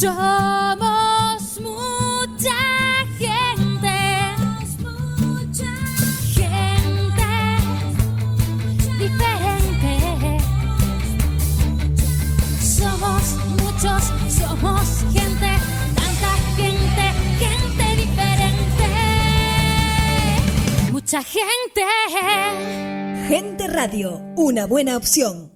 Somos mucha gente, gente diferente. Somos muchos, somos gente, tanta gente, gente diferente. Mucha gente. Gente Radio, una buena opción.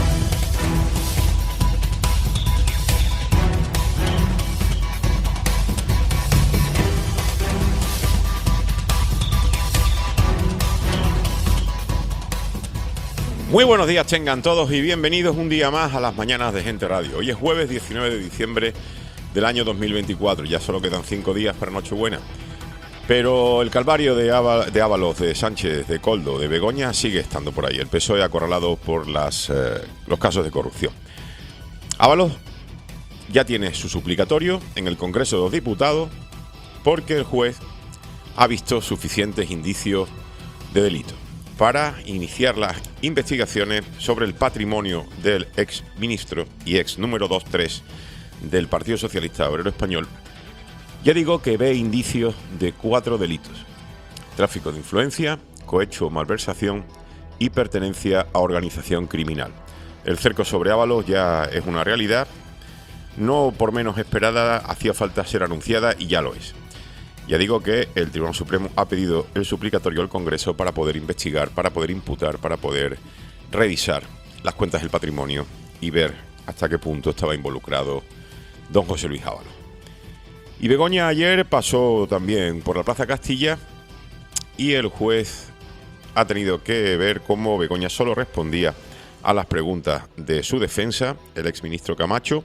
Muy buenos días tengan todos y bienvenidos un día más a las mañanas de Gente Radio. Hoy es jueves 19 de diciembre del año 2024, ya solo quedan 5 días para Nochebuena. Pero el calvario de Ábalos, de Sánchez, de Koldo, de Begoña sigue estando por ahí. El PSOE acorralado por los casos de corrupción. Ábalos ya tiene su suplicatorio en el Congreso de los Diputados porque el juez ha visto suficientes indicios de delito para iniciar las investigaciones sobre el patrimonio del ex ministro y ex número 2-3 del Partido Socialista Obrero Español. Ya digo que ve indicios de 4 delitos: tráfico de influencia, cohecho o malversación y pertenencia a organización criminal. El cerco sobre Ábalos ya es una realidad, no por menos esperada, hacía falta ser anunciada y ya lo es. Ya digo que el Tribunal Supremo ha pedido el suplicatorio al Congreso para poder investigar, para poder imputar, para poder revisar las cuentas del patrimonio y ver hasta qué punto estaba involucrado don José Luis Ábalos. Y Begoña ayer pasó también por la Plaza Castilla y el juez ha tenido que ver cómo Begoña solo respondía a las preguntas de su defensa, el exministro Camacho,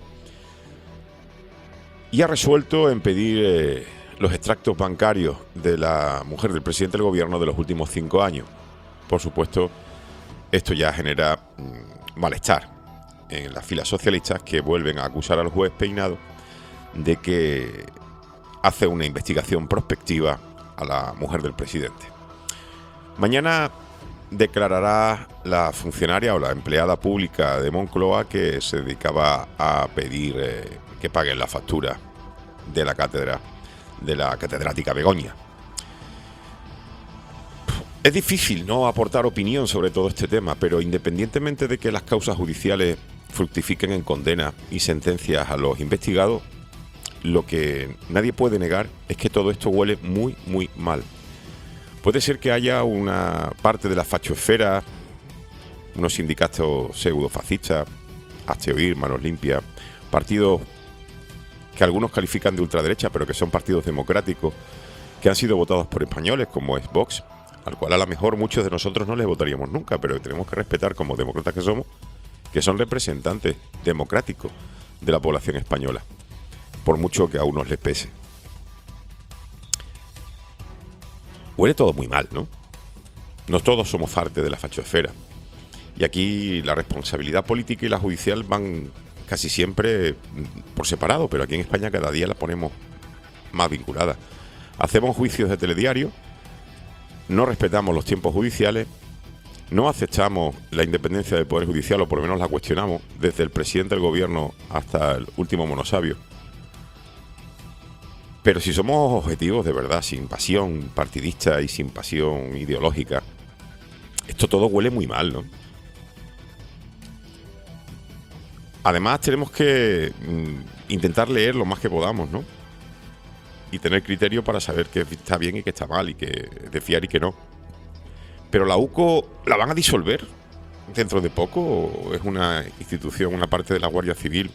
y ha resuelto en pedir los extractos bancarios de la mujer del presidente del gobierno de los últimos 5 años. Por supuesto, esto ya genera malestar en las filas socialistas, que vuelven a acusar al juez Peinado de que hace una investigación prospectiva a la mujer del presidente. Mañana declarará la funcionaria o la empleada pública de Moncloa que se dedicaba a pedir que paguen la factura de la cátedra de la catedrática Begoña. Es difícil no aportar opinión sobre todo este tema, pero independientemente de que las causas judiciales fructifiquen en condena y sentencias a los investigados, lo que nadie puede negar es que todo esto huele muy, muy mal. Puede ser que haya una parte de la fachoesfera, unos sindicatos pseudofascistas, hazte oír, manos limpias, partidos que algunos califican de ultraderecha, pero que son partidos democráticos, que han sido votados por españoles, como es Vox, al cual a lo mejor muchos de nosotros no les votaríamos nunca, pero tenemos que respetar como demócratas que somos, que son representantes democráticos de la población española, por mucho que a unos les pese. Huele todo muy mal, ¿no? No todos somos parte de la fachoesfera. Y aquí la responsabilidad política y la judicial van casi siempre por separado, pero aquí en España cada día la ponemos más vinculada. Hacemos juicios de telediario, no respetamos los tiempos judiciales, no aceptamos la independencia del Poder Judicial, o por lo menos la cuestionamos, desde el presidente del gobierno hasta el último monosabio. Pero si somos objetivos de verdad, sin pasión partidista y sin pasión ideológica, esto todo huele muy mal, ¿no? Además tenemos que intentar leer lo más que podamos, ¿no? Y tener criterio para saber qué está bien y qué está mal, y qué de fiar y qué no. Pero la UCO, ¿la van a disolver dentro de poco? ¿O es una institución, una parte de la Guardia Civil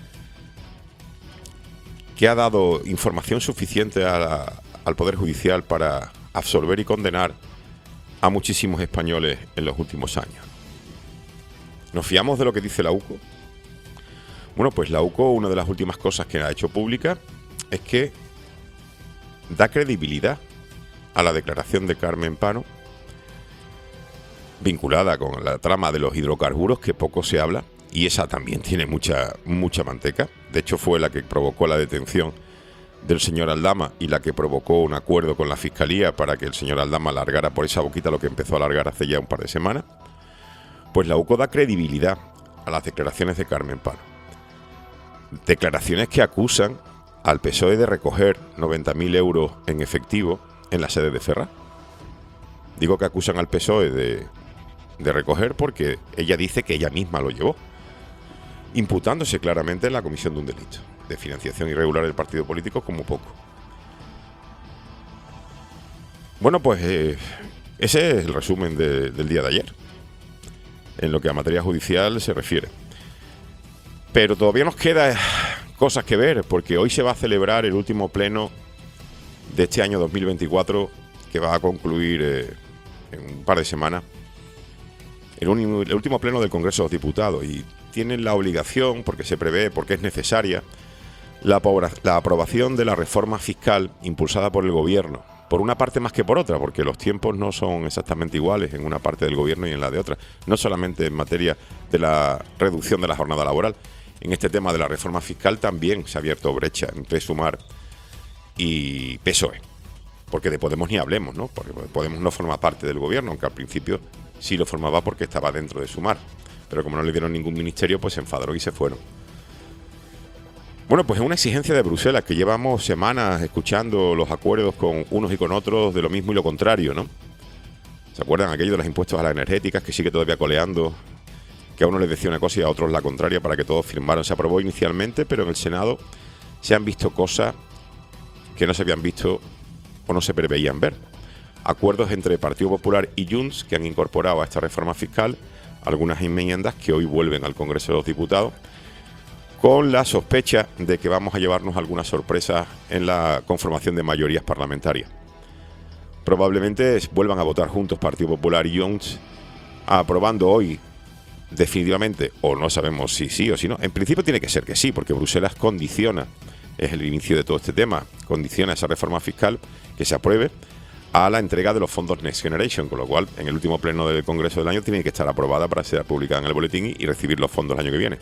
que ha dado información suficiente al Poder Judicial para absolver y condenar a muchísimos españoles en los últimos años? ¿Nos fiamos de lo que dice la UCO? Bueno, pues la UCO, una de las últimas cosas que ha hecho pública es que da credibilidad a la declaración de Carmen Pano, vinculada con la trama de los hidrocarburos, que poco se habla, y esa también tiene mucha manteca. De hecho, fue la que provocó la detención del señor Aldama y la que provocó un acuerdo con la Fiscalía para que el señor Aldama alargara por esa boquita lo que empezó a alargar hace ya un par de semanas. Pues la UCO da credibilidad a las declaraciones de Carmen Pano. declaraciones que acusan al PSOE de recoger 90.000 euros en efectivo en la sede de Ferraz. Digo que acusan al PSOE de recoger porque ella dice que ella misma lo llevó, imputándose claramente en la comisión de un delito de financiación irregular del partido político como poco. Bueno, pues ese es el resumen del día de ayer, en lo que a materia judicial se refiere. Pero todavía nos queda cosas que ver, porque hoy se va a celebrar el último pleno de este año 2024, que va a concluir en un par de semanas, el último pleno del Congreso de los Diputados, y tienen la obligación, porque se prevé, porque es necesaria, la aprobación de la reforma fiscal impulsada por el Gobierno, por una parte más que por otra, porque los tiempos no son exactamente iguales en una parte del Gobierno y en la de otra, no solamente en materia de la reducción de la jornada laboral. En este tema de la reforma fiscal también se ha abierto brecha entre Sumar y PSOE, porque de Podemos ni hablemos, ¿no? Porque Podemos no forma parte del Gobierno, aunque al principio sí lo formaba porque estaba dentro de Sumar, pero como no le dieron ningún ministerio, pues se enfadaron y se fueron. Bueno, pues es una exigencia de Bruselas, que llevamos semanas escuchando los acuerdos con unos y con otros de lo mismo y lo contrario, ¿no? ¿Se acuerdan aquello de los impuestos a las energéticas, que sigue todavía coleando, que a uno les decía una cosa y a otros la contraria para que todos firmaran? Se aprobó inicialmente, pero en el Senado se han visto cosas que no se habían visto o no se preveían ver. Acuerdos entre Partido Popular y Junts que han incorporado a esta reforma fiscal algunas enmiendas que hoy vuelven al Congreso de los Diputados, con la sospecha de que vamos a llevarnos algunas sorpresas en la conformación de mayorías parlamentarias. Probablemente vuelvan a votar juntos Partido Popular y Junts, aprobando hoy definitivamente, o no sabemos si sí o si no. En principio tiene que ser que sí, porque Bruselas condiciona, es el inicio de todo este tema, condiciona esa reforma fiscal que se apruebe a la entrega de los fondos Next Generation, con lo cual en el último pleno del Congreso del año tiene que estar aprobada para ser publicada en el boletín y recibir los fondos el año que viene.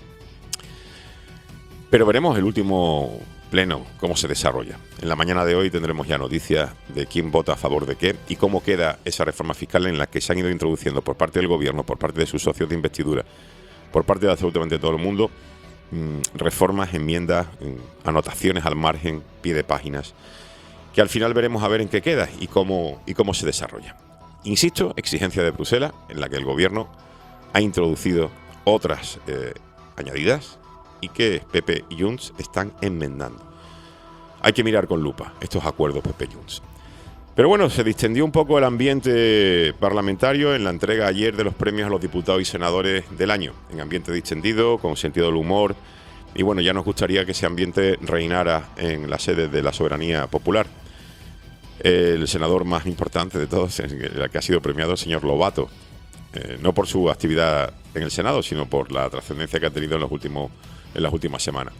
Pero veremos el último pleno cómo se desarrolla. En la mañana de hoy tendremos ya noticias de quién vota a favor de qué y cómo queda esa reforma fiscal en la que se han ido introduciendo por parte del Gobierno, por parte de sus socios de investidura, por parte de absolutamente todo el mundo, reformas, enmiendas, anotaciones al margen, pie de páginas, que al final veremos a ver en qué queda y cómo se desarrolla. Insisto, exigencia de Bruselas, en la que el Gobierno ha introducido otras añadidas y que PP y Junts están enmendando. Hay que mirar con lupa estos acuerdos PP y Junts. Pero bueno, se distendió un poco el ambiente parlamentario en la entrega ayer de los premios a los diputados y senadores del año, en ambiente distendido, con sentido del humor, y bueno, ya nos gustaría que ese ambiente reinara en la sede de la soberanía popular. El senador más importante de todos, el que ha sido premiado, el señor Lobato, no por su actividad en el Senado, sino por la trascendencia que ha tenido en las últimas semanas.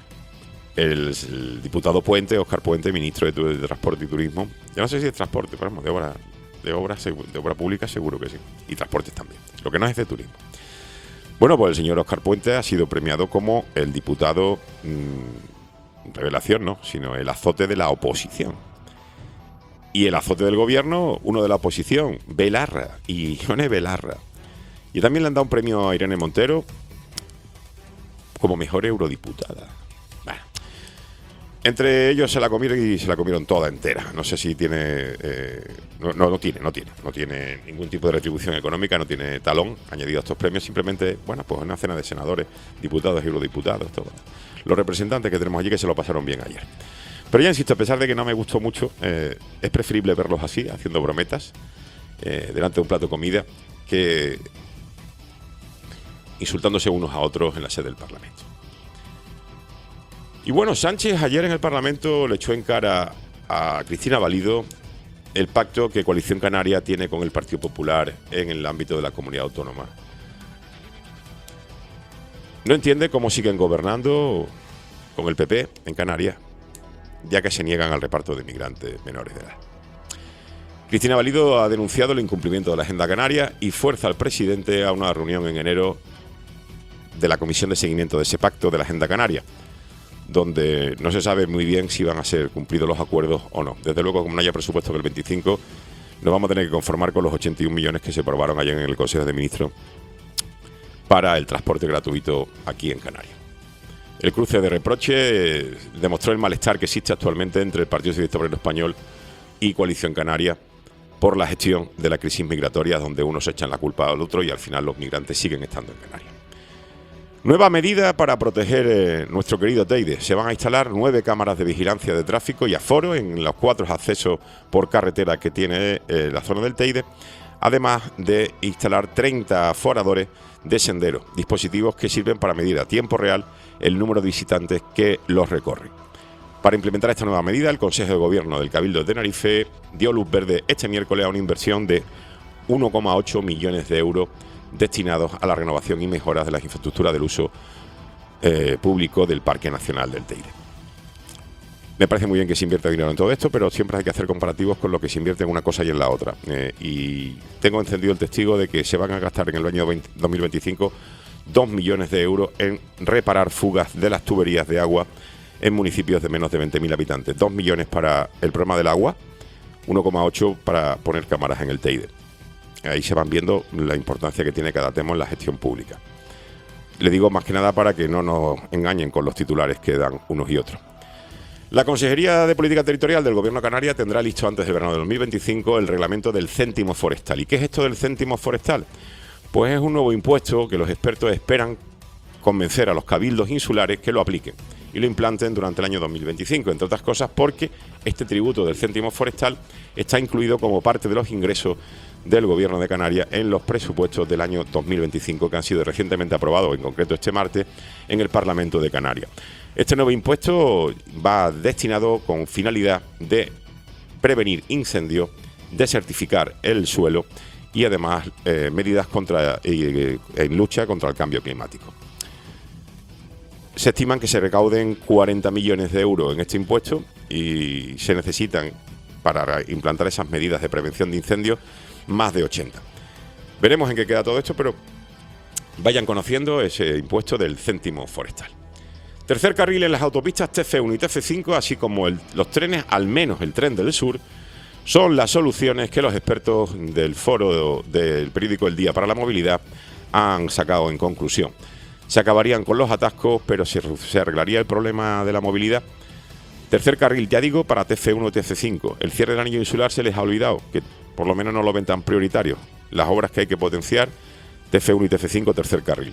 El diputado Puente, Óscar Puente, ministro de Transporte y Turismo, yo no sé si es transporte, pero de obra pública seguro que sí, y transportes también, lo que no es de turismo. Bueno, pues el señor Óscar Puente ha sido premiado como el diputado, revelación no, sino el azote de la oposición. Y el azote del Gobierno, uno de la oposición, Belarra, y Ione Belarra. Y también le han dado un premio a Irene Montero como mejor eurodiputada. Bueno, entre ellos se la comieron toda entera. No sé si tiene... No tiene ningún tipo de retribución económica, no tiene talón añadido a estos premios. Simplemente, bueno, pues una cena de senadores, diputados y eurodiputados, todo. Los representantes que tenemos allí que se lo pasaron bien ayer. Pero ya insisto, a pesar de que no me gustó mucho, es preferible verlos así, haciendo brometas, delante de un plato de comida, que insultándose unos a otros en la sede del Parlamento. Y bueno, Sánchez ayer en el Parlamento le echó en cara a Cristina Valido el pacto que Coalición Canaria tiene con el Partido Popular en el ámbito de la comunidad autónoma. No entiende cómo siguen gobernando con el PP en Canarias, ya que se niegan al reparto de migrantes menores de edad. Cristina Valido ha denunciado el incumplimiento de la Agenda Canaria y fuerza al presidente a una reunión en enero de la Comisión de Seguimiento de ese pacto de la Agenda Canaria, donde no se sabe muy bien si van a ser cumplidos los acuerdos o no. Desde luego, como no haya presupuesto del 25, nos vamos a tener que conformar con los 81 millones que se aprobaron ayer en el Consejo de Ministros para el transporte gratuito aquí en Canarias. El cruce de reproche demostró el malestar que existe actualmente entre el Partido Socialista Obrero Español y Coalición Canaria por la gestión de la crisis migratoria, donde unos echan la culpa al otro y al final los migrantes siguen estando en Canarias. Nueva medida para proteger nuestro querido Teide. Se van a instalar 9 cámaras de vigilancia de tráfico y aforo en los 4 accesos por carretera que tiene la zona del Teide, además de instalar 30 aforadores de sendero, dispositivos que sirven para medir a tiempo real el número de visitantes que los recorren. Para implementar esta nueva medida, el Consejo de Gobierno del Cabildo de Tenerife dio luz verde este miércoles a una inversión de 1,8 millones de euros destinados a la renovación y mejoras de las infraestructuras del uso público del Parque Nacional del Teide. Me parece muy bien que se invierta dinero en todo esto, pero siempre hay que hacer comparativos con lo que se invierte en una cosa y en la otra. Y tengo encendido el testigo de que se van a gastar en el año 2025 2 millones de euros en reparar fugas de las tuberías de agua en municipios de menos de 20.000 habitantes. 2 millones para el problema del agua, 1,8 para poner cámaras en el Teide. Ahí se van viendo la importancia que tiene cada tema en la gestión pública. Le digo más que nada para que no nos engañen con los titulares que dan unos y otros. La Consejería de Política Territorial del Gobierno Canaria tendrá listo antes del verano de 2025 el reglamento del céntimo forestal. ¿Y qué es esto del céntimo forestal? Pues es un nuevo impuesto que los expertos esperan convencer a los cabildos insulares que lo apliquen y lo implanten durante el año 2025, entre otras cosas porque este tributo del céntimo forestal está incluido como parte de los ingresos del Gobierno de Canarias en los presupuestos del año 2025 que han sido recientemente aprobados, en concreto este martes, en el Parlamento de Canarias. Este nuevo impuesto va destinado con finalidad de prevenir incendios, desertificar el suelo y además medidas en lucha contra el cambio climático. Se estiman que se recauden 40 millones de euros en este impuesto y se necesitan para implantar esas medidas de prevención de incendios más de 80. Veremos en qué queda todo esto, pero vayan conociendo ese impuesto del céntimo forestal. Tercer carril en las autopistas TF1 y TF5, así como los trenes, al menos el tren del sur, son las soluciones que los expertos del foro del periódico El Día para la Movilidad han sacado en conclusión. Se acabarían con los atascos, pero se arreglaría el problema de la movilidad. Tercer carril, ya digo, para TF1 y TF5. El cierre del anillo insular se les ha olvidado, que por lo menos no lo ven tan prioritario. Las obras que hay que potenciar, TF1 y TF5, tercer carril.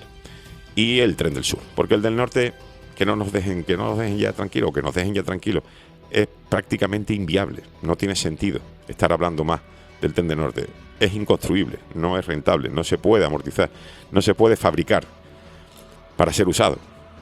Y el tren del sur, porque el del norte, que no nos dejen ya tranquilos, es prácticamente inviable. No tiene sentido estar hablando más del tren del norte. Es inconstruible, no es rentable, no se puede amortizar, no se puede fabricar para ser usado,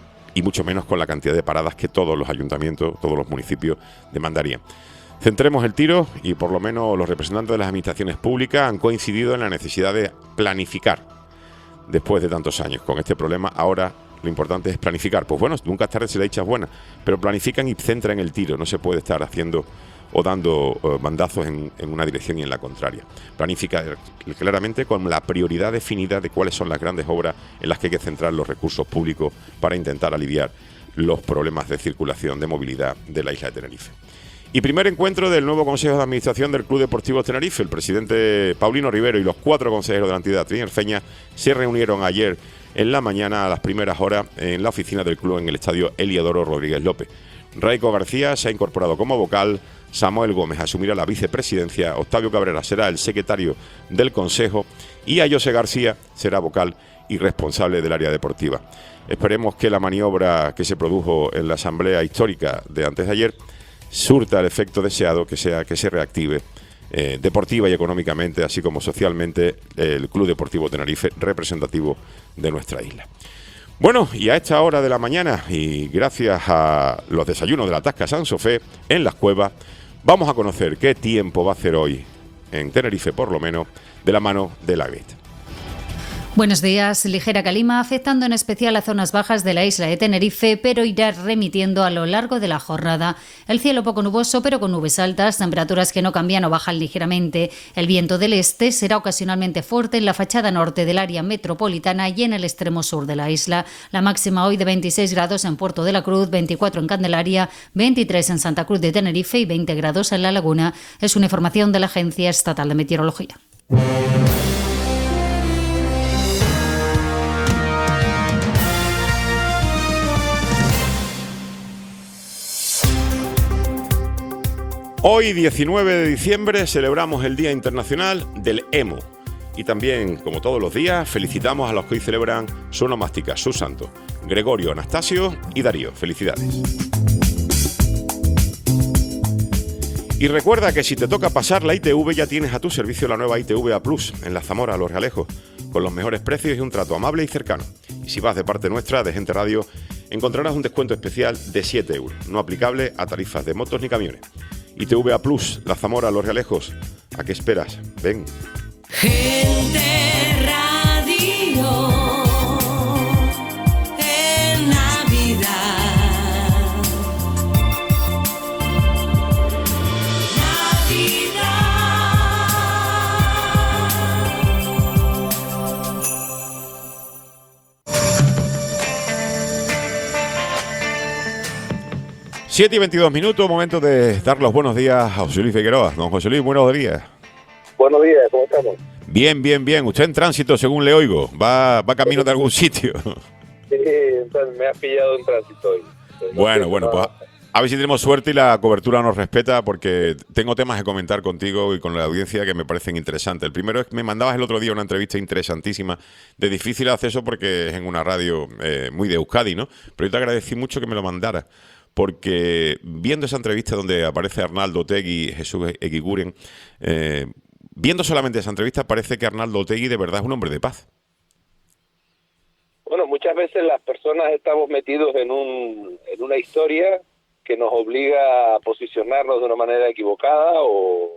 y mucho menos con la cantidad de paradas que todos los ayuntamientos, todos los municipios demandarían. Centremos el tiro y por lo menos los representantes de las administraciones públicas han coincidido en la necesidad de planificar después de tantos años con este problema. Ahora lo importante es planificar. Pues bueno, nunca es tarde si la dicha es buena, pero planifican y centran el tiro. No se puede estar haciendo o dando bandazos en una dirección y en la contraria. Planificar claramente con la prioridad definida de cuáles son las grandes obras en las que hay que centrar los recursos públicos para intentar aliviar los problemas de circulación, de movilidad de la isla de Tenerife. Y primer encuentro del nuevo Consejo de Administración del Club Deportivo Tenerife. El presidente Paulino Rivero y los 4 consejeros de la entidad tinerfeña se reunieron ayer en la mañana a las primeras horas en la oficina del club en el estadio Heliodoro Rodríguez López. Raico García se ha incorporado como vocal, Samuel Gómez asumirá la vicepresidencia, Octavio Cabrera será el secretario del Consejo y Ayose García será vocal y responsable del área deportiva. Esperemos que la maniobra que se produjo en la asamblea histórica de antes de ayer surta el efecto deseado, que se reactive deportiva y económicamente, así como socialmente, el Club Deportivo Tenerife, representativo de nuestra isla. Bueno, y a esta hora de la mañana, y gracias a los desayunos de la Tasca San Sofé en Las Cuevas, vamos a conocer qué tiempo va a hacer hoy, en Tenerife por lo menos, de la mano de la Gate. Buenos días. Ligera calima afectando en especial a zonas bajas de la isla de Tenerife, pero irá remitiendo a lo largo de la jornada. El cielo poco nuboso, pero con nubes altas, temperaturas que no cambian o bajan ligeramente. El viento del este será ocasionalmente fuerte en la fachada norte del área metropolitana y en el extremo sur de la isla. La máxima hoy de 26 grados en Puerto de la Cruz, 24 en Candelaria, 23 en Santa Cruz de Tenerife y 20 grados en La Laguna. Es una información de la Agencia Estatal de Meteorología. Hoy, 19 de diciembre, celebramos el Día Internacional del Emo. Y también, como todos los días, felicitamos a los que hoy celebran su onomástica, su santo, Gregorio, Anastasio y Darío. Felicidades. Y recuerda que si te toca pasar la ITV, ya tienes a tu servicio la nueva ITV A Plus en la Zamora, Los Realejos, con los mejores precios y un trato amable y cercano. Y si vas de parte nuestra, de Gente Radio, encontrarás un descuento especial de 7 €, no aplicable a tarifas de motos ni camiones. ITV A Plus, la Zamora, Los Realejos. ¿A qué esperas? Ven. Gente Radio en Navidad. Navidad. 7:22, momento de dar los buenos días a José Luis Figueroa. Don José Luis, buenos días. Buenos días, ¿cómo estamos? Bien, bien, bien. Usted en tránsito, según le oigo. Va camino de algún sitio. Sí, entonces me ha pillado en tránsito hoy. Bueno, pues a ver si tenemos suerte y la cobertura nos respeta, porque tengo temas que comentar contigo y con la audiencia que me parecen interesantes. El primero es que me mandabas el otro día una entrevista interesantísima, de difícil acceso porque es en una radio muy de Euskadi, ¿no? Pero yo te agradecí mucho que me lo mandaras, porque viendo esa entrevista donde aparece Arnaldo Otegi y Jesús Eguiguren, viendo solamente esa entrevista parece que Arnaldo Otegi de verdad es un hombre de paz. Bueno, muchas veces las personas estamos metidos en una historia que nos obliga a posicionarnos de una manera equivocada o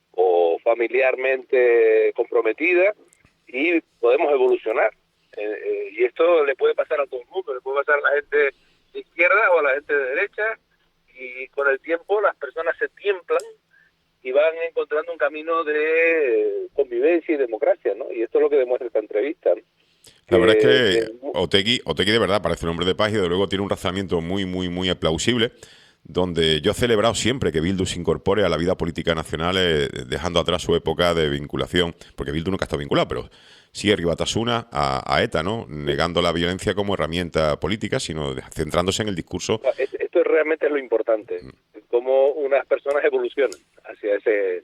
familiarmente comprometida, y podemos evolucionar. Y esto le puede pasar a todo el mundo, le puede pasar a la gente de izquierda o a la gente de derecha, y con el tiempo las personas se tiemplan y van encontrando un camino de convivencia y democracia, ¿no? Y esto es lo que demuestra esta entrevista, ¿no? La verdad es que Otegi de verdad parece un hombre de paz y de luego tiene un razonamiento muy, muy, muy plausible, donde yo he celebrado siempre que Bildu se incorpore a la vida política nacional, dejando atrás su época de vinculación, porque Bildu nunca ha estado vinculado, pero sí Herri Batasuna a ETA, ¿no? Negando la violencia como herramienta política, sino centrándose en el discurso. Esto realmente es lo importante, cómo unas personas evolucionan hacia ese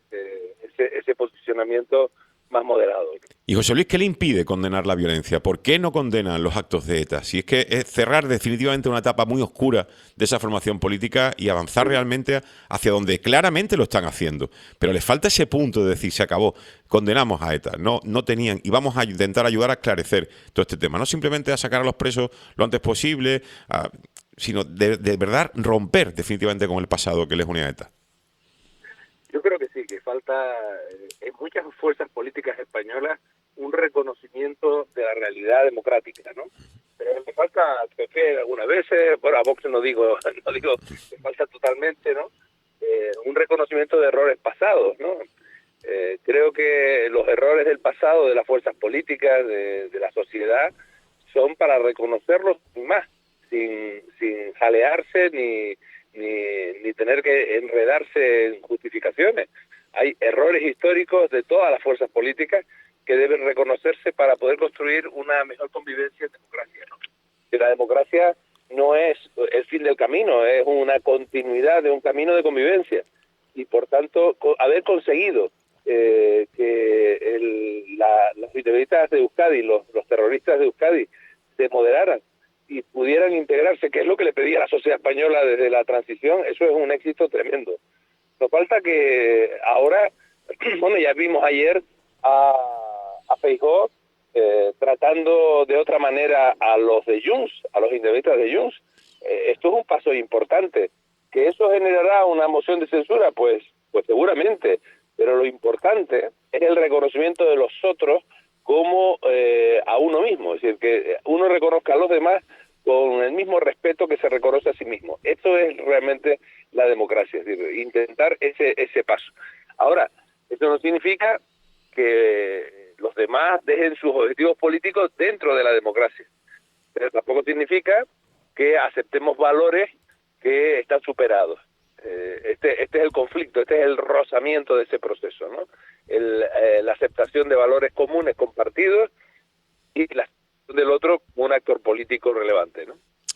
posicionamiento más moderado. Y José Luis, ¿qué le impide condenar la violencia? ¿Por qué no condenan los actos de ETA? Si es que es cerrar definitivamente una etapa muy oscura de esa formación política y avanzar realmente hacia donde claramente lo están haciendo. Pero les falta ese punto de decir, se acabó, condenamos a ETA. No tenían, y vamos a intentar ayudar a esclarecer todo este tema. No simplemente a sacar a los presos lo antes posible, sino de verdad romper definitivamente con el pasado que les unía a ETA. Yo creo que sí, que falta en muchas fuerzas políticas españolas un reconocimiento de la realidad democrática, ¿no? Pero le falta a PP algunas veces, bueno, a Vox no digo, le falta totalmente, ¿no? Un reconocimiento de errores pasados, ¿no? Creo que los errores del pasado de las fuerzas políticas, de la sociedad, son para reconocerlos más, sin jalearse ni tener que enredarse en justificaciones. Hay errores históricos de todas las fuerzas políticas que deben reconocerse para poder construir una mejor convivencia en democracia, ¿no? Que la democracia no es el fin del camino, es una continuidad de un camino de convivencia, y por tanto haber conseguido que los integristas de Euskadi, los terroristas de Euskadi se moderaran y pudieran integrarse, que es lo que le pedía la sociedad española desde la transición, eso es un éxito tremendo. Nos falta que ahora, bueno, ya vimos ayer a Feijóo tratando de otra manera a los de Junts, a los independentistas de Junts. Esto es un paso importante. ¿Que eso generará una moción de censura? Pues seguramente, pero lo importante es el reconocimiento de los otros como a uno mismo, es decir, que uno reconozca a los demás con el mismo respeto que se reconoce a sí mismo. Esto es realmente la democracia, es decir, intentar ese paso. Ahora, eso no significa que los demás dejen sus objetivos políticos dentro de la democracia, pero tampoco significa que aceptemos valores que están superados. Este es el conflicto, este es el rozamiento de ese proceso, ¿no? La aceptación de valores comunes compartidos y la aceptación del otro como un actor político relevante, ¿no?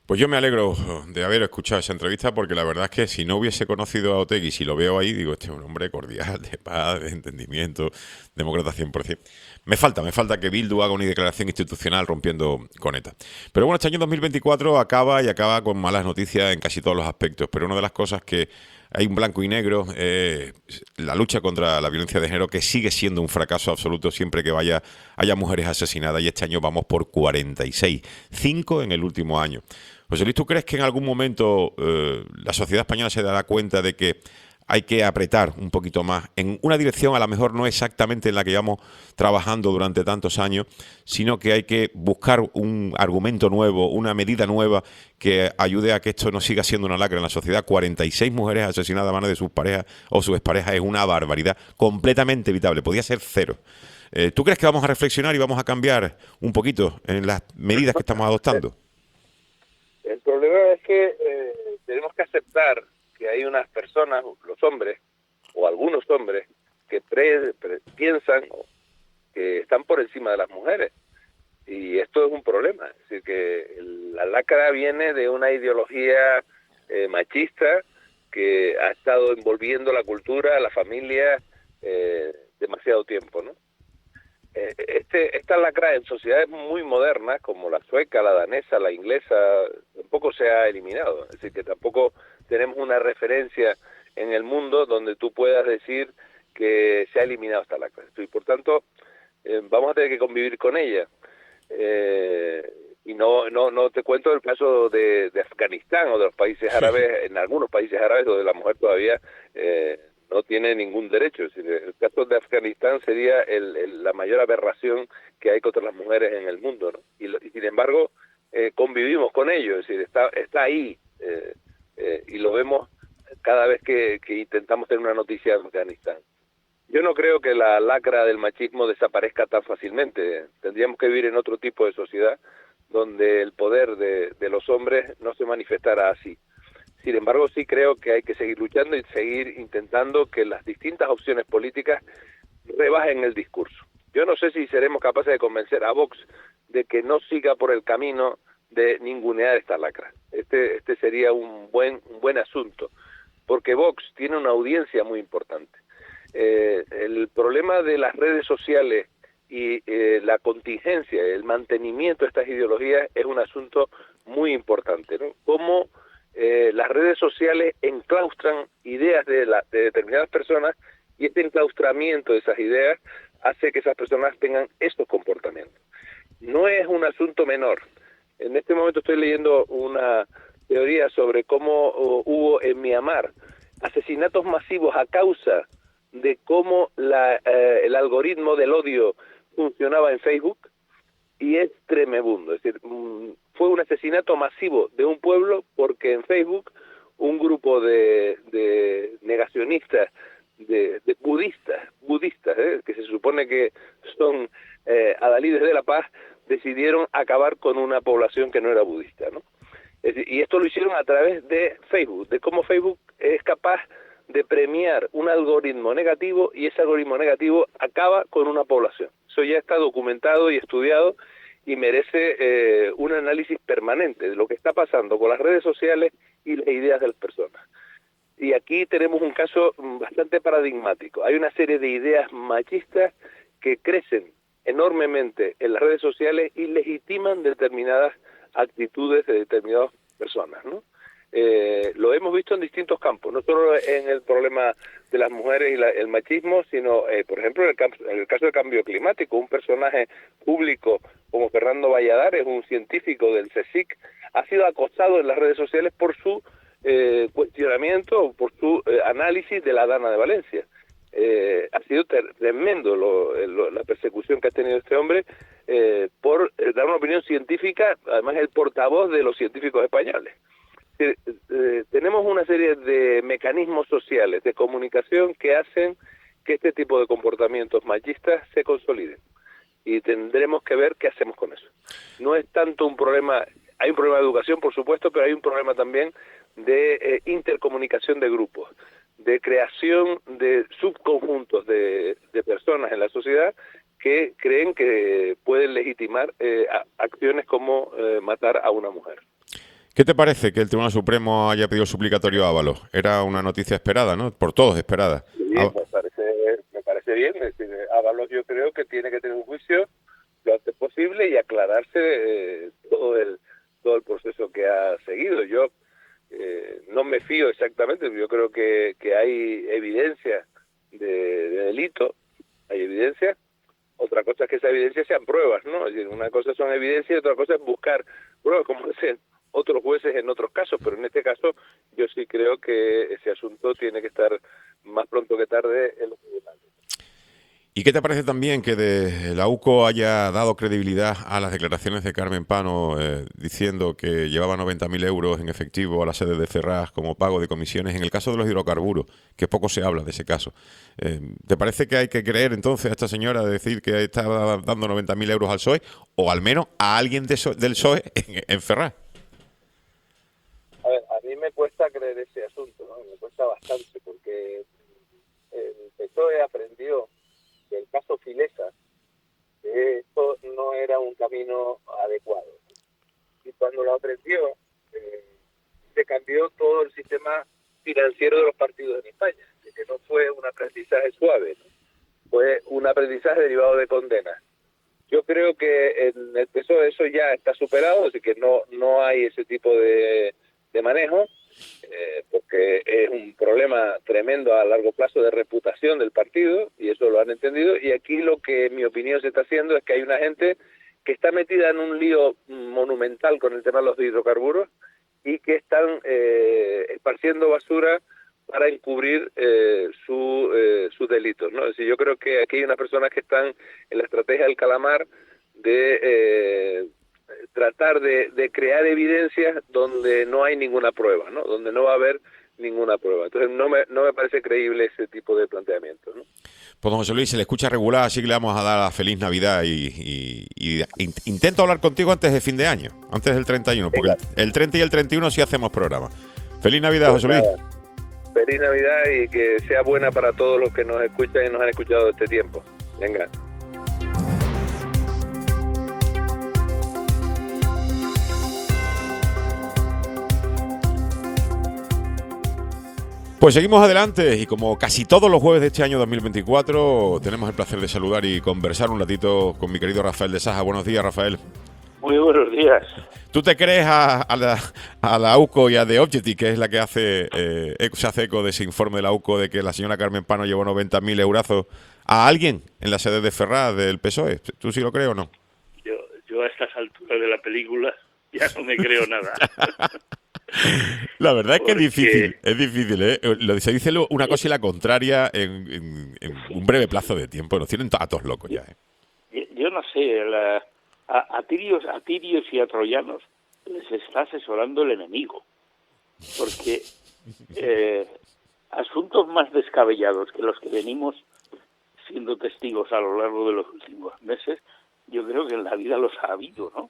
Pues yo me alegro de haber escuchado esa entrevista, porque la verdad es que si no hubiese conocido a Otegi, si lo veo ahí, digo, este es un hombre cordial, de paz, de entendimiento, demócrata 100%. Me falta que Bildu haga una declaración institucional rompiendo con ETA. Pero bueno, este año 2024 acaba con malas noticias en casi todos los aspectos, pero una de las cosas que hay un blanco y negro, la lucha contra la violencia de género, que sigue siendo un fracaso absoluto siempre que haya mujeres asesinadas, y este año vamos por 46, 5 en el último año. José Luis, ¿tú crees que en algún momento la sociedad española se dará cuenta de que hay que apretar un poquito más en una dirección, a lo mejor no exactamente en la que llevamos trabajando durante tantos años, sino que hay que buscar un argumento nuevo, una medida nueva que ayude a que esto no siga siendo una lacra en la sociedad? 46 mujeres asesinadas a manos de sus parejas o sus exparejas es una barbaridad completamente evitable, podía ser 0. ¿Tú crees que vamos a reflexionar y vamos a cambiar un poquito en las medidas que estamos adoptando? El problema es que tenemos que aceptar que hay unas personas, los hombres, o algunos hombres, que piensan que están por encima de las mujeres. Y esto es un problema. Es decir, que la lacra viene de una ideología machista que ha estado envolviendo la cultura, la familia, demasiado tiempo, ¿no? Esta lacra en sociedades muy modernas, como la sueca, la danesa, la inglesa, tampoco se ha eliminado. Es decir, que tampoco tenemos una referencia en el mundo donde tú puedas decir que se ha eliminado esta lacra. Y por tanto, vamos a tener que convivir con ella. Y no te cuento el caso de Afganistán o de los países árabes, en algunos países árabes donde la mujer todavía no tiene ningún derecho. Es decir, el caso de Afganistán sería la mayor aberración que hay contra las mujeres en el mundo, ¿no? Y sin embargo, convivimos con ello. Es decir, está ahí, y lo vemos cada vez que intentamos tener una noticia de Afganistán. Yo no creo que la lacra del machismo desaparezca tan fácilmente. Tendríamos que vivir en otro tipo de sociedad donde el poder de los hombres no se manifestara así. Sin embargo, sí creo que hay que seguir luchando y seguir intentando que las distintas opciones políticas rebajen el discurso. Yo no sé si seremos capaces de convencer a Vox de que no siga por el camino de ningunear esta lacra. Este sería un buen asunto, porque Vox tiene una audiencia muy importante. El problema de las redes sociales y la contingencia, el mantenimiento de estas ideologías es un asunto muy importante, ¿no? Cómo las redes sociales enclaustran ideas de determinadas personas, y este enclaustramiento de esas ideas hace que esas personas tengan estos comportamientos. No es un asunto menor. En este momento estoy leyendo una teoría sobre cómo hubo en Myanmar asesinatos masivos a causa de cómo el algoritmo del odio funcionaba en Facebook, y es tremendo. Es decir, fue un asesinato masivo de un pueblo porque en Facebook un grupo de negacionistas, de budistas, que se supone que son adalides de la paz, decidieron acabar con una población que no era budista, ¿no? Es decir, y esto lo hicieron a través de Facebook, de cómo Facebook es capaz de premiar un algoritmo negativo, y ese algoritmo negativo acaba con una población. Eso ya está documentado y estudiado y merece un análisis permanente de lo que está pasando con las redes sociales y las ideas de las personas. Y aquí tenemos un caso bastante paradigmático. Hay una serie de ideas machistas que crecen enormemente en las redes sociales y legitiman determinadas actitudes de determinadas personas, ¿no? Lo hemos visto en distintos campos, no solo en el problema de las mujeres y el machismo, sino, por ejemplo, en el caso del cambio climático. Un personaje público como Fernando Valladares, un científico del CSIC, ha sido acosado en las redes sociales por su cuestionamiento, por su análisis de la Dana de Valencia. Ha sido tremendo la persecución que ha tenido este hombre por dar una opinión científica, además el portavoz de los científicos españoles. Tenemos una serie de mecanismos sociales de comunicación que hacen que este tipo de comportamientos machistas se consoliden, y tendremos que ver qué hacemos con eso. No es tanto un problema, hay un problema de educación, por supuesto, pero hay un problema también de intercomunicación de grupos, de creación de subconjuntos de personas en la sociedad que creen que pueden legitimar acciones como matar a una mujer. ¿Qué te parece que el Tribunal Supremo haya pedido suplicatorio a Ábalos? Era una noticia esperada, ¿no? Por todos esperada. Sí, me parece bien. Es decir, Ábalos yo creo que tiene que tener un juicio lo antes posible y aclararse todo el proceso que ha seguido. Yo no me fío exactamente, yo creo que hay evidencia de delito, hay evidencia. Otra cosa es que esa evidencia sean pruebas, ¿no? Es decir, una cosa son evidencias y otra cosa es buscar pruebas, como dicen otros jueces en otros casos, pero en este caso yo sí creo que ese asunto tiene que estar más pronto que tarde en los tribunales. ¿Y qué te parece también que de la UCO haya dado credibilidad a las declaraciones de Carmen Pano diciendo que llevaba 90.000 euros en efectivo a la sede de Ferraz como pago de comisiones en el caso de los hidrocarburos, que poco se habla de ese caso? ¿Te parece que hay que creer entonces a esta señora decir que estaba dando 90.000 euros al PSOE o al menos a alguien del PSOE en Ferraz? A ver, a mí me cuesta creer ese asunto, ¿no? Me cuesta bastante porque el PSOE aprendió del caso Filesa, que esto no era un camino adecuado. Y cuando lo aprendió, se cambió todo el sistema financiero de los partidos en España, que no fue un aprendizaje suave, ¿no? Fue un aprendizaje derivado de condenas. Yo creo que en el PSOE eso ya está superado, así que no hay ese tipo de manejo, porque es un problema tremendo a largo plazo de reputación del partido, y eso lo han entendido, y aquí lo que en mi opinión se está haciendo es que hay una gente que está metida en un lío monumental con el tema de los hidrocarburos y que están esparciendo basura para encubrir sus delitos, ¿no? Es decir, yo creo que aquí hay unas personas que están en la estrategia del calamar de tratar de crear evidencias donde no hay ninguna prueba, ¿no? Donde no va a haber ninguna prueba. Entonces no me parece creíble ese tipo de planteamientos, ¿no? Pues don José Luis, se le escucha regular, así que le vamos a dar la feliz Navidad y intento hablar contigo antes de fin de año, antes del 31, porque el 30 y el 31 sí hacemos programa. Feliz Navidad, Pues José Luis. nada, feliz Navidad y que sea buena para todos los que nos escuchan y nos han escuchado este tiempo. Venga. Pues seguimos adelante y como casi todos los jueves de este año 2024 tenemos el placer de saludar y conversar un ratito con mi querido Rafael de Saja. Buenos días, Rafael. Muy buenos días. ¿Tú te crees a la UCO y a The Objective, que es la que se hace eco de ese informe de la UCO de que la señora Carmen Pano llevó 90.000 eurazos a alguien en la sede de Ferraz del PSOE? ¿Tú sí lo crees o no? Yo a estas alturas de la película ya no me creo nada. La verdad es que Porque es difícil, ¿eh? Se dice una cosa y la contraria en un breve plazo de tiempo. Nos tienen a todos locos ya, ¿eh? Yo no sé, a tirios y a troyanos les está asesorando el enemigo. Porque asuntos más descabellados que los que venimos siendo testigos a lo largo de los últimos meses, yo creo que en la vida los ha habido, ¿no?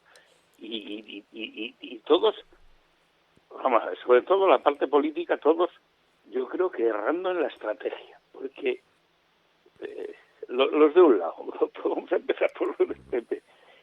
Y todos, vamos a ver, sobre todo la parte política, todos, yo creo que errando en la estrategia, porque los de un lado, vamos a empezar por los de Pepe,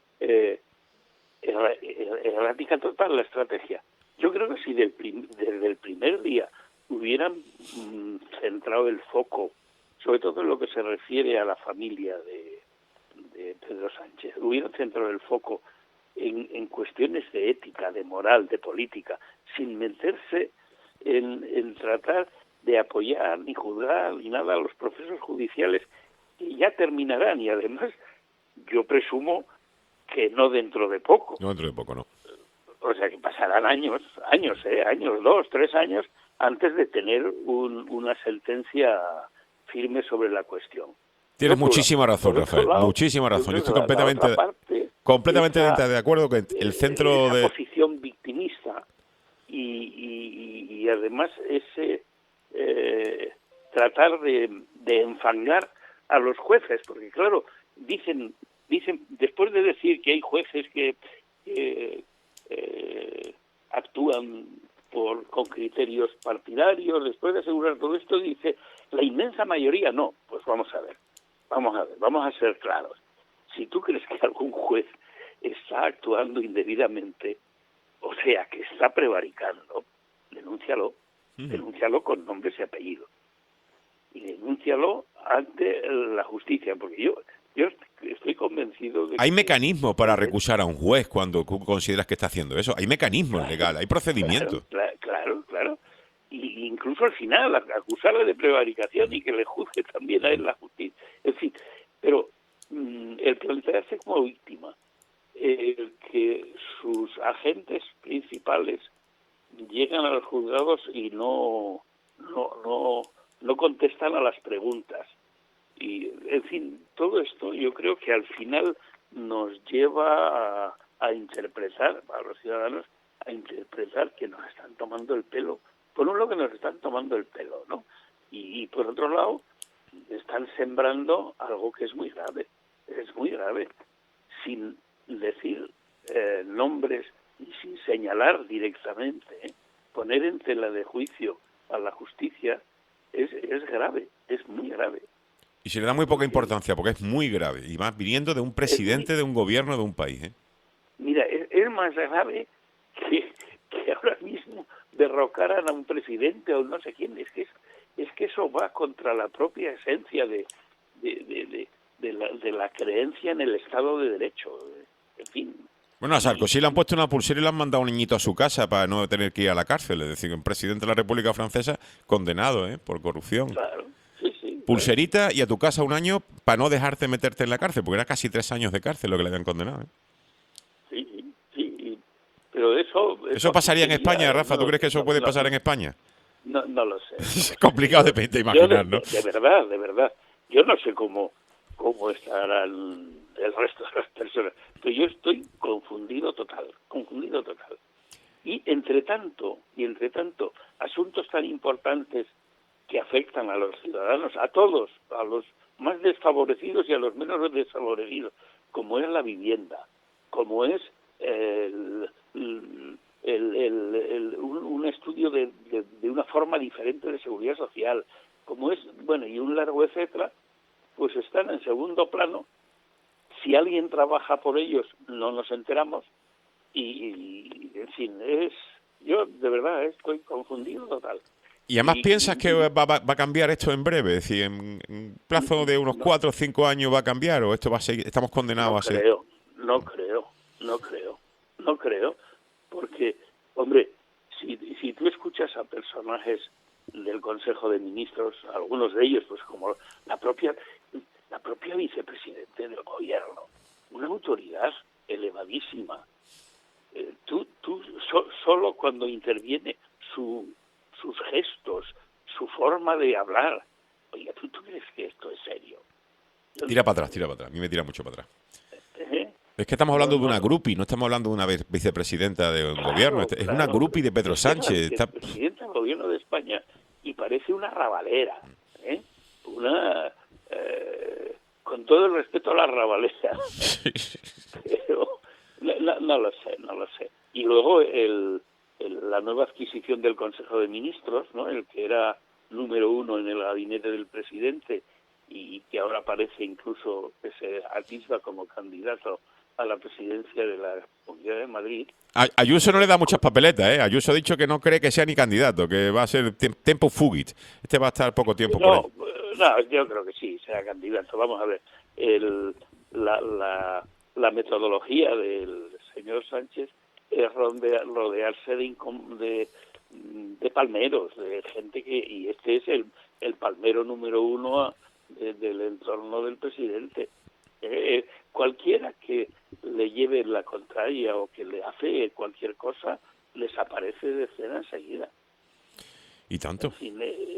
errática total la estrategia. Yo creo que si desde el primer día hubieran centrado el foco, sobre todo en lo que se refiere a la familia de Pedro Sánchez, hubieran centrado el foco en cuestiones de ética, de moral, de política, sin meterse en tratar de apoyar ni juzgar ni nada a los procesos judiciales que ya terminarán, y además yo presumo que no dentro de poco. No dentro de poco, no. O sea que pasarán años, 2, 3 años antes de tener una sentencia firme sobre la cuestión. Tienes muchísima razón, Rafael, muchísima razón. Yo estoy completamente de acuerdo que el centro de posición victimista y además ese tratar de enfangar a los jueces, porque claro, dicen después de decir que hay jueces que actúan con criterios partidarios, después de asegurar todo esto, dice la inmensa mayoría no. Pues vamos a ser claros. Si tú crees que algún juez está actuando indebidamente, o sea que está prevaricando, denúncialo, denúncialo con nombres y apellidos. Y denúncialo ante la justicia, porque yo estoy convencido de que... Hay mecanismos para recusar a un juez cuando tú consideras que está haciendo eso. Hay mecanismos legales, hay procedimientos. Claro. Y incluso al final, acusarle de prevaricación y que le juzgue también a él la justicia. En fin, pero el plantearse como víctima, el que sus agentes principales llegan a los juzgados y no contestan a las preguntas. Y, en fin, todo esto yo creo que al final nos lleva a interpretar, a los ciudadanos, a interpretar que nos están tomando el pelo. Por un lado que nos están tomando el pelo, ¿no? Y por otro lado, están sembrando algo que es muy grave, sin decir nombres y sin señalar directamente, poner en tela de juicio a la justicia es grave, es muy grave. Y se le da muy poca importancia porque es muy grave, y más viniendo de un presidente de un gobierno de un país. Mira, es más grave que ahora mismo derrocaran a un presidente o no sé quién. Es que eso va contra la propia esencia de la creencia en el Estado de Derecho. En fin. Bueno, a Sarkozy le han puesto una pulsera y le han mandado a un niñito a su casa para no tener que ir a la cárcel. Es decir, un presidente de la República Francesa condenado por corrupción. Claro, sí. Pulserita y a tu casa un año para no dejarte meterte en la cárcel, porque era casi 3 años de cárcel lo que le habían condenado. Sí. Pero eso pasaría en España, Rafa. ¿Tú crees que eso puede pasar en España? No lo sé. Es complicado de imaginar, ¿no? De verdad. Yo no sé cómo estarán el resto de las personas. Pero yo estoy confundido total. Y entre tanto, asuntos tan importantes que afectan a los ciudadanos, a todos, a los más desfavorecidos y a los menos desfavorecidos, como es la vivienda, como es un estudio de una forma diferente de seguridad social, como es, y un largo etcétera, pues están en segundo plano. Si alguien trabaja por ellos, no nos enteramos. Y en fin, yo de verdad estoy confundido total. Y además piensas que va a cambiar esto en breve, es decir, en plazo de unos 4 o 5 años va a cambiar, o esto va a seguir, estamos condenados a ser... No creo, porque, hombre, si tú escuchas a personajes del Consejo de Ministros, algunos de ellos, pues como la propia vicepresidente del gobierno, una autoridad elevadísima, solo cuando interviene sus gestos, su forma de hablar, oiga, ¿tú crees que esto es serio? Tira para atrás, a mí me tira mucho para atrás. ¿Eh? Es que estamos hablando de una groupie, no estamos hablando de una vicepresidenta de un gobierno, es una groupie de Pedro Sánchez. Es la presidenta del gobierno de España y parece una rabalera, con todo el respeto a la rabalera. Pero no lo sé. Y luego la nueva adquisición del Consejo de Ministros, ¿no? El que era número 1 en el gabinete del presidente y que ahora parece incluso que se atisba como candidato a la presidencia de la Comunidad de Madrid. Ayuso no le da muchas papeletas, Ayuso ha dicho que no cree que sea ni candidato, que va a ser tempo fugit. Este va a estar poco tiempo por ahí. No, yo creo que sí, será candidato. Vamos a ver, la metodología del señor Sánchez es rodearse de palmeros, de gente y este es el palmero número 1 del entorno del presidente. Cualquiera que le lleve la contraria o que le hace cualquier cosa, les aparece de escena enseguida. ¿Y tanto? En fin,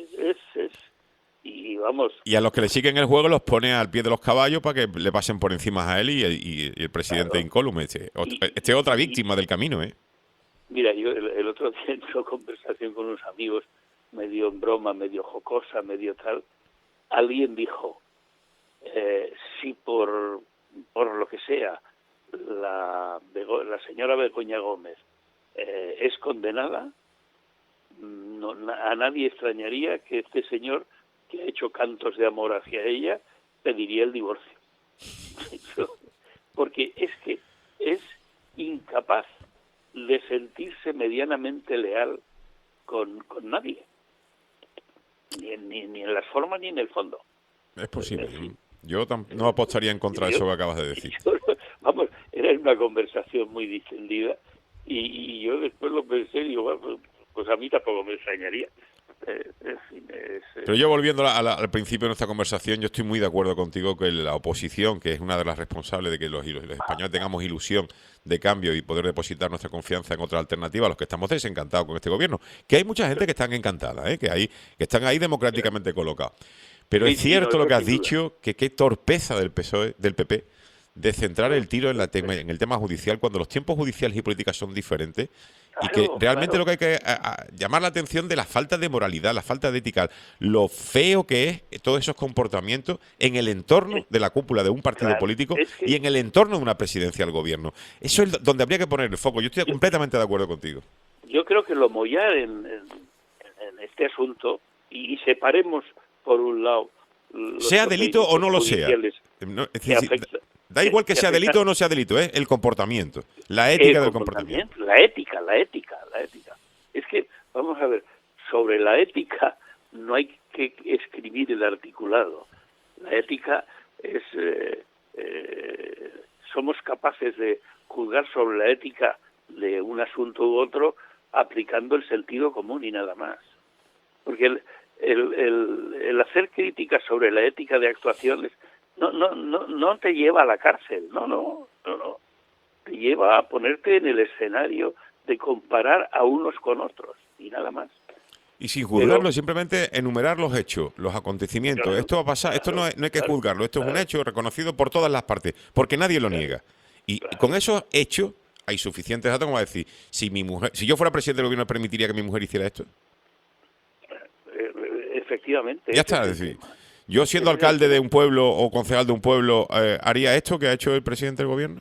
y vamos... Y a los que le siguen el juego los pone al pie de los caballos para que le pasen por encima a él y el presidente incólume. Este es otra víctima del camino, Mira, yo el otro día en una conversación con unos amigos, medio en broma, medio jocosa, medio tal, alguien dijo, si por lo que sea la señora Begoña Gómez es condenada, a nadie extrañaría que este señor, que ha hecho cantos de amor hacia ella, pediría el divorcio. Porque es que es incapaz de sentirse medianamente leal con nadie, ni en las formas ni en el fondo. Es posible. Yo no apostaría en contra de eso que acabas de decir. Vamos, era una conversación muy distendida y yo después lo pensé y digo, bueno, pues a mí tampoco me extrañaría. En fin, Pero yo volviendo al principio de nuestra conversación, yo estoy muy de acuerdo contigo que la oposición, que es una de las responsables de que los españoles tengamos ilusión de cambio y poder depositar nuestra confianza en otra alternativa, los que estamos desencantados con este gobierno, que hay mucha gente que están encantada, que están ahí democráticamente colocados. Pero Sí, es cierto no, lo que has sin duda. dicho, que qué torpeza del PSOE, del PP, de centrar el tiro en el tema judicial cuando los tiempos judiciales y políticas son diferentes y que Claro, realmente claro. lo que hay que llamar la atención de la falta de moralidad, la falta de ética, lo feo que es todos esos comportamientos en el entorno de la cúpula de un partido Claro, político es que- y en el entorno de una presidencia del gobierno. Eso es donde habría que poner el foco. Yo estoy completamente de acuerdo contigo. Yo creo que lo mollar en este asunto y separemos por un lado los Sea delito o no lo sea. judiciales No, es que decir, afecta- da igual que que sea afecta- delito o no sea delito, es el comportamiento, la ética del comportamiento. la ética. Es que, vamos a ver, sobre la ética no hay que escribir el articulado. La ética es... somos capaces de juzgar sobre la ética de un asunto u otro aplicando el sentido común y nada más. Porque el hacer críticas sobre la ética de actuaciones no te lleva a la cárcel, no. Te lleva a ponerte en el escenario de comparar a unos con otros y nada más. Y sin juzgarlo, Pero- simplemente enumerar los hechos, los acontecimientos. Claro, Esto va a pasar, esto no hay que claro, juzgarlo, esto es un claro. hecho reconocido por todas las partes, porque nadie lo niega. Y con esos hechos hay suficientes datos como a decir, si yo fuera presidente del gobierno, ¿permitiría que mi mujer hiciera esto? Efectivamente. Ya está, es decir, yo siendo alcalde de un pueblo o concejal de un pueblo, ¿haría esto que ha hecho el presidente del gobierno?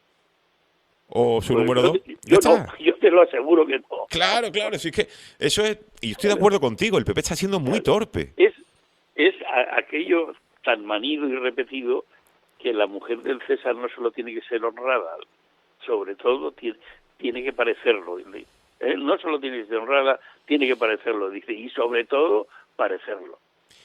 ¿O su Pues número dos? Ya Yo está. no, yo te lo aseguro que no. Claro, si es que eso es, y estoy de acuerdo contigo, el PP está siendo muy torpe. Es aquello tan manido y repetido que la mujer del César no solo tiene que ser honrada, sobre todo tiene que parecerlo. No solo tiene que ser honrada, tiene que parecerlo, dice, y sobre todo parecerlo.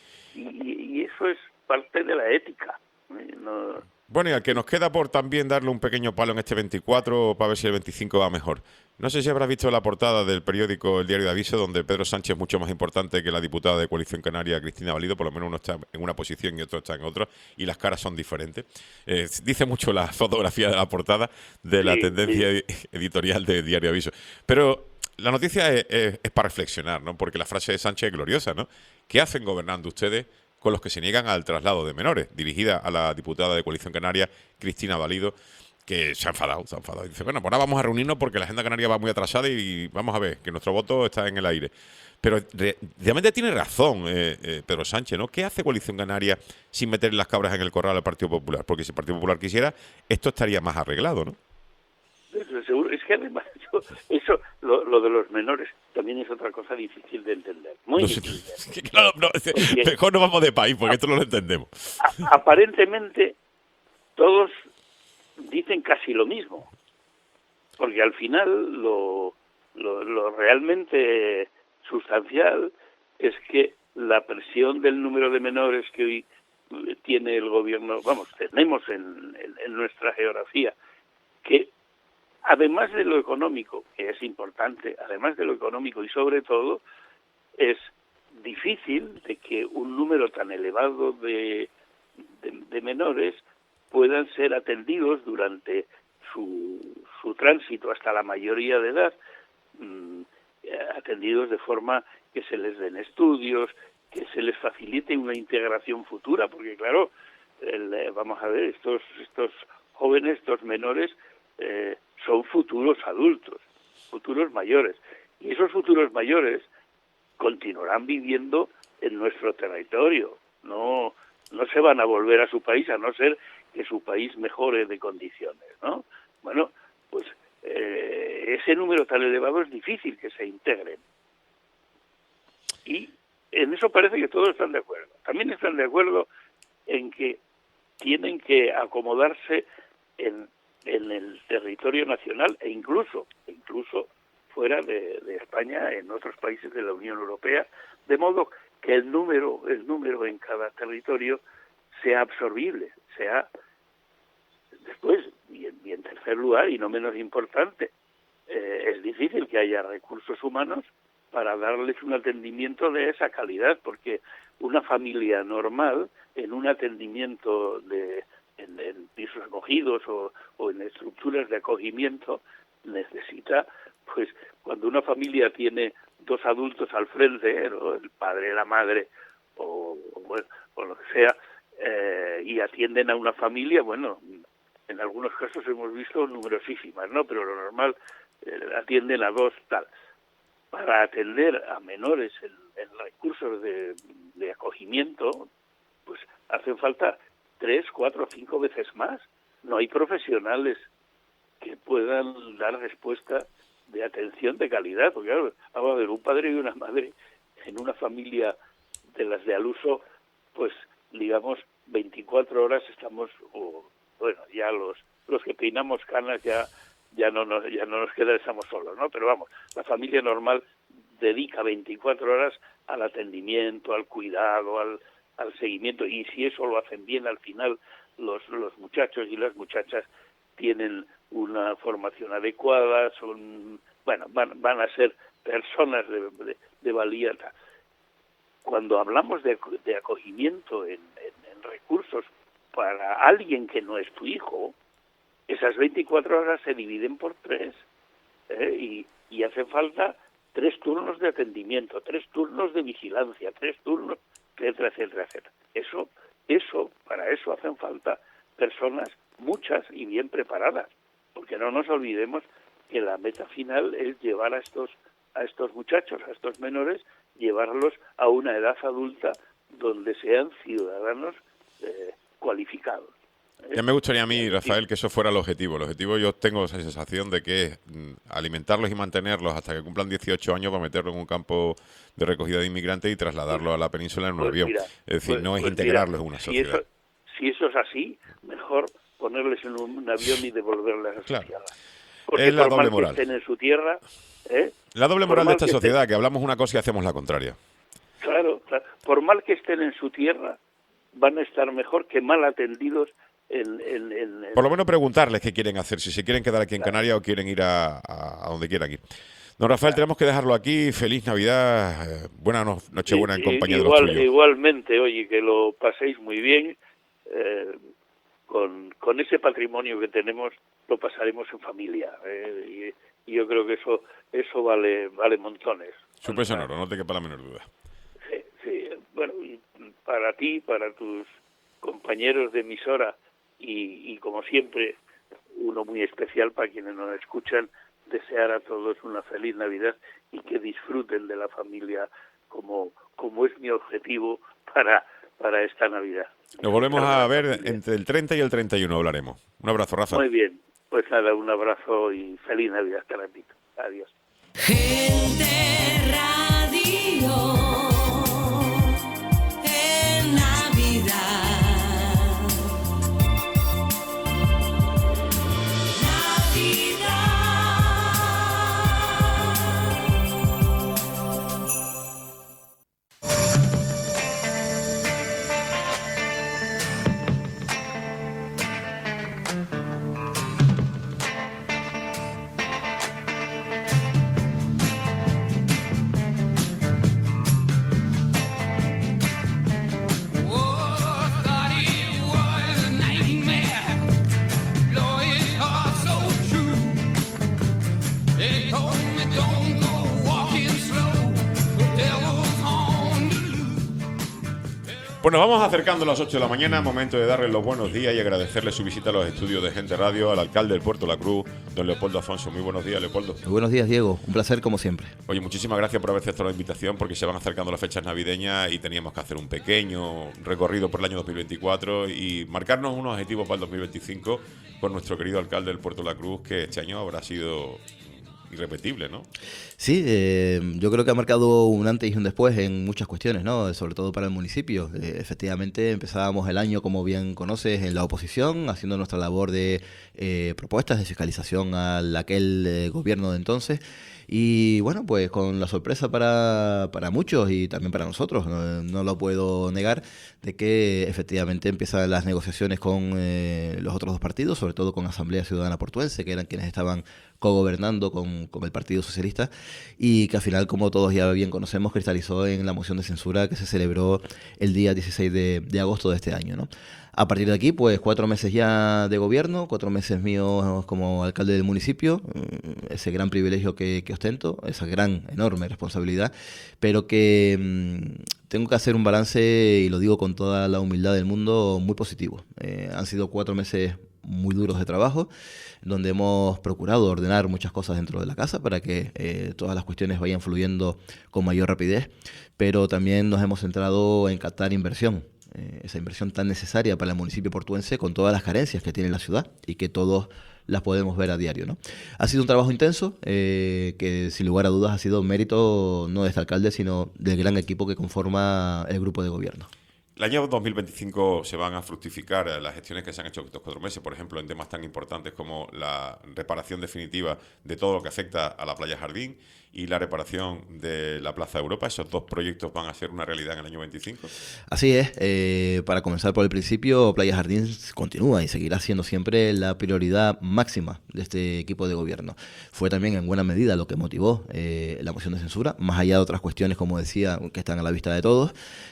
Y eso es parte de la ética. No, Bueno, y al que nos queda por también darle un pequeño palo en este 24 para ver si el 25 va mejor. No sé si habrás visto la portada del periódico El Diario de Aviso, donde Pedro Sánchez es mucho más importante que la diputada de Coalición Canaria, Cristina Valido, por lo menos uno está en una posición y otro está en otra, y las caras son diferentes. Dice mucho la fotografía de la portada de la Sí, tendencia editorial de Diario de Aviso. Pero la noticia es para reflexionar, ¿no? Porque la frase de Sánchez es gloriosa, ¿no? ¿Qué hacen gobernando ustedes con los que se niegan al traslado de menores? Dirigida a la diputada de Coalición Canaria, Cristina Valido, que se ha enfadado. Dice, bueno, pues ahora vamos a reunirnos porque la agenda canaria va muy atrasada y vamos a ver que nuestro voto está en el aire. Pero realmente tiene razón Pedro Sánchez, ¿no? ¿Qué hace Coalición Canaria sin meter las cabras en el corral al Partido Popular? Porque si el Partido Popular quisiera, esto estaría más arreglado, ¿no? eso seguro. Es que además lo de los menores también es otra cosa difícil de entender. Muy No sé, difícil de entender. es que, claro, Porque- mejor no vamos de país porque esto no lo entendemos. Aparentemente todos dicen casi lo mismo, porque al final lo realmente sustancial es que la presión del número de menores que hoy tiene el gobierno, tenemos en nuestra geografía, que además de lo económico, que es importante, además de lo económico y sobre todo, es difícil de que un número tan elevado de menores puedan ser atendidos durante su tránsito hasta la mayoría de edad, atendidos de forma que se les den estudios, que se les facilite una integración futura, porque claro, vamos a ver, estos jóvenes, estos menores, son futuros adultos, futuros mayores, y esos futuros mayores continuarán viviendo en nuestro territorio, no se van a volver a su país a no ser que su país mejore de condiciones, ¿no? Bueno, pues ese número tan elevado es difícil que se integren. Y en eso parece que todos están de acuerdo. También están de acuerdo en que tienen que acomodarse en en el territorio nacional e incluso fuera de España, en otros países de la Unión Europea, de modo que el número en cada territorio sea absorbible, sea después, y en tercer lugar, y no menos importante, es difícil que haya recursos humanos para darles un atendimiento de esa calidad, porque una familia normal, en un atendimiento en pisos acogidos o en estructuras de acogimiento, necesita, pues, cuando una familia tiene dos adultos al frente, ¿no?, el padre, la madre, o lo que sea, y atienden a una familia, bueno, en algunos casos hemos visto numerosísimas, ¿no?, pero lo normal, atienden a dos, tal. Para atender a menores en recursos de acogimiento, pues hacen falta 3, 4, 5 veces más. No hay profesionales que puedan dar respuesta de atención de calidad, porque claro, vamos a ver, un padre y una madre en una familia de las de al uso, pues digamos 24 horas estamos, bueno, ya los que peinamos canas ya no nos queda, estamos solos, ¿no? Pero vamos, la familia normal dedica 24 horas al atendimiento, al cuidado, al seguimiento, y si eso lo hacen bien, al final los muchachos y las muchachas tienen una formación adecuada, van a ser personas de valía. Cuando hablamos de acogimiento en recursos para alguien que no es tu hijo, esas 24 horas se dividen por 3, y hacen falta 3 turnos de atendimiento, 3 turnos de vigilancia, 3 turnos, etcétera, etcétera, etcétera. Para eso hacen falta personas, muchas y bien preparadas, porque no nos olvidemos que la meta final es llevar a estos muchachos, a estos menores, llevarlos a una edad adulta donde sean ciudadanos cualificados. Ya me gustaría a mí, Rafael, que eso fuera el objetivo. El objetivo, yo tengo esa sensación de que es alimentarlos y mantenerlos hasta que cumplan 18 años para meterlos en un campo de recogida de inmigrantes y trasladarlos a la península en un avión. Es decir, no es integrarlos en una sociedad. Si eso es así, mejor ponerles en un avión y devolverles a su tierra. Porque es la doble moral. Que estén en su tierra, la doble moral de esta sociedad, que hablamos una cosa y hacemos la contraria. Claro. Por mal que estén en su tierra, van a estar mejor que mal atendidos Por lo menos preguntarles qué quieren hacer, si se quieren quedar aquí en Canarias o quieren ir a donde quieran ir. Don Rafael, tenemos que dejarlo aquí. Feliz Navidad, buena Nochebuena en compañía de los tuyos. Igualmente, oye, que lo paséis muy bien. Con ese patrimonio que tenemos, lo pasaremos en familia. Y yo creo que eso vale montones. Súper sonoro, no te quepa la menor duda. Sí. Bueno, y para ti, para tus compañeros de emisora, y como siempre, uno muy especial para quienes nos escuchan, desear a todos una feliz Navidad y que disfruten de la familia como es mi objetivo para esta Navidad. Nos volvemos a ver entre el 30 y el 31, hablaremos. Un abrazo, Rafa. Muy bien, pues nada, un abrazo y feliz Navidad, Carambito. Adiós. Gente Radio en Navidad. Pues nos vamos acercando a las 8 de la mañana, momento de darles los buenos días y agradecerle su visita a los estudios de Gente Radio, al alcalde del Puerto La Cruz, don Leopoldo Afonso. Muy buenos días, Leopoldo. Muy buenos días, Diego. Un placer como siempre. Oye, muchísimas gracias por haber aceptado la invitación, porque se van acercando las fechas navideñas y teníamos que hacer un pequeño recorrido por el año 2024 y marcarnos unos objetivos para el 2025 con nuestro querido alcalde del Puerto La Cruz, que este año habrá sido irrepetible, ¿no? Sí, yo creo que ha marcado un antes y un después en muchas cuestiones, ¿no? Sobre todo para el municipio. Efectivamente, empezábamos el año, como bien conoces, en la oposición, haciendo nuestra labor de propuestas de fiscalización al aquel gobierno de entonces. Y bueno, pues con la sorpresa para muchos y también para nosotros, no lo puedo negar, de que efectivamente empiezan las negociaciones con los otros dos partidos, sobre todo con Asamblea Ciudadana Portuense, que eran quienes estaban cogobernando con el Partido Socialista, y que al final, como todos ya bien conocemos, cristalizó en la moción de censura que se celebró el día 16 de agosto de este año, ¿no? A partir de aquí, pues 4 meses ya de gobierno, 4 meses míos como alcalde del municipio, ese gran privilegio que ostento, esa gran, enorme responsabilidad, pero que tengo que hacer un balance, y lo digo con toda la humildad del mundo, muy positivo. Han sido 4 meses muy duros de trabajo, donde hemos procurado ordenar muchas cosas dentro de la casa para que todas las cuestiones vayan fluyendo con mayor rapidez, pero también nos hemos centrado en captar inversión. Esa inversión tan necesaria para el municipio portuense, con todas las carencias que tiene la ciudad y que todos las podemos ver a diario, ¿no? Ha sido un trabajo intenso, que sin lugar a dudas ha sido mérito no de este alcalde, sino del gran equipo que conforma el grupo de gobierno. El año 2025 se van a fructificar las gestiones que se han hecho estos 4 meses, por ejemplo, en temas tan importantes como la reparación definitiva de todo lo que afecta a la playa Jardín y la reparación de la Plaza Europa. ¿Esos 2 proyectos van a ser una realidad en el año 25? Así es. Para comenzar por el principio, Playa Jardín continúa y seguirá siendo siempre la prioridad máxima de este equipo de gobierno. Fue también en buena medida lo que motivó la moción de censura, más allá de otras cuestiones, como decía, que están a la vista de todos,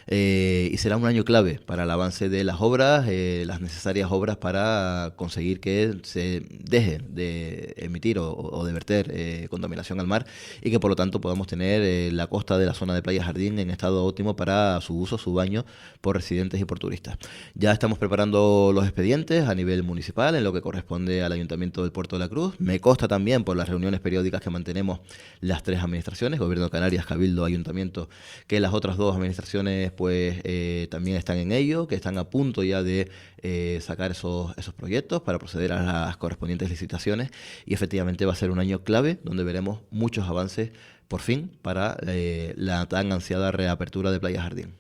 y será un año clave para el avance de las obras, las necesarias obras para conseguir que se deje de emitir o de verter contaminación al mar, y que por lo tanto podamos tener la costa de la zona de Playa Jardín en estado óptimo para su uso, su baño por residentes y por turistas. Ya estamos preparando los expedientes a nivel municipal en lo que corresponde al Ayuntamiento del Puerto de la Cruz. Me consta también por las reuniones periódicas que mantenemos las 3 administraciones, Gobierno de Canarias, Cabildo, Ayuntamiento, que las otras 2 administraciones pues también están en ello, que están a punto ya de sacar esos proyectos para proceder a las correspondientes licitaciones, y efectivamente va a ser un año clave donde veremos muchos avances por fin para la tan ansiada reapertura de Playa Jardín.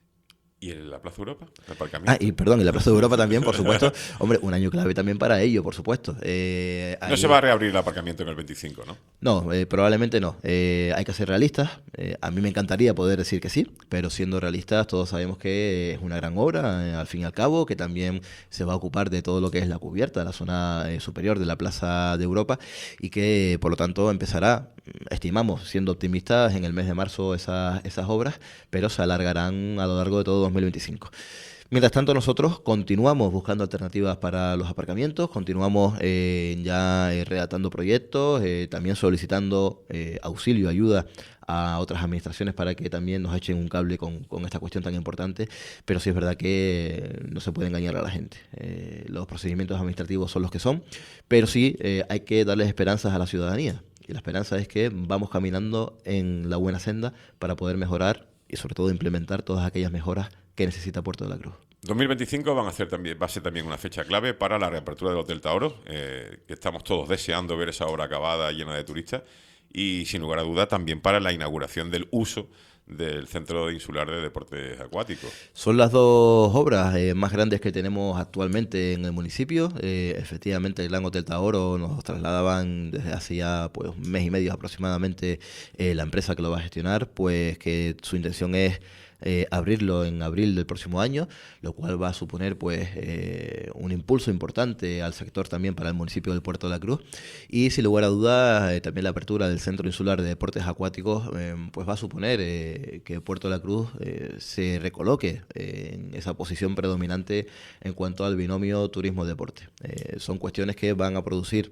¿Y en la Plaza Europa? ¿El aparcamiento? Y perdón, en la Plaza de Europa también, por supuesto. Hombre, un año clave también para ello, por supuesto. No se va a reabrir el aparcamiento en el 25, ¿no? No, probablemente no. Hay que ser realistas. A mí me encantaría poder decir que sí, pero siendo realistas todos sabemos que es una gran obra, al fin y al cabo, que también se va a ocupar de todo lo que es la cubierta, la zona superior de la Plaza de Europa, y que por lo tanto empezará, estimamos, siendo optimistas, en el mes de marzo esas obras, pero se alargarán a lo largo de todo 2025. Mientras tanto, nosotros continuamos buscando alternativas para los aparcamientos, continuamos ya redactando proyectos, también solicitando auxilio, ayuda a otras administraciones para que también nos echen un cable con esta cuestión tan importante, pero sí es verdad que no se puede engañar a la gente. Los procedimientos administrativos son los que son, pero sí hay que darles esperanzas a la ciudadanía, y la esperanza es que vamos caminando en la buena senda para poder mejorar y sobre todo implementar todas aquellas mejoras que necesita Puerto de la Cruz. 2025 va a ser también una fecha clave para la reapertura del Hotel Taoro, que estamos todos deseando ver esa obra acabada, llena de turistas, y sin lugar a duda también para la inauguración del uso del Centro Insular de Deportes Acuáticos. Son las 2 obras más grandes que tenemos actualmente en el municipio. Efectivamente, el Gran Hotel Taoro nos trasladaban desde hace ya pues, 1 mes y medio aproximadamente la empresa que lo va a gestionar, pues que su intención es abrirlo en abril del próximo año, lo cual va a suponer pues un impulso importante al sector también para el municipio del Puerto de la Cruz, y sin lugar a dudas también la apertura del Centro Insular de Deportes Acuáticos pues va a suponer que Puerto de la Cruz se recoloque en esa posición predominante en cuanto al binomio turismo-deporte. Son cuestiones que van a producir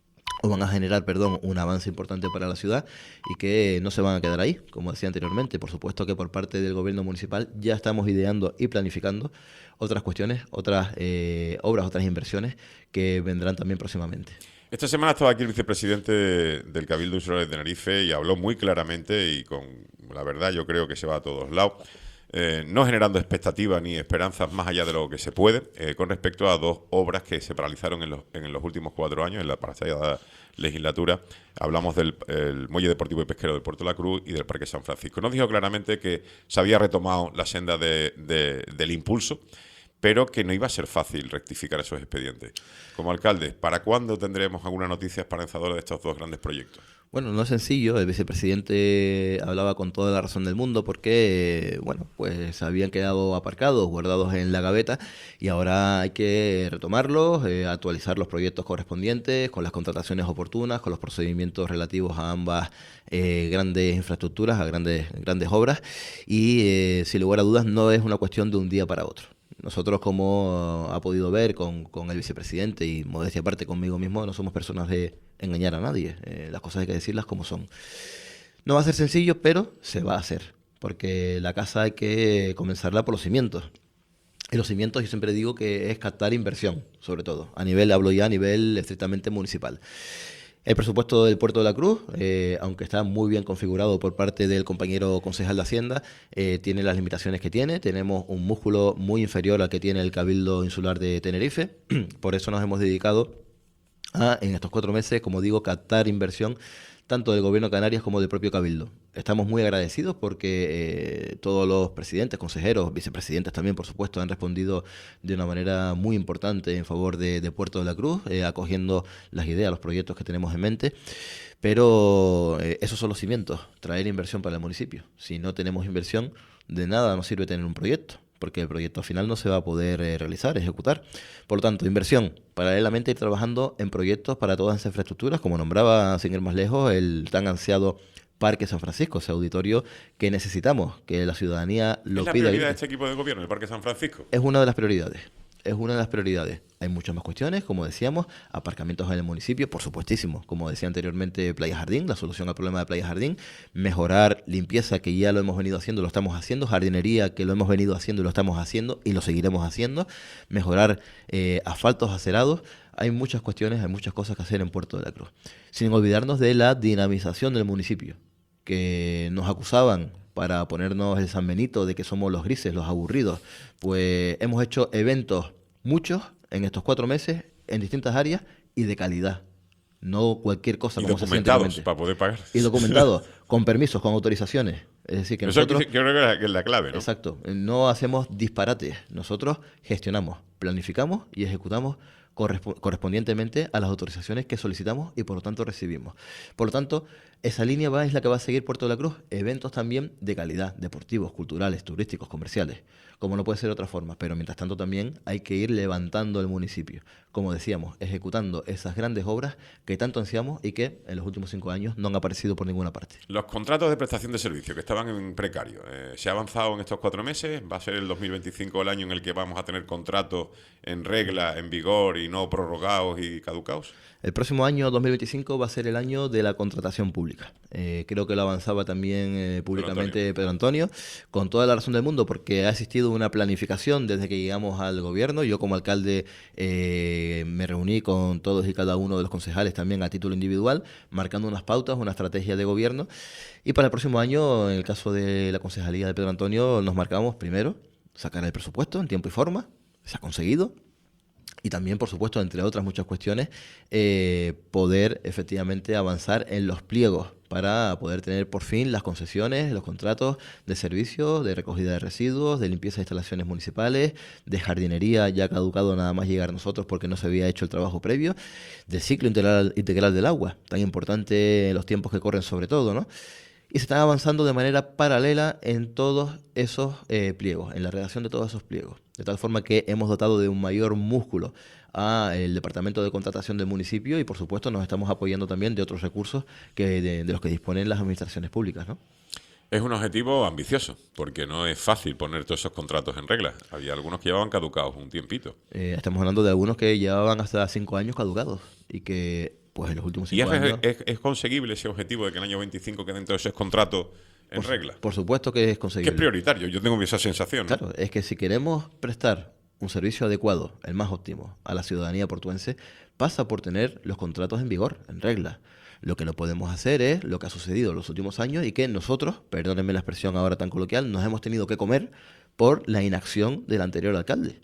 o van a generar, un avance importante para la ciudad, y que no se van a quedar ahí, como decía anteriormente. Por supuesto que por parte del gobierno municipal ya estamos ideando y planificando otras cuestiones, otras obras, otras inversiones que vendrán también próximamente. Esta semana estaba aquí el vicepresidente del Cabildo Insular de Tenerife y habló muy claramente y con la verdad yo creo que se va a todos lados no generando expectativas ni esperanzas más allá de lo que se puede, con respecto a dos obras que se paralizaron en los últimos 4 años, en la pasada legislatura. Hablamos del el Muelle Deportivo y Pesquero del Puerto de la Cruz y del Parque San Francisco. Nos dijo claramente que se había retomado la senda del impulso, pero que no iba a ser fácil rectificar esos expedientes. Como alcalde, ¿para cuándo tendremos alguna noticia esperanzadora de estos dos grandes proyectos? Bueno, no es sencillo. El vicepresidente hablaba con toda la razón del mundo porque, bueno, pues se habían quedado aparcados, guardados en la gaveta, y ahora hay que retomarlos, actualizar los proyectos correspondientes, con las contrataciones oportunas, con los procedimientos relativos a ambas grandes infraestructuras, a grandes obras, y sin lugar a dudas no es una cuestión de un día para otro. Nosotros, como ha podido ver con el vicepresidente y modestia aparte conmigo mismo, no somos personas de engañar a nadie. Las cosas hay que decirlas como son. No va a ser sencillo, pero se va a hacer, porque la casa hay que comenzarla por los cimientos. Y los cimientos, yo siempre digo que es captar inversión, sobre todo. Hablo ya a nivel estrictamente municipal. El presupuesto del Puerto de la Cruz, aunque está muy bien configurado por parte del compañero concejal de Hacienda, tiene las limitaciones que tiene. Tenemos un músculo muy inferior al que tiene el Cabildo Insular de Tenerife. Por eso nos hemos dedicado a, en estos 4 meses, como digo, captar inversión tanto del Gobierno de Canarias como del propio Cabildo. Estamos muy agradecidos porque todos los presidentes, consejeros, vicepresidentes también, por supuesto, han respondido de una manera muy importante en favor de Puerto de la Cruz, acogiendo las ideas, los proyectos que tenemos en mente. Pero esos son los cimientos, traer inversión para el municipio. Si no tenemos inversión, de nada nos sirve tener un proyecto, porque el proyecto final no se va a poder realizar, ejecutar. Por lo tanto, inversión. Paralelamente ir trabajando en proyectos para todas esas infraestructuras, como nombraba, sin ir más lejos, el tan ansiado Parque San Francisco, ese auditorio que necesitamos, que la ciudadanía lo pida. ¿Es la prioridad de este equipo de gobierno, el Parque San Francisco? Es una de las prioridades. Es una de las prioridades. Hay muchas más cuestiones, como decíamos, aparcamientos en el municipio, por supuestísimo. Como decía anteriormente, Playa Jardín, la solución al problema de Playa Jardín. Mejorar limpieza, que ya lo hemos venido haciendo, lo estamos haciendo. Jardinería, que lo hemos venido haciendo y lo estamos haciendo y lo seguiremos haciendo. Mejorar asfaltos acerados. Hay muchas cuestiones, hay muchas cosas que hacer en Puerto de la Cruz. Sin olvidarnos de la dinamización del municipio, que nos acusaban para ponernos el San Benito de que somos los grises, los aburridos. Pues hemos hecho eventos, muchos, en estos 4 meses, en distintas áreas y de calidad. No cualquier cosa y como se hacía documentados anteriormente. para poder pagar. Y documentados, con permisos, con autorizaciones. Es decir, que Eso nosotros... yo creo que es la clave, ¿no? Exacto. No hacemos disparates. Nosotros gestionamos, planificamos y ejecutamos correspondientemente a las autorizaciones que solicitamos y por lo tanto recibimos. Por lo tanto, esa línea es la que va a seguir Puerto de la Cruz. Eventos también de calidad, deportivos, culturales, turísticos, comerciales, como no puede ser de otra forma. Pero mientras tanto también hay que ir levantando el municipio, como decíamos, ejecutando esas grandes obras que tanto ansiamos y que en los últimos 5 años no han aparecido por ninguna parte. Los contratos de prestación de servicio que estaban en precario, ¿se ha avanzado en estos 4 meses? ¿Va a ser el 2025 el año en el que vamos a tener contratos en regla, en vigor y no prorrogados y caducados? El próximo año, 2025, va a ser el año de la contratación pública. Creo que lo avanzaba también públicamente Pedro Antonio, con toda la razón del mundo, porque ha existido una planificación desde que llegamos al gobierno. Yo como alcalde me reuní con todos y cada uno de los concejales también a título individual, marcando unas pautas, una estrategia de gobierno. Y para el próximo año, en el caso de la concejalía de Pedro Antonio, nos marcamos primero sacar el presupuesto en tiempo y forma. Se ha conseguido. Y también, por supuesto, entre otras muchas cuestiones, poder efectivamente avanzar en los pliegos para poder tener por fin las concesiones, los contratos de servicios, de recogida de residuos, de limpieza de instalaciones municipales, de jardinería ya caducado nada más llegar a nosotros porque no se había hecho el trabajo previo, del ciclo integral del agua, tan importante en los tiempos que corren sobre todo, ¿no? Y se está avanzando de manera paralela en todos esos pliegos, en la redacción de todos esos pliegos. De tal forma que hemos dotado de un mayor músculo al Departamento de Contratación del municipio y, por supuesto, nos estamos apoyando también de otros recursos que de los que disponen las administraciones públicas, ¿no? Es un objetivo ambicioso, porque no es fácil poner todos esos contratos en regla. Había algunos que llevaban caducados un tiempito. Estamos hablando de algunos que llevaban hasta 5 años caducados y que... pues en los últimos 5 años... ¿Y es conseguible ese objetivo de que en el año 25 queden todos esos contratos en regla? Por supuesto que es conseguible. Que es prioritario, yo tengo esa sensación, ¿no? Claro, es que si queremos prestar un servicio adecuado, el más óptimo, a la ciudadanía portuense, pasa por tener los contratos en vigor, en regla. Lo que no podemos hacer es lo que ha sucedido en los últimos años y que nosotros, perdónenme la expresión ahora tan coloquial, nos hemos tenido que comer por la inacción del anterior alcalde.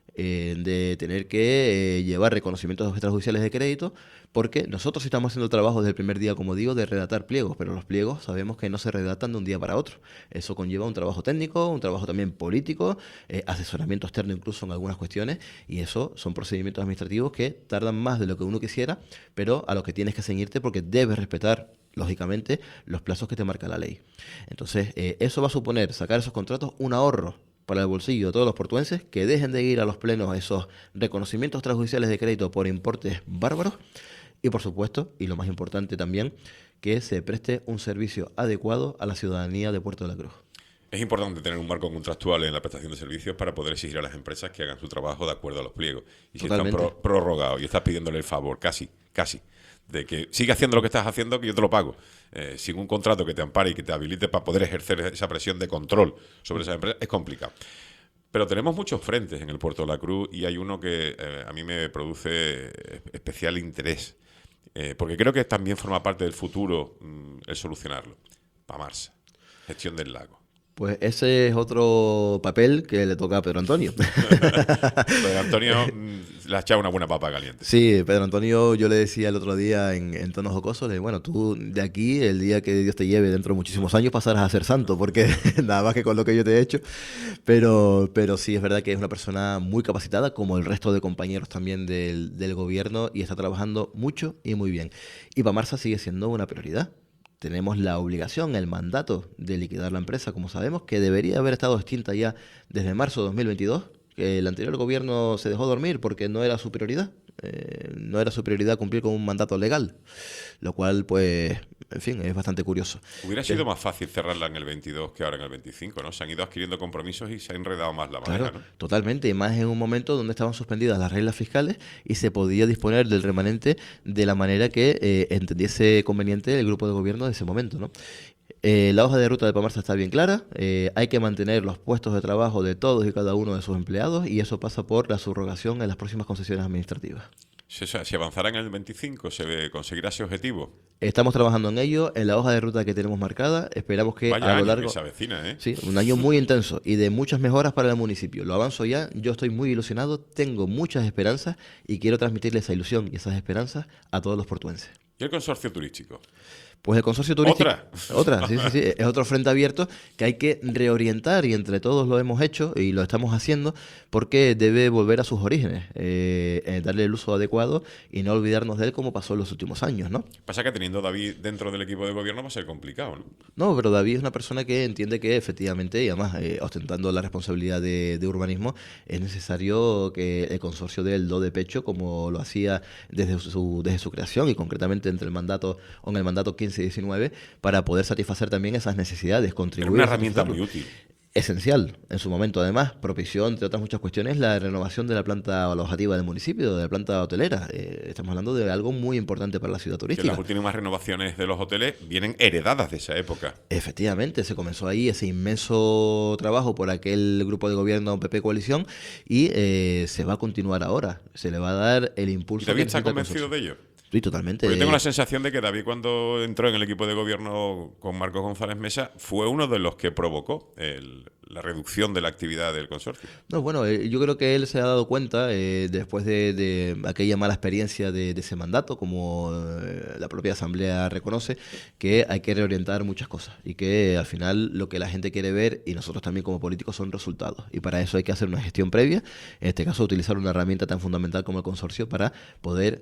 De tener que llevar reconocimientos extrajudiciales de crédito, porque nosotros estamos haciendo el trabajo desde el primer día, como digo, de redactar pliegos, pero los pliegos sabemos que no se redactan de un día para otro. Eso conlleva un trabajo técnico, un trabajo también político, asesoramiento externo incluso en algunas cuestiones, y eso son procedimientos administrativos que tardan más de lo que uno quisiera, pero a los que tienes que ceñirte porque debes respetar, lógicamente, los plazos que te marca la ley. Entonces, eso va a suponer sacar esos contratos un ahorro para el bolsillo de todos los portuenses, que dejen de ir a los plenos a esos reconocimientos extrajudiciales de crédito por importes bárbaros y, por supuesto, y lo más importante también, que se preste un servicio adecuado a la ciudadanía de Puerto de la Cruz. Es importante tener un marco contractual en la prestación de servicios para poder exigir a las empresas que hagan su trabajo de acuerdo a los pliegos. Y si están prorrogados y estás pidiéndole el favor, casi, de que siga haciendo lo que estás haciendo, que yo te lo pago, sin un contrato que te ampare y que te habilite para poder ejercer esa presión de control sobre esa empresa, es complicado. Pero tenemos muchos frentes en el Puerto de la Cruz y hay uno que a mí me produce especial interés, porque creo que también forma parte del futuro el solucionarlo. Pamarsa, gestión del lago. Pues ese es otro papel que le toca a Pedro Antonio. Pedro Antonio le ha echado una buena papa caliente. Sí, Pedro Antonio, yo le decía el otro día en tonos jocosos, bueno, tú de aquí, el día que Dios te lleve dentro de muchísimos años, pasarás a ser santo, porque nada más que con lo que yo te he hecho. Pero sí, es verdad que es una persona muy capacitada, como el resto de compañeros también del gobierno, y está trabajando mucho y muy bien. Y Pamarsa sigue siendo una prioridad. Tenemos la obligación, el mandato de liquidar la empresa, como sabemos, que debería haber estado extinta ya desde marzo de 2022, que el anterior gobierno se dejó dormir porque no era su prioridad. No era su prioridad cumplir con un mandato legal, lo cual, pues, en fin, es bastante curioso. Hubiera sido más fácil cerrarla en el 22 que ahora en el 25, ¿no? Se han ido adquiriendo compromisos y se ha enredado más la madera, Claro, ¿no? totalmente, y más en un momento donde estaban suspendidas las reglas fiscales y se podía disponer del remanente de la manera que entendiese conveniente el grupo de gobierno de ese momento, ¿no? La hoja de ruta de Pamarsa está bien clara, hay que mantener los puestos de trabajo de todos y cada uno de sus empleados y eso pasa por la subrogación en las próximas concesiones administrativas. Si avanzará en el 25, ¿se conseguirá ese objetivo? Estamos trabajando en ello, en la hoja de ruta que tenemos marcada, esperamos que Vaya a lo año largo... que se avecina, ¿eh? Sí, un año muy intenso y de muchas mejoras para el municipio. Lo avanzo ya, yo estoy muy ilusionado, tengo muchas esperanzas y quiero transmitirle esa ilusión y esas esperanzas a todos los portuenses. ¿Y el consorcio turístico? Pues el consorcio turístico... ¿Otra? Sí. Es otro frente abierto que hay que reorientar y entre todos lo hemos hecho y lo estamos haciendo porque debe volver a sus orígenes, darle el uso adecuado y no olvidarnos de él como pasó en los últimos años, ¿no? Pasa que teniendo a David dentro del equipo de gobierno va a ser complicado, ¿no? No, pero David es una persona que entiende que efectivamente, y además ostentando la responsabilidad de urbanismo, es necesario que el consorcio dé el do de pecho como lo hacía desde su creación y concretamente entre el mandato 15 y 19 para poder satisfacer también esas necesidades, contribuir. Era una herramienta muy útil. Esencial en su momento, además, propició, entre otras muchas cuestiones, la renovación de la planta alojativa del municipio, de la planta hotelera. Estamos hablando de algo muy importante para la ciudad Que turística. las últimas renovaciones de los hoteles vienen heredadas de esa época. Efectivamente, se comenzó ahí ese inmenso trabajo por aquel grupo de gobierno PP Coalición y se va a continuar ahora. Se le va a dar el impulso. ¿Y David que está necesita el convencido consorcio. de ello? Sí, totalmente. Porque tengo la sensación de que David, cuando entró en el equipo de gobierno con Marcos González Mesa, fue uno de los que provocó la reducción de la actividad del consorcio. No, bueno, yo creo que él se ha dado cuenta después de aquella mala experiencia de ese mandato, como la propia Asamblea reconoce, que hay que reorientar muchas cosas y que al final lo que la gente quiere ver y nosotros también como políticos son resultados. Y para eso hay que hacer una gestión previa, en este caso utilizar una herramienta tan fundamental como el consorcio para poder...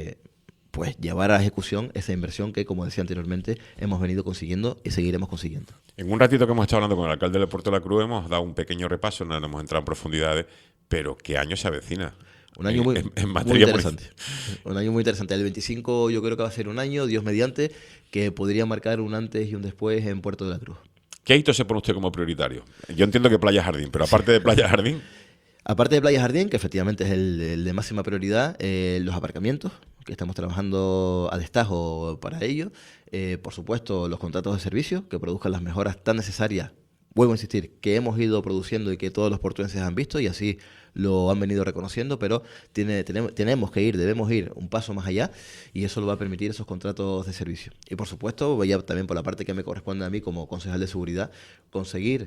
pues llevar a ejecución esa inversión que, como decía anteriormente, hemos venido consiguiendo y seguiremos consiguiendo. En un ratito que hemos estado hablando con el alcalde de Puerto de la Cruz hemos dado un pequeño repaso, no hemos entrado en profundidades, pero ¿qué año se avecina? Un año muy materia interesante. Un año muy interesante. El 25 yo creo que va a ser un año, Dios mediante, que podría marcar un antes y un después en Puerto de la Cruz. ¿Qué hito se pone usted como prioritario? Yo entiendo que Playa Jardín, pero aparte de Playa Jardín... Aparte de Playa Jardín, que efectivamente es el de máxima prioridad, los aparcamientos, que estamos trabajando a destajo para ello. Por supuesto, los contratos de servicio, que produzcan las mejoras tan necesarias, vuelvo a insistir, que hemos ido produciendo y que todos los portuenses han visto y así lo han venido reconociendo, pero debemos ir un paso más allá y eso lo va a permitir esos contratos de servicio. Y por supuesto, voy a también por la parte que me corresponde a mí como concejal de seguridad, conseguir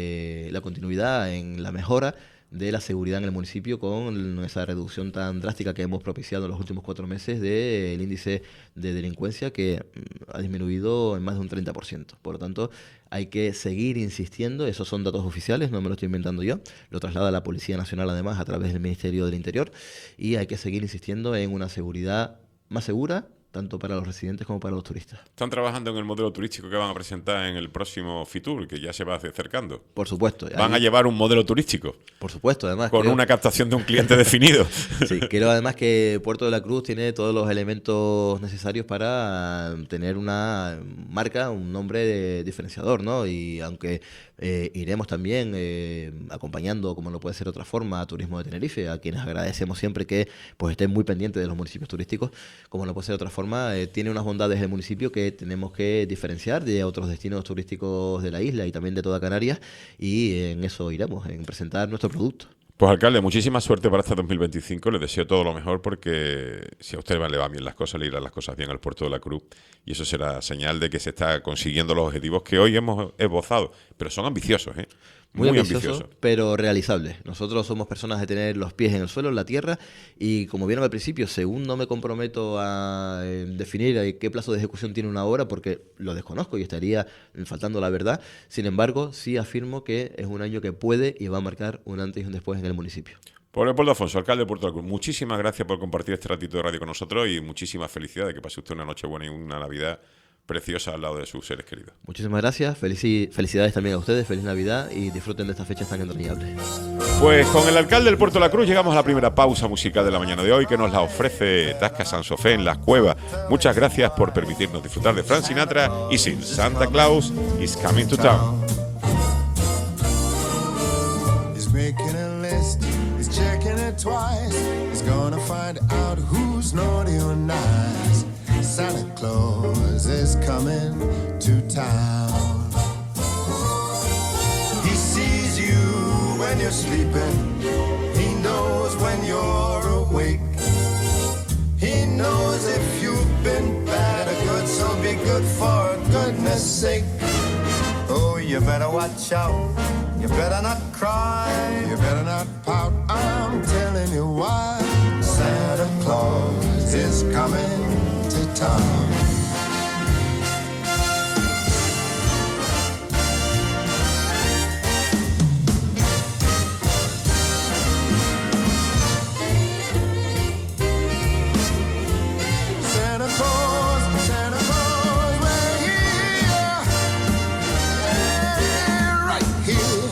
la continuidad en la mejora de la seguridad en el municipio con esa reducción tan drástica que hemos propiciado en los últimos 4 meses del índice de delincuencia que ha disminuido en más de un 30%. Por lo tanto, hay que seguir insistiendo, esos son datos oficiales, no me lo estoy inventando yo, lo traslada la Policía Nacional además a través del Ministerio del Interior y hay que seguir insistiendo en una seguridad más segura, tanto para los residentes como para los turistas. ¿Están trabajando en el modelo turístico que van a presentar en el próximo Fitur, que ya se va acercando? Por supuesto. ¿Van a llevar un modelo turístico? Por supuesto, además. Con una captación de un cliente definido. Sí, creo además que Puerto de la Cruz tiene todos los elementos necesarios para tener una marca, un nombre diferenciador, ¿no? Y aunque iremos también acompañando, como no puede ser de otra forma, a Turismo de Tenerife, a quienes agradecemos siempre que pues estén muy pendientes de los municipios turísticos, como no puede ser de otra forma, tiene unas bondades del municipio que tenemos que diferenciar de otros destinos turísticos de la isla y también de toda Canarias, y en eso iremos, en presentar nuestro producto. Pues alcalde, muchísima suerte para este 2025, le deseo todo lo mejor porque si a usted le van bien las cosas, le irán las cosas bien al Puerto de la Cruz y eso será señal de que se está consiguiendo los objetivos que hoy hemos esbozado, pero son ambiciosos, ¿eh? Muy ambicioso, pero realizable. Nosotros somos personas de tener los pies en el suelo, en la tierra, y como vieron al principio, según no me comprometo a definir qué plazo de ejecución tiene una obra, porque lo desconozco y estaría faltando la verdad, sin embargo, sí afirmo que es un año que puede y va a marcar un antes y un después en el municipio. Por Leopoldo Afonso, alcalde de Puerto de la Cruz, muchísimas gracias por compartir este ratito de radio con nosotros y muchísimas felicidades, que pase usted una noche buena y una Navidad preciosa al lado de sus seres queridos. Muchísimas gracias, felicidades también a ustedes, feliz Navidad y disfruten de estas fechas tan entrañables. Pues con el alcalde del Puerto de la Cruz llegamos a la primera pausa musical de la mañana de hoy que nos la ofrece Tasca Sansofé en Las Cuevas. Muchas gracias por permitirnos disfrutar de Frank Sinatra y sin Santa Claus is Coming to Town. He's making a list, he's checking it twice, he's gonna find out who's naughty or nice. Santa Claus is coming to town. He sees you when you're sleeping. He knows when you're awake. He knows if you've been bad or good, so be good for goodness sake. Oh, you better watch out. You better not cry. You better not pout. I'm telling you why. Santa Claus is coming to town. Santa Claus, we're here, yeah, right here.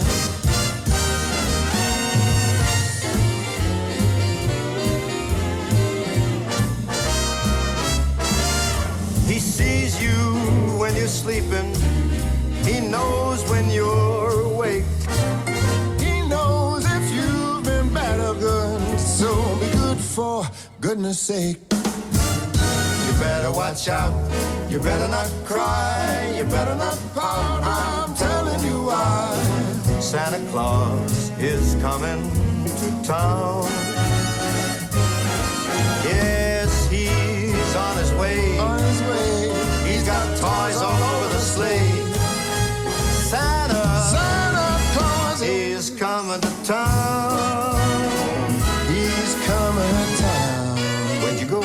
He sees you when you're sleeping. He knows when you're awake. He knows if you've been bad or good. So be good for goodness sake. You better watch out. You better not cry. You better not pout. I'm telling you why. Santa Claus is coming to town. Yes, he's on his way. On his way. He's got toys all over the sleigh. Santa Claus is coming to town. He's coming to town. Where'd you go?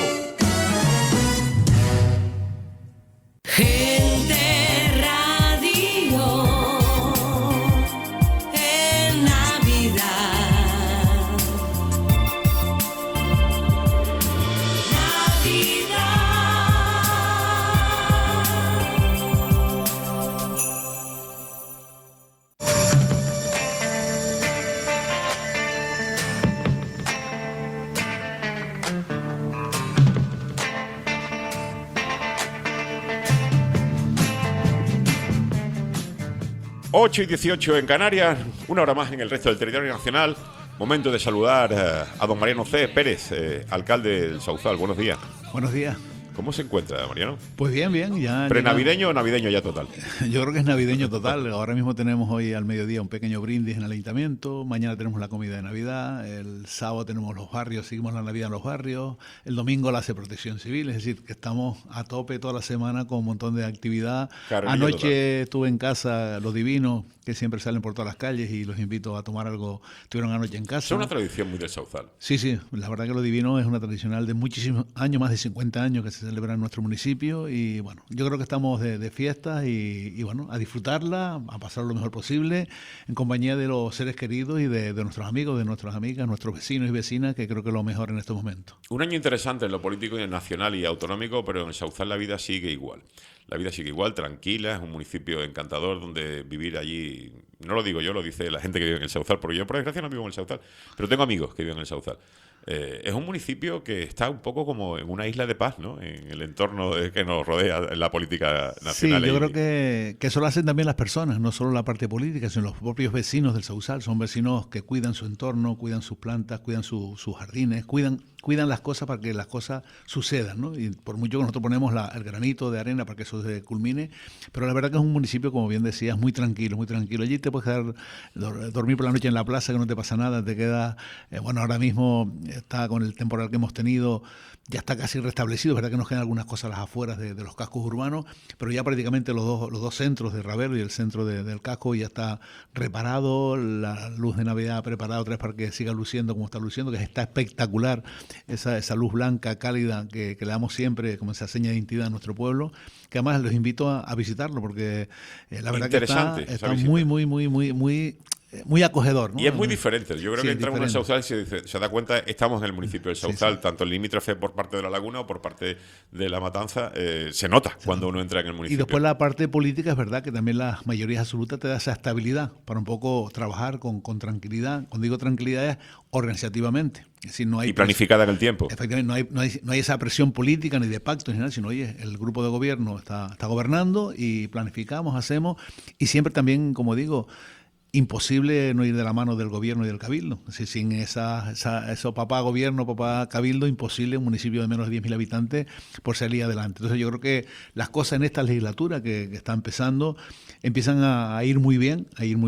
Gente Radio en Navidad. Ocho y 18 en Canarias, una hora más en el resto del territorio nacional. Momento de saludar a don Mariano C. Pérez, alcalde del Sauzal. Buenos días. Buenos días. ¿Cómo se encuentra, Mariano? Pues bien, bien. Ya ¿Prenavideño o navideño ya total? Yo creo que es navideño total. Ahora mismo tenemos hoy al mediodía un pequeño brindis en el ayuntamiento. Mañana tenemos la comida de Navidad. El sábado tenemos los barrios, seguimos la Navidad en los barrios. El domingo la hace Protección Civil. Es decir, que estamos a tope toda la semana con un montón de actividad. Carrillo Anoche total. estuve en casa Los Divinos, que siempre salen por todas las calles, y los invito a tomar algo. Estuvieron anoche en casa. Es una tradición muy del Sauzal. Sí, sí, la verdad que Lo Divino es una tradicional de muchísimos años, más de 50 años que se celebra en nuestro municipio, y bueno, yo creo que estamos de fiestas y bueno, a disfrutarla, a pasar lo mejor posible en compañía de los seres queridos y de nuestros amigos, de nuestras amigas, nuestros vecinos y vecinas, que creo que es lo mejor en estos momentos. Un año interesante en lo político y en nacional y autonómico, pero en el Sauzal la vida sigue igual. La vida sigue igual, tranquila, es un municipio encantador donde vivir allí, no lo digo yo, lo dice la gente que vive en el Sauzal, porque yo por desgracia no vivo en el Sauzal, pero tengo amigos que viven en el Sauzal. Es un municipio que está un poco como en una isla de paz, ¿no? En el entorno que nos rodea en la política nacional. Sí, yo creo que eso lo hacen también las personas, no solo la parte política, sino los propios vecinos del Sauzal. Son vecinos que cuidan su entorno, cuidan sus plantas, cuidan sus jardines, cuidan las cosas para que las cosas sucedan, ¿no? Y por mucho que nosotros ponemos el granito de arena para que eso se culmine, pero la verdad que es un municipio, como bien decías, muy tranquilo, muy tranquilo. Allí te puedes quedar, dormir por la noche en la plaza, que no te pasa nada, te quedas, bueno, ahora mismo está con el temporal que hemos tenido, ya está casi restablecido. Es verdad que nos quedan algunas cosas a las afueras de los cascos urbanos, pero ya prácticamente los dos centros de Ravelo y el centro del casco ya está reparado, la luz de Navidad preparada otra vez para que siga luciendo como está luciendo, que está espectacular, esa luz blanca, cálida, que le damos siempre como esa seña de identidad a nuestro pueblo, que además los invito a visitarlo, porque la verdad que está muy acogedor, ¿no? Y es muy diferente. Yo creo Sí, que entra uno en el diferente. Sauzal y se da cuenta, estamos en el municipio del Sauzal, tanto el limítrofe por parte de La Laguna o por parte de La Matanza, se nota cuando uno entra en el Y municipio. después la parte política, es verdad que también las mayorías absolutas te da esa estabilidad para un poco trabajar con tranquilidad. Cuando digo tranquilidad es organizativamente. Es decir, no hay Y planificada en el tiempo. Efectivamente, no hay esa presión política ni de pactos ni nada, sino, oye, el grupo de gobierno está gobernando y planificamos, hacemos, y siempre también, como digo, imposible no ir de la mano del gobierno y del cabildo. Es decir, sin eso papá gobierno, papá cabildo, imposible un municipio de menos de 10.000 habitantes por salir adelante. Entonces yo creo que las cosas en esta legislatura que está empezando empiezan a ir muy bien,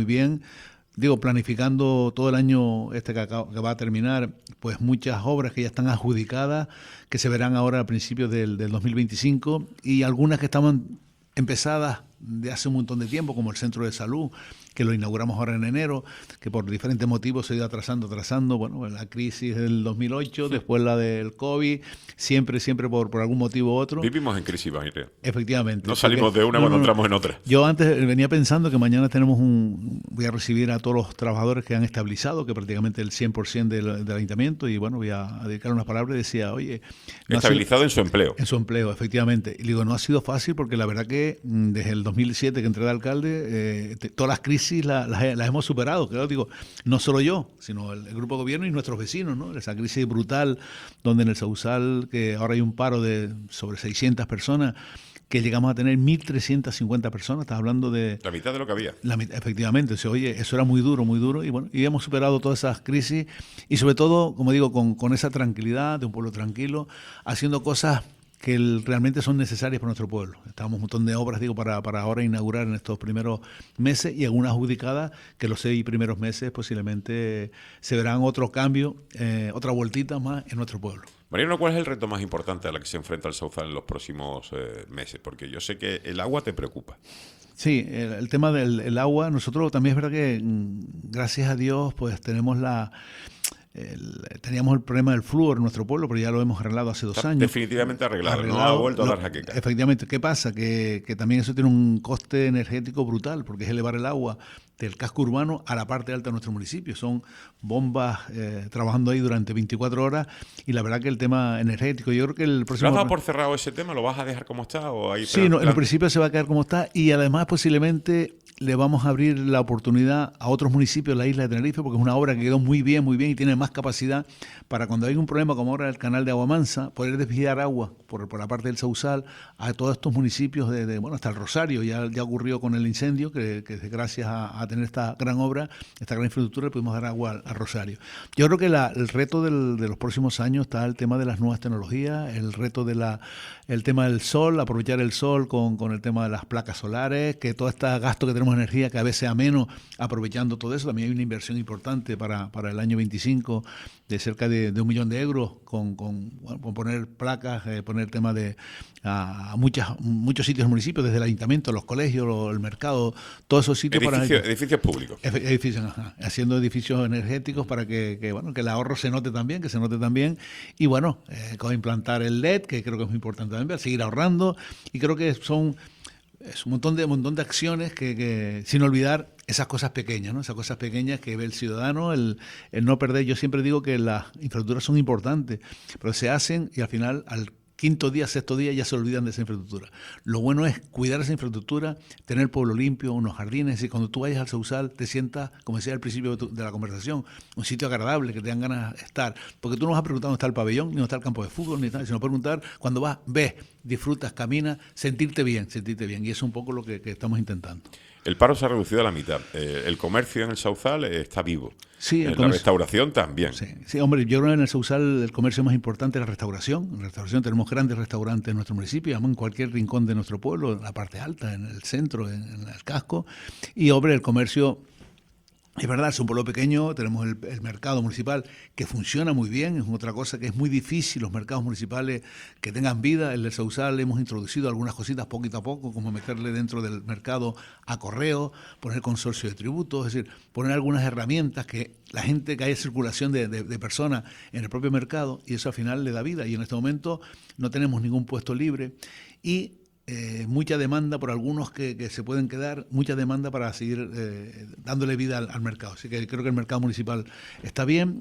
Digo, planificando todo el año que va a terminar, pues muchas obras que ya están adjudicadas, que se verán ahora a principios del 2025, y algunas que estaban empezadas de hace un montón de tiempo, como el centro de salud, que lo inauguramos ahora en enero, que por diferentes motivos se ha ido atrasando, bueno, la crisis del 2008, después la del COVID, siempre por algún motivo u otro. Vivimos en crisis, María. Efectivamente. No salimos de una cuando entramos en otra. Yo antes venía pensando que mañana voy a recibir a todos los trabajadores que han estabilizado, que prácticamente el 100% del ayuntamiento, y bueno, voy a dedicar unas palabras y decía, oye... Estabilizado en su empleo. En su empleo, efectivamente. Y digo, no ha sido fácil porque la verdad que desde el 2007 que entré de alcalde, todas las crisis las hemos superado. Claro, digo, no solo yo, sino el grupo de gobierno y nuestros vecinos, ¿no? Esa crisis brutal donde en el Sauzal, que ahora hay un paro de sobre 600 personas, que llegamos a tener 1.350 personas, estás hablando de... La mitad de lo que había. Efectivamente, o sea, oye, eso era muy duro, y bueno, y hemos superado todas esas crisis, y sobre todo, como digo, con esa tranquilidad de un pueblo tranquilo, haciendo cosas que realmente son necesarias para nuestro pueblo. Estamos un montón de obras, digo, para ahora inaugurar en estos primeros meses, y algunas adjudicadas que los 6 primeros meses posiblemente se verán otro cambio, otra vueltita más en nuestro pueblo. Mariano, ¿cuál es el reto más importante a la que se enfrenta el Sauzal en los próximos meses? Porque yo sé que el agua te preocupa. Sí, el tema del agua, nosotros también es verdad que gracias a Dios pues teníamos teníamos el problema del flúor en nuestro pueblo, pero ya lo hemos arreglado hace 2 años. Definitivamente arreglado, no ha vuelto a dar jaqueca. Efectivamente, ¿qué pasa? Que también eso tiene un coste energético brutal, porque es elevar el agua del casco urbano a la parte alta de nuestro municipio. Son bombas trabajando ahí durante 24 horas, y la verdad que el tema energético, yo creo que el próximo... ¿Lo has dado por cerrado ese tema? ¿Lo vas a dejar como está? ¿O hay Sí, no, en el principio se va a quedar como está, y además posiblemente le vamos a abrir la oportunidad a otros municipios de la isla de Tenerife, porque es una obra que quedó muy bien y tiene más capacidad para cuando hay un problema como ahora el canal de Agua Mansa, poder desviar agua por la parte del Sauzal a todos estos municipios bueno, hasta el Rosario. Ya ocurrió con el incendio, que gracias a a tener esta gran obra, esta gran infraestructura, y pudimos dar agua al Rosario. Yo creo que el reto de los próximos años está el tema de las nuevas tecnologías, el reto el tema del sol, aprovechar el sol con el tema de las placas solares, que todo este gasto que tenemos de energía cada vez sea menos, aprovechando todo eso. También hay una inversión importante para el año 25 de cerca de 1 millón de euros con poner placas, poner tema a muchos sitios del municipio, desde el ayuntamiento, los colegios, el mercado, todos esos sitios edificios públicos. Haciendo edificios energéticos para que el ahorro se note también, y bueno, con implantar el LED, que creo que es muy importante también, seguir ahorrando, y creo que es un montón de acciones que sin olvidar esas cosas pequeñas, ¿no? Esas cosas pequeñas que ve el ciudadano, el no perder. Yo siempre digo que las infraestructuras son importantes, pero se hacen y al final, al quinto día, sexto día, ya se olvidan de esa infraestructura. Lo bueno es cuidar esa infraestructura, tener el pueblo limpio, unos jardines, y cuando tú vayas al Sausal te sientas, como decía al principio de la conversación, un sitio agradable, que te dan ganas de estar, porque tú no vas a preguntar dónde está el pabellón, ni dónde está el campo de fútbol, ni nada, sino preguntar cuando vas, ves, disfrutas, caminas, sentirte bien, y eso es un poco lo que estamos intentando. El paro se ha reducido a la mitad. El comercio en el Sauzal está vivo. Sí, la restauración también. Sí, hombre, yo creo que en el Sauzal el comercio más importante es la restauración. En la restauración tenemos grandes restaurantes en nuestro municipio, además en cualquier rincón de nuestro pueblo, en la parte alta, en el centro, en el casco. Y, hombre, el comercio... Es verdad, es un pueblo pequeño, tenemos el mercado municipal que funciona muy bien, es otra cosa que es muy difícil, los mercados municipales que tengan vida. El del Sauzal hemos introducido algunas cositas poquito a poco, como meterle dentro del mercado a correo, poner consorcio de tributos, es decir, poner algunas herramientas que la gente, que haya circulación de personas en el propio mercado, y eso al final le da vida. Y en este momento no tenemos ningún puesto libre y mucha demanda por algunos que se pueden quedar, mucha demanda para seguir dándole vida al mercado. Así que creo que el mercado municipal está bien.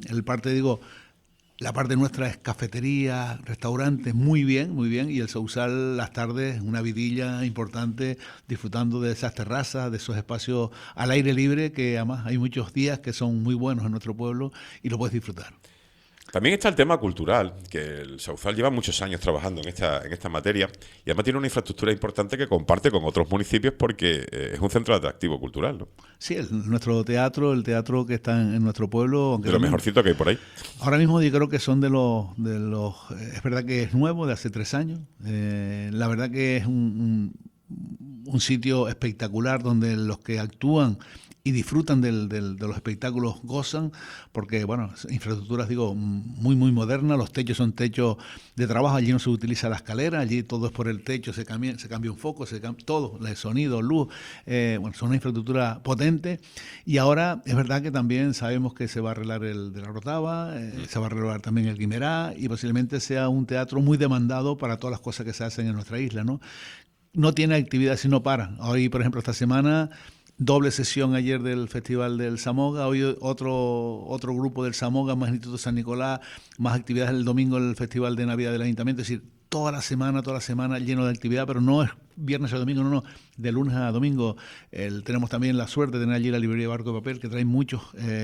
La parte nuestra es cafetería, restaurantes, muy bien, y el Sauzal las tardes, una vidilla importante, disfrutando de esas terrazas, de esos espacios al aire libre, que además hay muchos días que son muy buenos en nuestro pueblo y lo puedes disfrutar. También está el tema cultural, que el Sauzal lleva muchos años trabajando en esta materia, y además tiene una infraestructura importante que comparte con otros municipios porque es un centro de atractivo cultural, ¿no? Sí, nuestro teatro, el teatro que está en nuestro pueblo... De lo mejorcito que hay por ahí. Ahora mismo yo creo que son de los es verdad que es nuevo, de hace 3 años. La verdad que es un sitio espectacular donde los que actúan y disfrutan de los espectáculos gozan, porque, bueno, infraestructuras, muy, muy modernas. Los techos son techos de trabajo, allí no se utiliza la escalera, allí todo es por el techo, se cambia un foco, todo, el sonido, luz, son una infraestructura potente. Y ahora es verdad que también sabemos que se va a arreglar el de la Rotava, se va a arreglar también el Guimerá, y posiblemente sea un teatro muy demandado para todas las cosas que se hacen en nuestra isla, ¿no? No tiene actividad si no para. Hoy, por ejemplo, esta semana... Doble sesión ayer del Festival del Samoga, hoy otro grupo del Samoga, más Instituto San Nicolás, más actividades el domingo el Festival de Navidad del Ayuntamiento, es decir, toda la semana lleno de actividad, pero no es viernes o domingo, no, de lunes a domingo. Tenemos también la suerte de tener allí la librería Barco de Papel, que trae muchos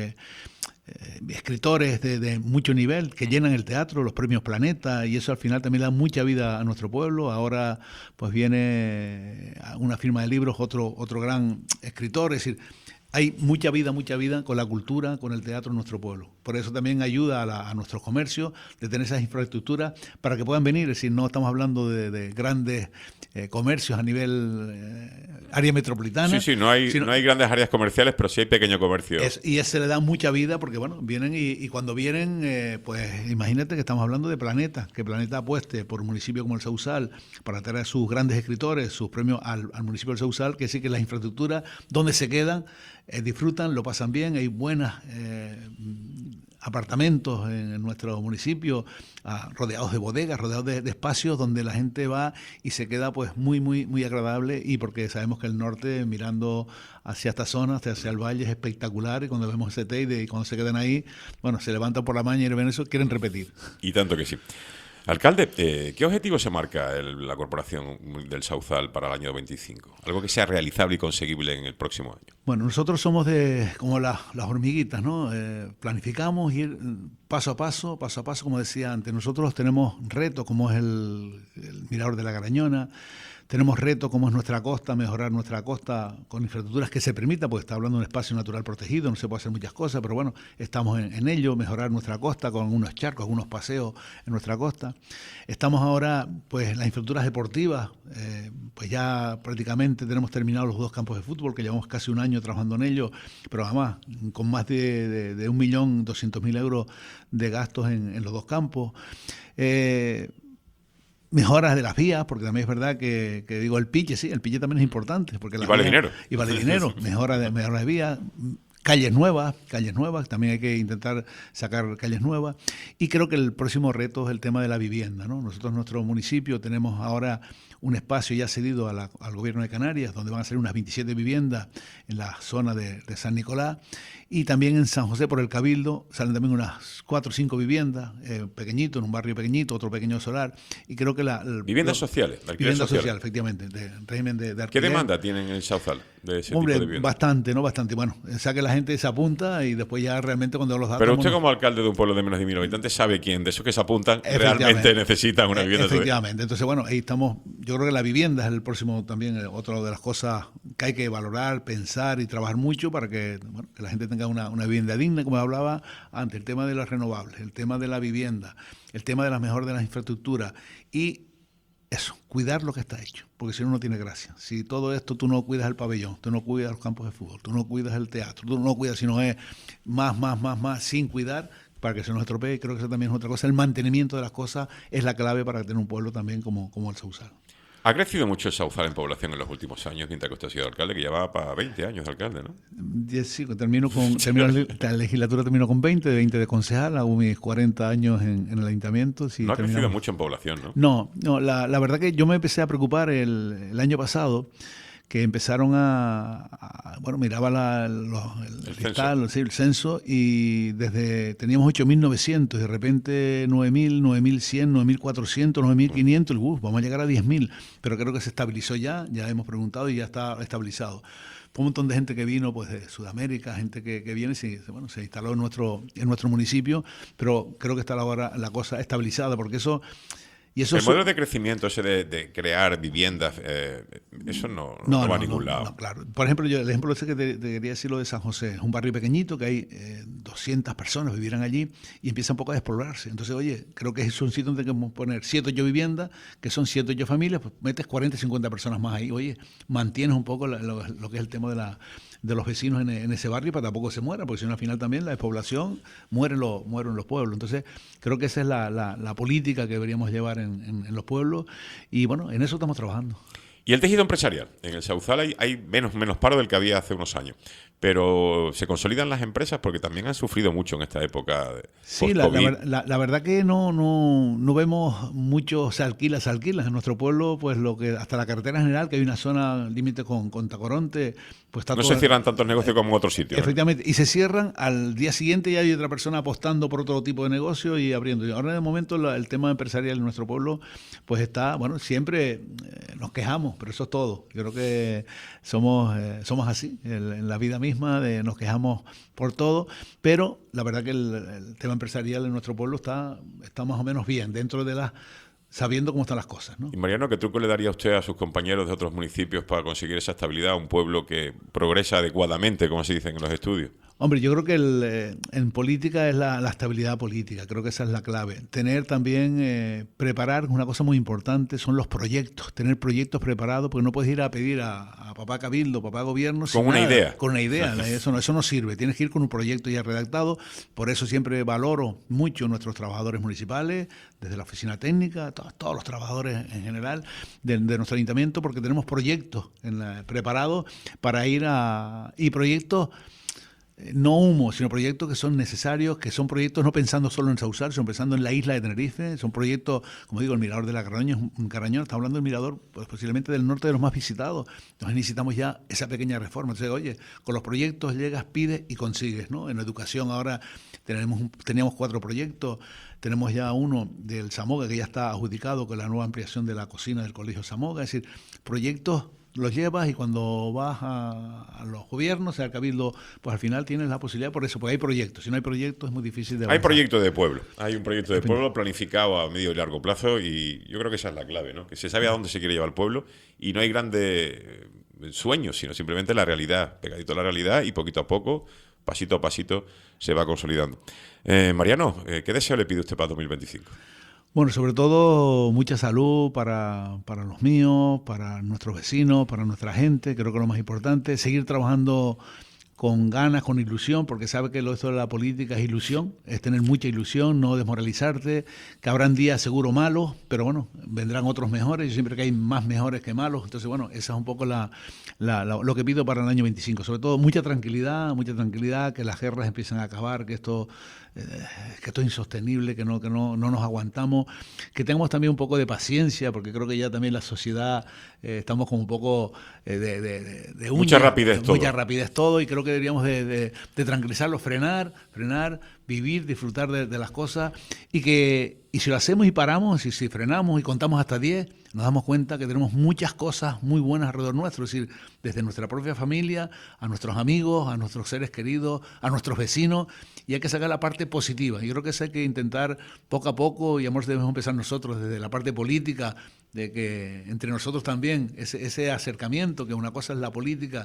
escritores de mucho nivel que llenan el teatro, los premios Planeta, y eso al final también da mucha vida a nuestro pueblo. Ahora pues viene una firma de libros, otro gran escritor, es decir, hay mucha vida con la cultura, con el teatro en nuestro pueblo. Por eso también ayuda a nuestros comercios de tener esas infraestructuras para que puedan venir. Es decir, no estamos hablando de grandes comercios a nivel área metropolitana. Sí, no hay grandes áreas comerciales, pero sí hay pequeño comercio. Y ese le da mucha vida porque, bueno, vienen y cuando vienen, pues imagínate que estamos hablando de Planeta, que Planeta apueste por un municipio como el Sauzal para traer a sus grandes escritores, sus premios al municipio del Sauzal, que sí que las infraestructuras donde se quedan, disfrutan, lo pasan bien, hay buenas apartamentos en nuestro municipio, rodeados de bodegas, rodeados de espacios donde la gente va y se queda pues muy, muy, muy agradable, y porque sabemos que el norte, mirando hacia esta zona, hacia el valle, es espectacular, y cuando vemos ese Teide y cuando se quedan ahí, bueno, se levantan por la mañana y ven eso, quieren repetir. Y tanto que sí. Alcalde, ¿qué objetivo se marca la Corporación del Sauzal para el año 25? Algo que sea realizable y conseguible en el próximo año. Bueno, nosotros somos como las hormiguitas, ¿no? Planificamos ir paso a paso, como decía antes. Nosotros tenemos retos como es el Mirador de la Garañona, Tenemos retos como es nuestra costa, mejorar nuestra costa con infraestructuras que se permita, porque está hablando de un espacio natural protegido, no se puede hacer muchas cosas, pero bueno, estamos en ello, mejorar nuestra costa con algunos charcos, algunos paseos en nuestra costa. Estamos ahora, pues, las infraestructuras deportivas, pues ya prácticamente tenemos terminados los 2 campos de fútbol, que llevamos casi un año trabajando en ello, pero además con más de 1.200.000 euros de gastos en los 2 campos. Mejoras de las vías, porque también es verdad que digo el pille, sí, el pille también es importante. Porque Y vale dinero. Y vale dinero, mejora de vías, calles nuevas, también hay que intentar sacar calles nuevas. Y creo que el próximo reto es el tema de la vivienda, ¿no? Nosotros en nuestro municipio tenemos ahora un espacio ya cedido al gobierno de Canarias, donde van a ser unas 27 viviendas en la zona de San Nicolás, y también en San José por el Cabildo salen también unas 4 o 5 viviendas, pequeñito, en un barrio pequeñito, otro pequeño solar, y creo que viviendas sociales, de alquiler viviendas social. sociales, efectivamente, de régimen de alquiler. ¿Qué demanda tienen en el Sauzal de ese Hombre, tipo de vivienda? bastante, ¿no? Bastante. Bueno, que la gente se apunta y después ya realmente cuando los datos... Pero usted como alcalde de un pueblo de menos de 1.000 habitantes sabe quién de esos que se apuntan realmente necesitan una vivienda social. Efectivamente. Entonces, bueno, ahí estamos. Yo creo que la vivienda es el próximo también, otra de las cosas que hay que valorar, pensar y trabajar mucho para que la gente tenga una vivienda digna, como hablaba antes, el tema de las renovables, el tema de la vivienda, el tema de las mejoras de las infraestructuras y eso, cuidar lo que está hecho, porque si no, no tiene gracia. Si todo esto tú no cuidas el pabellón, tú no cuidas los campos de fútbol, tú no cuidas el teatro, tú no cuidas, sino es más, sin cuidar, para que se nos estropee. Creo que eso también es otra cosa. El mantenimiento de las cosas es la clave para tener un pueblo también como el Sauzal. Ha crecido mucho el Sauzal en población en los últimos años, mientras que usted ha sido alcalde, que llevaba para 20 años de alcalde, ¿no? Sí, la legislatura terminó con 20 de concejal, hago mis 40 años en el ayuntamiento. Sí, no ha crecido mucho en población, ¿no? No, la verdad que yo me empecé a preocupar el año pasado, que empezaron miraba el censo, y teníamos 8.900, de repente 9.000, 9.100, 9.400, 9.500, vamos a llegar a 10.000, pero creo que se estabilizó ya hemos preguntado y ya está estabilizado. Fue un montón de gente que vino pues de Sudamérica, gente que viene, se instaló en nuestro municipio, pero creo que está ahora la cosa estabilizada, porque eso... El modelo de crecimiento ese de crear viviendas, eso no va a ningún lado. No, claro. Por ejemplo, el ejemplo ese que te quería decir, lo de San José, es un barrio pequeñito que hay 200 personas vivieran allí y empieza un poco a despoblarte. Entonces, oye, creo que es un sitio donde tenemos que poner 7 o 8 viviendas, que son 7 o 8 familias, pues metes 40 50 personas más ahí. Oye, mantienes un poco lo que es el tema de los vecinos en ese barrio para que tampoco se muera, porque si no al final también la despoblación mueren los pueblos. Entonces creo que esa es la política que deberíamos llevar en los pueblos y bueno, en eso estamos trabajando. Y el tejido empresarial. En el Sauzal hay menos paro del que había hace unos años. Pero se consolidan las empresas porque también han sufrido mucho en esta época. Sí, la verdad que no vemos mucho, se alquila. En nuestro pueblo, pues hasta la carretera general, que hay una zona límite con Tacoronte, pues está no todo, se cierran tantos negocios como en otros sitios. Efectivamente, y se cierran, al día siguiente ya hay otra persona apostando por otro tipo de negocio y abriendo. Y ahora de momento el tema empresarial en nuestro pueblo, pues está, siempre nos quejamos, pero eso es todo. Creo que somos así, en la vida misma, nos quejamos por todo, pero la verdad que el tema empresarial en nuestro pueblo está más o menos bien, dentro de sabiendo cómo están las cosas, ¿no? Y Mariano, ¿qué truco le daría usted a sus compañeros de otros municipios para conseguir esa estabilidad a un pueblo que progresa adecuadamente, como se dicen en los estudios? Hombre, yo creo que en política es la estabilidad política, creo que esa es la clave. Tener también, preparar, una cosa muy importante, son los proyectos, tener proyectos preparados, porque no puedes ir a pedir a papá Cabildo, papá Gobierno, con una idea. Con una idea, eso no sirve, tienes que ir con un proyecto ya redactado, por eso siempre valoro mucho nuestros trabajadores municipales, desde la oficina técnica, todos los trabajadores en general de nuestro ayuntamiento, porque tenemos proyectos preparados para ir y proyectos no humo, sino proyectos que son necesarios, que son proyectos no pensando solo en Sauzal, sino pensando en la isla de Tenerife. Son proyectos, como digo, el Mirador de la Carañón, está hablando del mirador pues, posiblemente del norte de los más visitados. Entonces necesitamos ya esa pequeña reforma. Entonces, oye, con los proyectos llegas, pides y consigues, ¿no? En educación ahora teníamos 4 proyectos, tenemos ya uno del Zamoga que ya está adjudicado con la nueva ampliación de la cocina del Colegio Zamoga, es decir, proyectos los llevas y cuando vas a los gobiernos, sea el cabildo, pues al final tienes la posibilidad por eso, porque hay proyectos. Si no hay proyectos es muy difícil de Hay avanzar. proyectos de pueblo, hay un proyecto de pueblo planificado a medio y largo plazo y yo creo que esa es la clave, ¿no? Que se sabe a dónde se quiere llevar el pueblo y no hay grandes sueños, sino simplemente la realidad, pegadito a la realidad y poquito a poco, pasito a pasito, se va consolidando. Mariano, ¿qué deseo le pide usted para 2025? Bueno, sobre todo mucha salud para los míos, para nuestros vecinos, para nuestra gente, creo que lo más importante, seguir trabajando con ganas, con ilusión, porque sabe que esto de la política es ilusión, es tener mucha ilusión, no desmoralizarte, que habrán días seguro malos, pero bueno, vendrán otros mejores, yo siempre que hay más mejores que malos, entonces bueno, esa es un poco lo que pido para el año 25, sobre todo mucha tranquilidad, que las guerras empiecen a acabar, que esto es insostenible, que no nos aguantamos, que tengamos también un poco de paciencia, porque creo que ya también la sociedad estamos como un poco de uña, mucha rapidez todo, y creo que deberíamos de tranquilizarlos, frenar, vivir, disfrutar de las cosas, y si lo hacemos y paramos, y si frenamos y contamos hasta 10, nos damos cuenta que tenemos muchas cosas muy buenas alrededor nuestro, es decir, desde nuestra propia familia, a nuestros amigos, a nuestros seres queridos, a nuestros vecinos, y hay que sacar la parte positiva. Yo creo que eso hay que intentar poco a poco, y además debemos empezar nosotros desde la parte política, de que entre nosotros también ese acercamiento, que una cosa es la política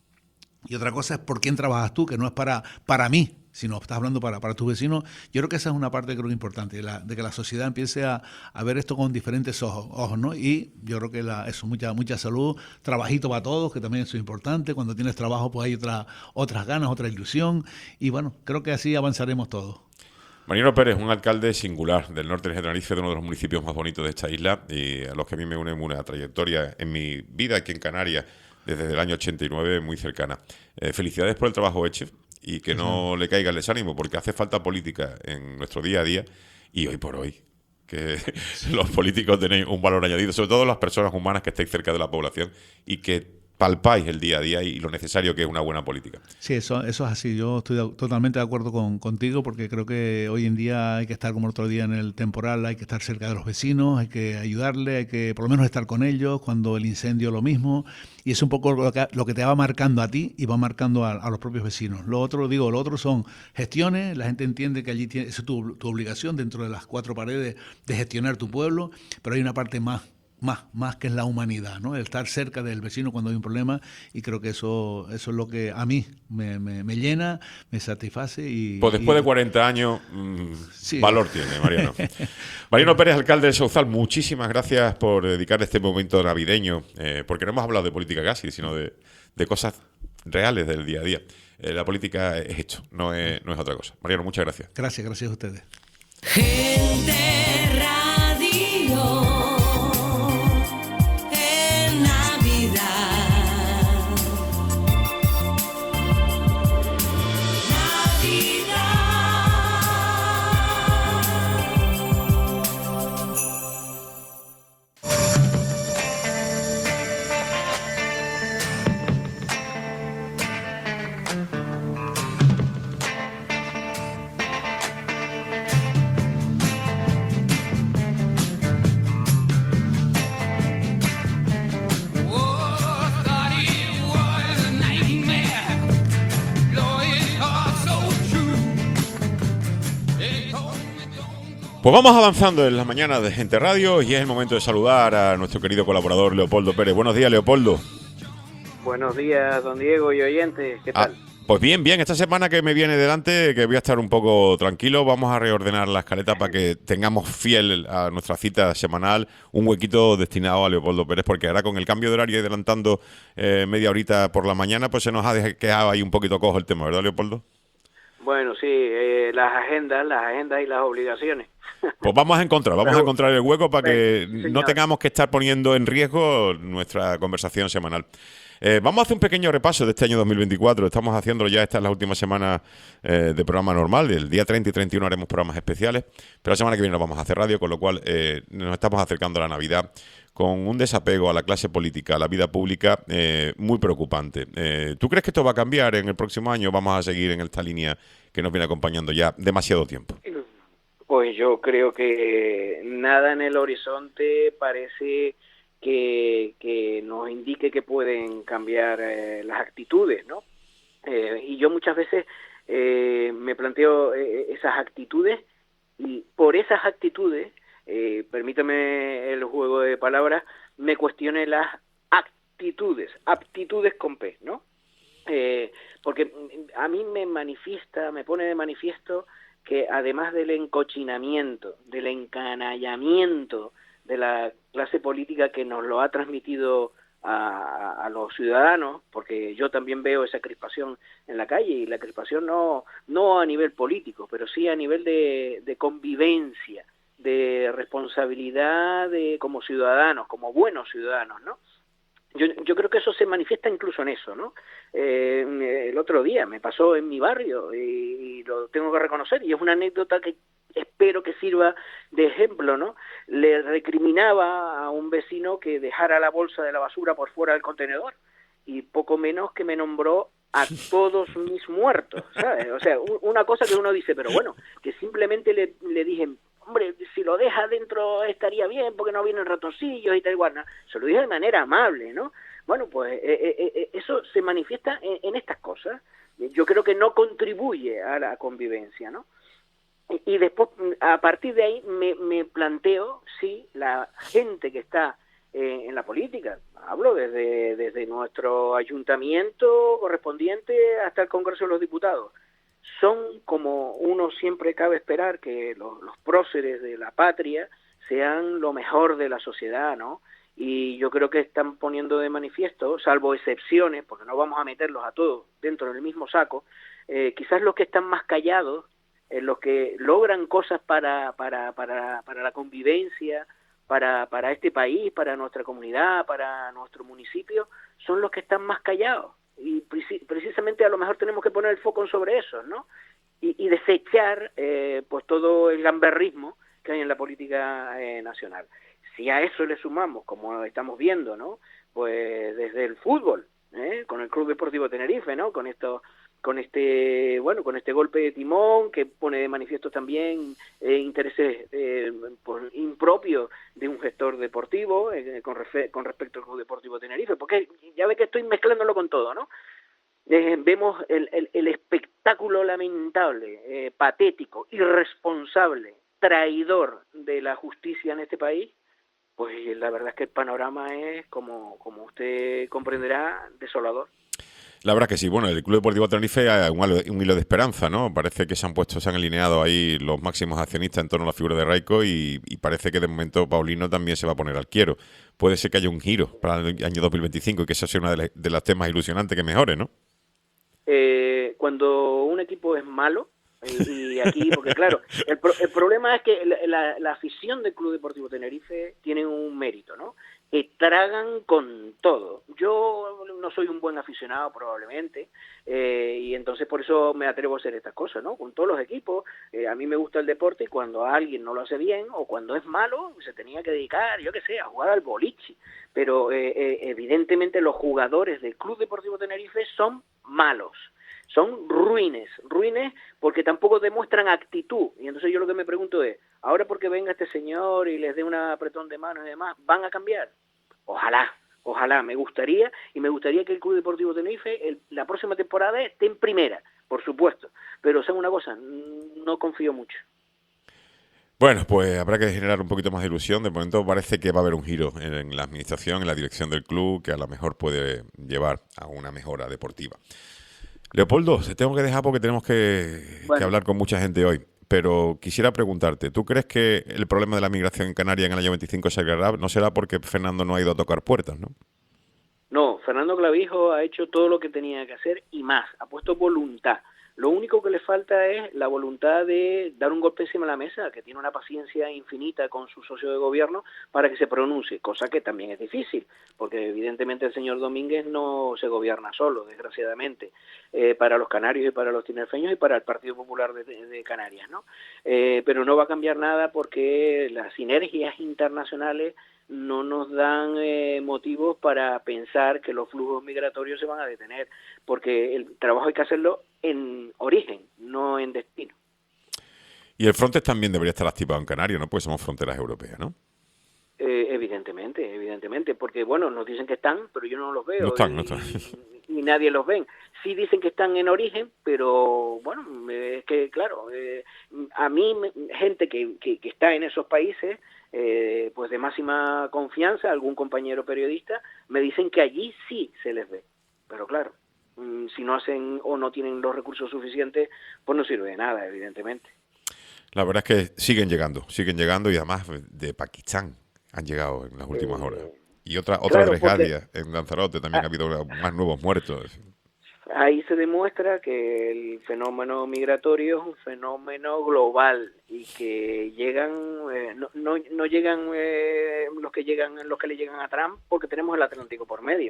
y otra cosa es por quién trabajas tú, que no es para mí, sino estás hablando para tus vecinos. Yo creo que esa es una parte creo importante, de que la sociedad empiece a ver esto con diferentes ojos, ¿no? Y yo creo que eso, mucha salud, trabajito para todos, que también eso es importante. Cuando tienes trabajo pues hay otras ganas, otra ilusión, y bueno, creo que así avanzaremos todos. Mariano Pérez, un alcalde singular del norte de Tenerife, de uno de los municipios más bonitos de esta isla, y a los que a mí me une una trayectoria en mi vida aquí en Canarias desde el año 89 muy cercana. Felicidades por el trabajo hecho y que no le caiga el desánimo, porque hace falta política en nuestro día a día y hoy por hoy, que los políticos tenéis un valor añadido, sobre todo las personas humanas que estáis cerca de la población y que palpáis el día a día y lo necesario que es una buena política. Sí, eso es así. Yo estoy totalmente de acuerdo contigo, porque creo que hoy en día hay que estar como el otro día en el temporal, hay que estar cerca de los vecinos, hay que ayudarle, hay que por lo menos estar con ellos, cuando el incendio lo mismo, y es un poco lo que te va marcando a ti y va marcando a los propios vecinos. Lo otro son gestiones, la gente entiende que allí es tu obligación dentro de las 4 paredes de gestionar tu pueblo, pero hay una parte más que es la humanidad, ¿no? El estar cerca del vecino cuando hay un problema, y creo que eso es lo que a mí me llena, me satisface. Pues después de 40 años, sí, valor tiene, Mariano. Mariano Pérez, alcalde de Sauzal, muchísimas gracias por dedicar este momento navideño, porque no hemos hablado de política casi, sino de cosas reales del día a día. La política es esto, no es otra cosa. Mariano, muchas gracias. Gracias a ustedes. Gente Radio. Pues vamos avanzando en las mañanas de Gente Radio y es el momento de saludar a nuestro querido colaborador Leopoldo Pérez. Buenos días, Leopoldo. Buenos días, don Diego y oyentes. ¿Qué tal? Pues bien. Esta semana que me viene delante, que voy a estar un poco tranquilo, vamos a reordenar la escaleta para que tengamos fiel a nuestra cita semanal un huequito destinado a Leopoldo Pérez, porque ahora con el cambio de horario y adelantando media horita por la mañana, pues se nos ha quedado ahí un poquito cojo el tema, ¿verdad, Leopoldo? Bueno, sí, las agendas y las obligaciones. Pues vamos a encontrar el hueco para que no tengamos que estar poniendo en riesgo nuestra conversación semanal. Vamos a hacer un pequeño repaso de este año 2024. Estamos haciéndolo ya, estas las últimas semanas de programa normal. El día 30 y 31 haremos programas especiales, pero la semana que viene nos vamos a hacer radio, con lo cual nos estamos acercando a la Navidad con un desapego a la clase política, a la vida pública, muy preocupante. ¿Tú crees que esto va a cambiar en el próximo año? ¿Vamos a seguir en esta línea que nos viene acompañando ya demasiado tiempo? Pues yo creo que nada en el horizonte parece que nos indique que pueden cambiar las actitudes, ¿no? Y yo muchas veces me planteo esas actitudes, y por esas actitudes, permítame el juego de palabras, me cuestione las aptitudes con P, ¿no? Porque a mí me pone de manifiesto que además del encochinamiento, del encanallamiento de la clase política que nos lo ha transmitido a los ciudadanos, porque yo también veo esa crispación en la calle, y la crispación no a nivel político, pero sí a nivel de convivencia, de responsabilidad como ciudadanos, como buenos ciudadanos, ¿no? Yo creo que eso se manifiesta incluso en eso, ¿no? El otro día me pasó en mi barrio y lo tengo que reconocer, y es una anécdota que espero que sirva de ejemplo, ¿no? Le recriminaba a un vecino que dejara la bolsa de la basura por fuera del contenedor, y poco menos que me nombró a todos mis muertos, ¿sabes? O sea, una cosa que uno dice, pero bueno, que simplemente le dije, hombre, si lo deja dentro estaría bien, porque no vienen ratoncillos y tal igual, ¿no? Se lo dije de manera amable, ¿no? Bueno, pues eso se manifiesta en estas cosas. Yo creo que no contribuye a la convivencia, ¿no? Y después, a partir de ahí, me planteo si la gente que está en la política, hablo desde nuestro ayuntamiento correspondiente hasta el Congreso de los Diputados, son como uno siempre cabe esperar, que los próceres de la patria sean lo mejor de la sociedad, ¿no? Y yo creo que están poniendo de manifiesto, salvo excepciones, porque no vamos a meterlos a todos dentro del mismo saco, quizás los que están más callados, los que logran cosas para la convivencia, para este país, para nuestra comunidad, para nuestro municipio, son los que están más callados. Y precisamente a lo mejor tenemos que poner el foco sobre eso, ¿no? Y desechar pues todo el gamberrismo que hay en la política nacional. Si a eso le sumamos, como estamos viendo, ¿no? Pues desde el fútbol, con el Club Deportivo Tenerife, ¿no? Con este golpe de timón que pone de manifiesto también intereses impropios de un gestor deportivo con respecto al Club Deportivo Tenerife, porque ya ve que estoy mezclándolo con todo, ¿no? Vemos el espectáculo lamentable, patético, irresponsable, traidor de la justicia en este país. Pues la verdad es que el panorama es, como usted comprenderá, desolador. La verdad que sí. Bueno, el Club Deportivo Tenerife hay un hilo de esperanza, ¿no? Parece que se han alineado ahí los máximos accionistas en torno a la figura de Raico, y parece que de momento Paulino también se va a poner al quiero. Puede ser que haya un giro para el año 2025 y que eso sea una de las temas ilusionantes que mejore, ¿no? Cuando un equipo es malo, y aquí, porque claro, el problema es que la afición del Club Deportivo Tenerife tiene un mérito, ¿no? Que tragan con todo. Yo no soy un buen aficionado probablemente, y entonces por eso me atrevo a hacer estas cosas, ¿no? Con todos los equipos, a mí me gusta el deporte, y cuando alguien no lo hace bien o cuando es malo, se tenía que dedicar, yo qué sé, a jugar al boliche. Pero evidentemente los jugadores del Club Deportivo Tenerife son malos. Son ruines porque tampoco demuestran actitud. Y entonces yo lo que me pregunto es, ahora porque venga este señor y les dé un apretón de manos y demás, ¿van a cambiar? Ojalá, me gustaría que el Club Deportivo Tenerife la próxima temporada esté en primera, por supuesto. Pero ¿saben una cosa? No confío mucho. Bueno, pues habrá que generar un poquito más de ilusión. De momento parece que va a haber un giro en la administración, en la dirección del club, que a lo mejor puede llevar a una mejora deportiva. Leopoldo, te tengo que dejar porque tenemos que hablar con mucha gente hoy, pero quisiera preguntarte, ¿tú crees que el problema de la migración en Canarias en el año 25 se agrará? No será porque Fernando no ha ido a tocar puertas, ¿no? No, Fernando Clavijo ha hecho todo lo que tenía que hacer y más, ha puesto voluntad. Lo único que le falta es la voluntad de dar un golpe encima de la mesa, que tiene una paciencia infinita con su socio de gobierno para que se pronuncie, cosa que también es difícil, porque evidentemente el señor Domínguez no se gobierna solo, desgraciadamente, para los canarios y para los tinerfeños y para el Partido Popular de Canarias, ¿no? Pero no va a cambiar nada porque las sinergias internacionales no nos dan motivos para pensar que los flujos migratorios se van a detener, porque el trabajo hay que hacerlo en origen, no en destino. Y el Frontex también debería estar activado en Canarias, ¿no? Pues somos fronteras europeas, ¿no? Evidentemente, porque bueno, nos dicen que están, pero yo no los veo. No están. Y nadie los ven. Sí dicen que están en origen, pero bueno, es que claro, a mí, gente que está en esos países, pues de máxima confianza, algún compañero periodista, me dicen que allí sí se les ve. Pero claro, si no hacen o no tienen los recursos suficientes, pues no sirve de nada, evidentemente. La verdad es que siguen llegando y además de Pakistán han llegado en las últimas horas. Y otra claro, tragedia en Lanzarote, también ha habido más nuevos muertos. Ahí se demuestra que el fenómeno migratorio es un fenómeno global y que llegan no llegan los que le llegan a Trump porque tenemos el Atlántico por medio.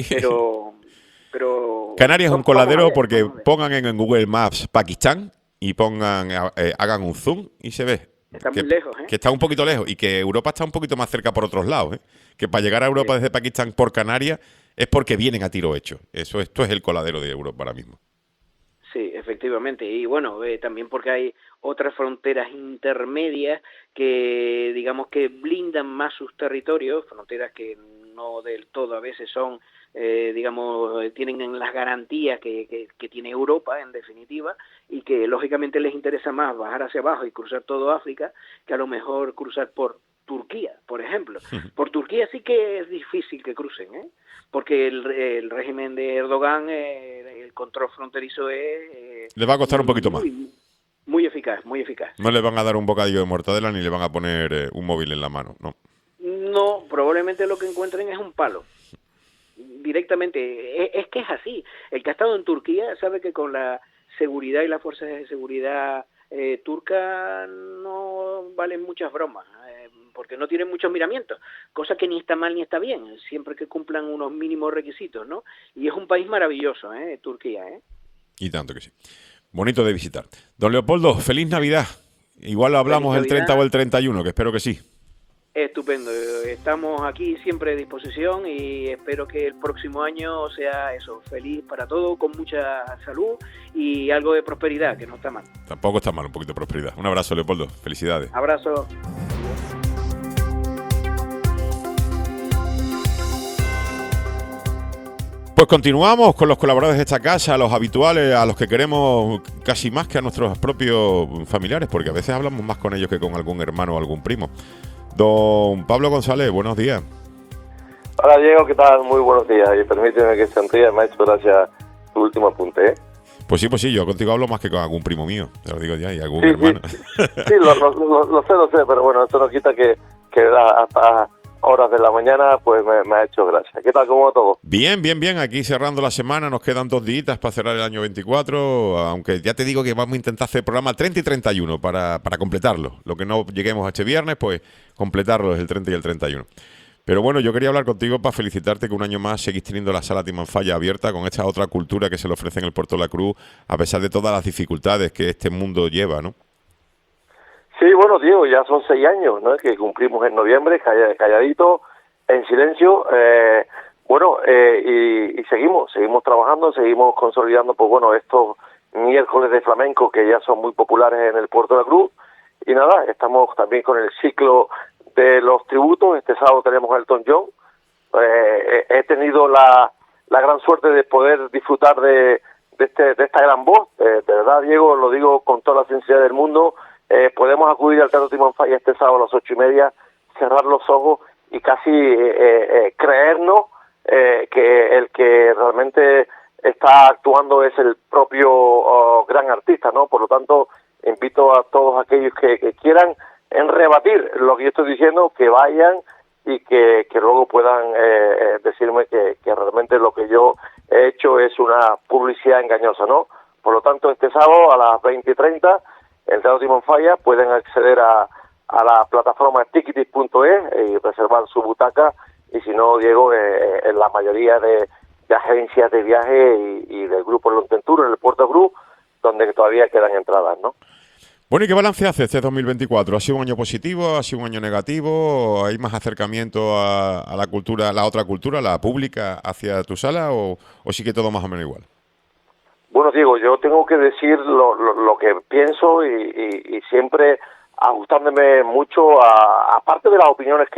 Pero Canarias es un coladero porque pongan en Google Maps Pakistán y hagan un zoom y se ve. Está muy lejos, que está un poquito lejos y que Europa está un poquito más cerca por otros lados, que para llegar a Europa desde Pakistán por Canarias es porque vienen a tiro hecho. Esto es el coladero de Europa ahora mismo. Sí, efectivamente. Y bueno, también porque hay otras fronteras intermedias que, digamos, que blindan más sus territorios, fronteras que no del todo a veces son, digamos, tienen las garantías que tiene Europa, en definitiva, y que lógicamente les interesa más bajar hacia abajo y cruzar todo África que a lo mejor cruzar por Turquía, por ejemplo. Por Turquía sí que es difícil que crucen, porque el régimen de Erdogan, el control fronterizo le va a costar un poquito más. Muy eficaz, muy eficaz. No le van a dar un bocadillo de mortadela ni le van a poner un móvil en la mano, ¿no? No, probablemente lo que encuentren es un palo. Directamente. Es que es así. El que ha estado en Turquía sabe que con la seguridad y las fuerzas de seguridad turca no valen muchas bromas, porque no tienen muchos miramientos, cosa que ni está mal ni está bien, siempre que cumplan unos mínimos requisitos, ¿no? Y es un país maravilloso, Turquía, Y tanto que sí. Bonito de visitar. Don Leopoldo, feliz Navidad. Igual hablamos el 30 o el 31, que espero que sí. Estupendo, estamos aquí siempre a disposición y espero que el próximo año sea eso, feliz para todos, con mucha salud y algo de prosperidad, que no está mal. Tampoco está mal, un poquito de prosperidad. Un abrazo, Leopoldo, felicidades. Abrazo. Pues continuamos con los colaboradores de esta casa, los habituales, a los que queremos casi más que a nuestros propios familiares, porque a veces hablamos más con ellos que con algún hermano o algún primo. Don Pablo González, buenos días. Hola Diego, ¿qué tal? Muy buenos días. Y permíteme que sonría, me ha hecho gracia tu último apunte, Pues sí, yo contigo hablo más que con algún primo mío, te lo digo ya, y algún hermano. Sí, lo sé, pero bueno, eso no quita que hasta horas de la mañana pues me ha hecho gracia. ¿Qué tal? ¿Cómo va todo? Bien, aquí cerrando la semana, nos quedan 2 días para cerrar el año 24, aunque ya te digo que vamos a intentar hacer programa 30 y 31 para completarlo. Lo que no lleguemos a este viernes, pues completarlo es el 30 y el 31. Pero bueno, yo quería hablar contigo para felicitarte que un año más seguís teniendo la sala Timanfaya abierta con esta otra cultura que se le ofrece en el Puerto de la Cruz, a pesar de todas las dificultades que este mundo lleva, ¿no? Sí, bueno, Diego, ya son 6 años, ¿no? Que cumplimos en noviembre, calladito, en silencio, y seguimos trabajando, seguimos consolidando, pues bueno, estos miércoles de flamenco que ya son muy populares en el Puerto de la Cruz, y nada, estamos también con el ciclo de los tributos. Este sábado tenemos a Elton John. He tenido la gran suerte de poder disfrutar de esta gran voz, de verdad, Diego, lo digo con toda la sinceridad del mundo. Podemos acudir al Teatro Timanfaya este sábado a las 8:30, cerrar los ojos y casi creernos que el que realmente está actuando es el propio gran artista, ¿no? Por lo tanto, invito a todos aquellos que quieran rebatir lo que yo estoy diciendo, que vayan y que luego puedan decirme que realmente lo que yo he hecho es una publicidad engañosa, ¿no? Por lo tanto, este sábado a las 20:30 el Teatro Timanfaya pueden acceder a la plataforma ticketis.es y reservar su butaca, y si no, Diego, en la mayoría de agencias de viaje y del grupo Lontentur en el Puerto de Cruz, donde todavía quedan entradas, ¿no? Bueno, ¿y qué balance hace este 2024? ¿Ha sido un año positivo? ¿Ha sido un año negativo? ¿Hay más acercamiento a la cultura, la otra cultura, la pública, hacia tu sala, o sigue todo más o menos igual? Bueno, Diego, yo tengo que decir lo que pienso y siempre ajustándome mucho aparte de las opiniones que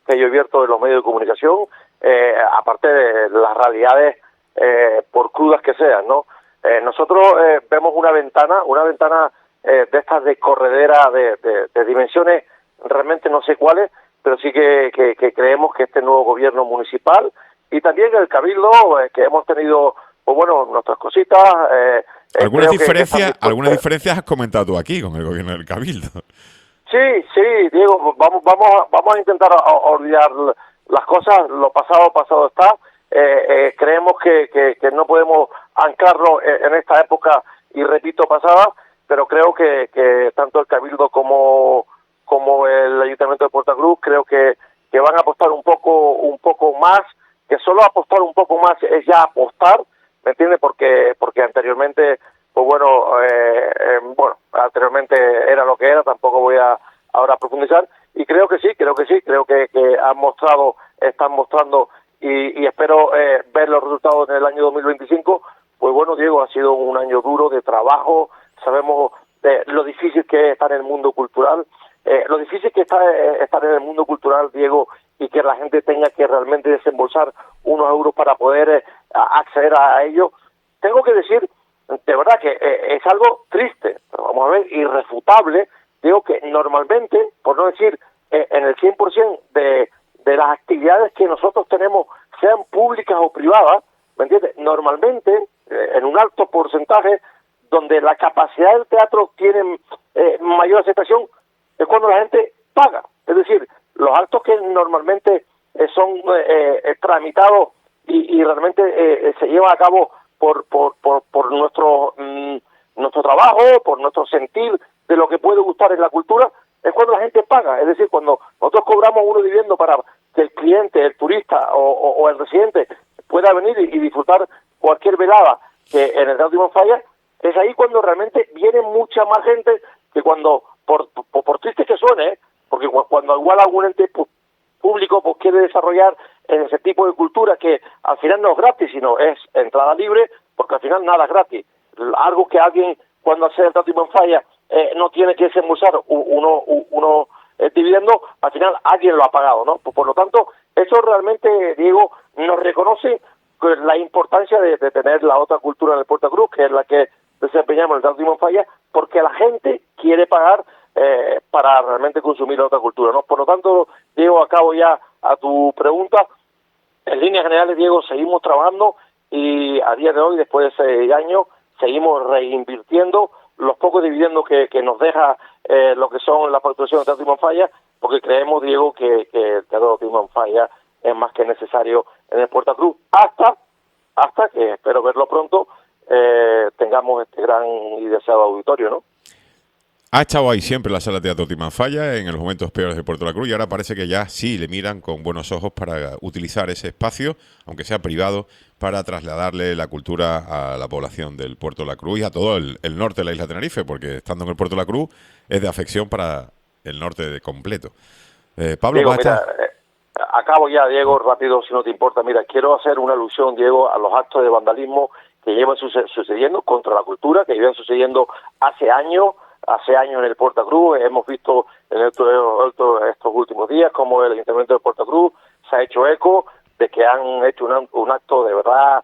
que yo he abierto en los medios de comunicación, aparte de las realidades, por crudas que sean, ¿no? Nosotros vemos una ventana de estas de corredera de dimensiones, realmente no sé cuáles, pero sí que creemos que este nuevo gobierno municipal y también el Cabildo, que hemos tenido, pues bueno, nuestras cositas. Algunas diferencias has comentado tú aquí con el gobierno del Cabildo. Sí, Diego, vamos a intentar olvidar las cosas, lo pasado está. Creemos que no podemos anclarlo en esta época, y repito, pasada, pero creo que tanto el Cabildo como el Ayuntamiento de Puerto Cruz, creo que van a apostar un poco más, que solo apostar un poco más es ya apostar, ¿me entiendes? Porque anteriormente, pues bueno, anteriormente era lo que era, tampoco voy a ahora profundizar, y creo que están mostrando y espero ver los resultados en el año 2025. Pues bueno, Diego, ha sido un año duro de trabajo, sabemos lo difícil que es estar en el mundo cultural, Diego, y que la gente tenga que realmente desembolsar unos euros para poder acceder a ello. Tengo que decir, de verdad, que es algo triste, pero vamos a ver, irrefutable. Digo que normalmente, por no decir en el 100% de las actividades que nosotros tenemos, sean públicas o privadas, ¿me entiendes? Normalmente, en un alto porcentaje, donde la capacidad del teatro tiene mayor aceptación, es cuando la gente paga. Es decir, los actos que normalmente son tramitados y realmente se llevan a cabo por nuestro trabajo, por nuestro sentir de lo que puede gustar en la cultura, es cuando la gente paga. Es decir, cuando nosotros cobramos uno viviendo para que el cliente, el turista o el residente pueda venir y disfrutar cualquier velada que en el Teatro Timón Falla, es ahí cuando realmente viene mucha más gente que cuando, por triste que suene, porque cuando igual algún ente público pues quiere desarrollar en ese tipo de cultura que al final no es gratis, sino es entrada libre, porque al final nada es gratis. Algo que alguien, cuando hace el Teatro Timón Falla, no tiene que desembolsar uno dividendo, al final alguien lo ha pagado, ¿no? Por lo tanto, eso realmente, Diego, nos reconoce la importancia de tener la otra cultura en el Puerto Cruz, que es la que desempeñamos en el Teatro Timón Falla, porque la gente quiere pagar para realmente consumir la otra cultura, ¿no? Por lo tanto, Diego, acabo ya a tu pregunta. En líneas generales, Diego, seguimos trabajando y a día de hoy, después de 6 años, seguimos reinvirtiendo los pocos dividendos que nos deja lo que son las facturaciones del Teatro Timón Falla, porque creemos, Diego, que el Teatro Timón Falla es más que necesario en el Puerto Cruz, hasta que, espero verlo pronto, tengamos este gran y deseado auditorio, ¿no? Ha estado ahí siempre la Sala Teatro Timón Falla en los momentos peores de Puerto La Cruz, y ahora parece que ya sí le miran con buenos ojos para utilizar ese espacio, aunque sea privado, para trasladarle la cultura a la población del Puerto La Cruz y a todo el norte de la isla de Tenerife, porque estando en el Puerto La Cruz es de afección para el norte de completo. Pablo, Diego, mira, acabo ya, Diego, rápido, si no te importa. Mira, quiero hacer una alusión, Diego, a los actos de vandalismo que llevan sucediendo contra la cultura, que llevan sucediendo hace años en el Puerto Cruz. Hemos visto en estos últimos días como el Ayuntamiento de Puerto Cruz se ha hecho eco de que han hecho un acto de verdad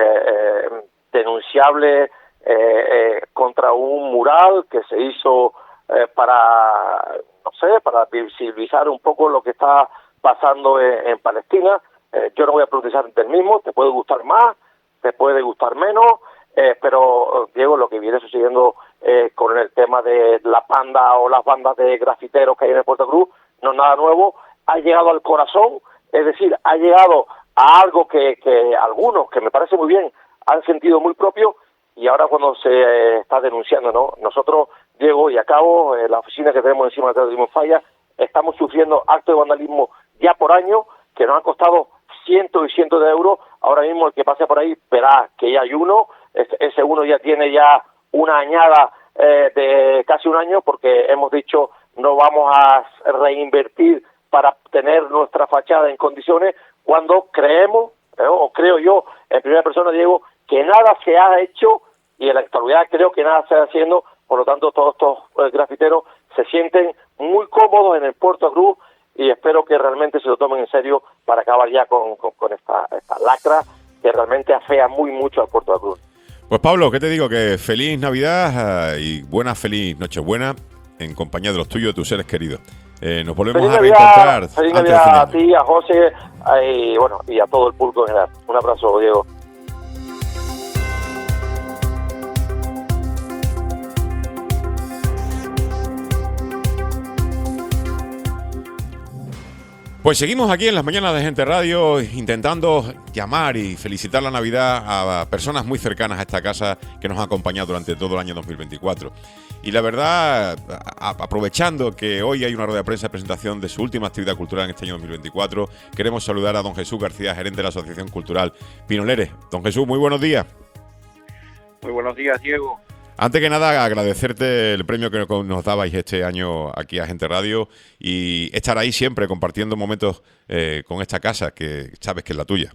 denunciable contra un mural que se hizo para visibilizar un poco lo que está pasando en Palestina. Yo no voy a profundizar del mismo, te puede gustar más, te puede gustar menos, pero Diego, lo que viene sucediendo con el tema de la banda o las bandas de grafiteros que hay en el Puerto Cruz no es nada nuevo, ha llegado al corazón, es decir, ha llegado a algo que algunos, que me parece muy bien, han sentido muy propio, y ahora cuando se está denunciando, ¿no? Nosotros, Diego, y acabo, la oficina que tenemos encima del Teatro Timón Falla, estamos sufriendo actos de vandalismo ya por año que nos han costado cientos y cientos de euros. Ahora mismo el que pase por ahí verá que ya hay uno, ese uno ya tiene ya una añada de casi un año, porque hemos dicho no vamos a reinvertir para tener nuestra fachada en condiciones, cuando creemos, o creo yo en primera persona, Diego, que nada se ha hecho, y en la actualidad creo que nada se está haciendo. Por lo tanto, todos estos grafiteros se sienten muy cómodos en el Puerto Cruz, y espero que realmente se lo tomen en serio para acabar ya con esta lacra que realmente afea muy mucho al Puerto de la Cruz. Pues Pablo, ¿qué te digo? Que feliz Navidad y feliz Nochebuena en compañía de los tuyos, de tus seres queridos. Nos volvemos a reencontrar. Feliz antes Navidad de a ti, a José y a todo el público en general. Un abrazo, Diego. Pues seguimos aquí en las mañanas de Gente Radio intentando llamar y felicitar la Navidad a personas muy cercanas a esta casa que nos ha acompañado durante todo el año 2024. Y la verdad, aprovechando que hoy hay una rueda de prensa de presentación de su última actividad cultural en este año 2024, queremos saludar a don Jesús García, gerente de la Asociación Cultural Pinoleres. Don Jesús, muy buenos días. Muy buenos días, Diego. Antes que nada, agradecerte el premio que nos dabais este año aquí a Gente Radio y estar ahí siempre compartiendo momentos con esta casa, que sabes que es la tuya.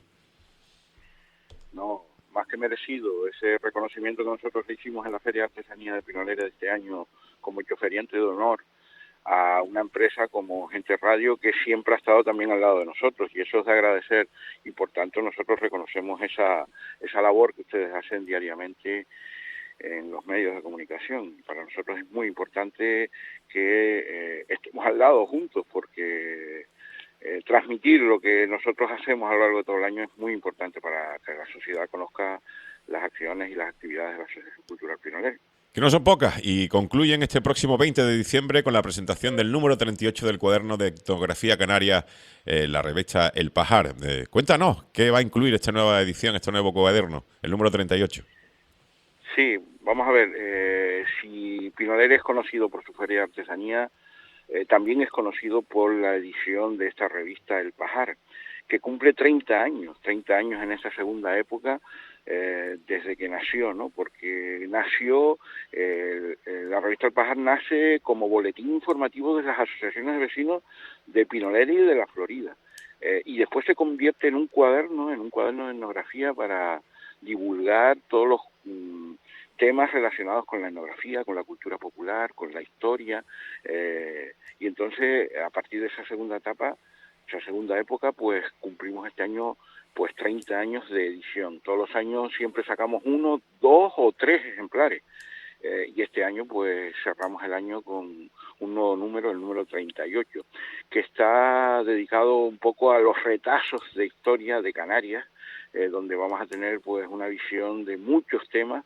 No, más que merecido ese reconocimiento que nosotros le hicimos en la Feria de Artesanía de Pinoleres de este año como choferiante de honor a una empresa como Gente Radio que siempre ha estado también al lado de nosotros, y eso es de agradecer, y por tanto nosotros reconocemos esa labor que ustedes hacen diariamente en los medios de comunicación. Para nosotros es muy importante que estemos al lado juntos, porque transmitir lo que nosotros hacemos a lo largo de todo el año es muy importante para que la sociedad conozca las acciones y las actividades de la Asociación Cultural Pinoleres. Que no son pocas, y concluyen este próximo 20 de diciembre con la presentación del número 38 del cuaderno de etnografía canaria, la revista El Pajar. Cuéntanos, ¿qué va a incluir esta nueva edición, este nuevo cuaderno, el número 38? Sí, vamos a ver, si Pinoleres es conocido por su feria de artesanía, también es conocido por la edición de esta revista El Pajar, que cumple 30 años en esa segunda época, desde que nació, ¿no? Porque nació, la revista El Pajar nace como boletín informativo de las asociaciones de vecinos de Pinoleres y de la Florida, y después se convierte en un cuaderno de etnografía para divulgar todos los temas relacionados con la etnografía, con la cultura popular, con la historia, y entonces a partir de esa segunda época, pues cumplimos este año pues 30 años de edición. Todos los años siempre sacamos 1, 2 o 3 ejemplares, y este año pues cerramos el año con un nuevo número, el número 38, que está dedicado un poco a los retazos de historia de Canarias, donde vamos a tener pues una visión de muchos temas,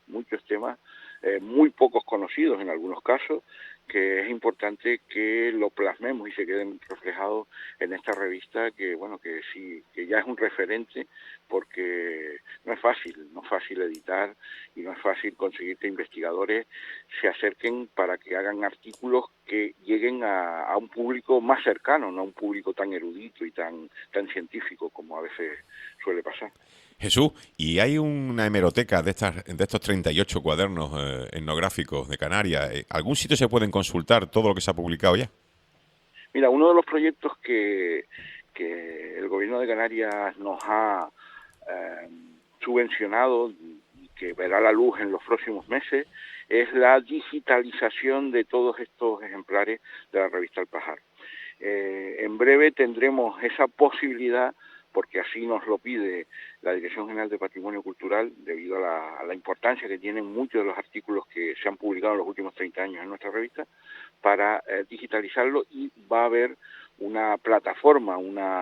muy pocos conocidos en algunos casos, que es importante que lo plasmemos y se queden reflejados en esta revista, que bueno, que sí, que ya es un referente, porque no es fácil editar, y no es fácil conseguir que investigadores se acerquen para que hagan artículos que lleguen a un público más cercano, no a un público tan erudito y tan científico como a veces suele pasar. Jesús, ¿y hay una hemeroteca de estos 38 cuadernos etnográficos de Canarias? ¿Algún sitio se pueden consultar todo lo que se ha publicado ya? Mira, uno de los proyectos que el Gobierno de Canarias nos ha subvencionado y que verá la luz en los próximos meses es la digitalización de todos estos ejemplares de la revista El Pajar. En breve tendremos esa posibilidad, porque así nos lo pide la Dirección General de Patrimonio Cultural, debido a la importancia que tienen muchos de los artículos que se han publicado en los últimos 30 años en nuestra revista, para digitalizarlo, y va a haber una plataforma,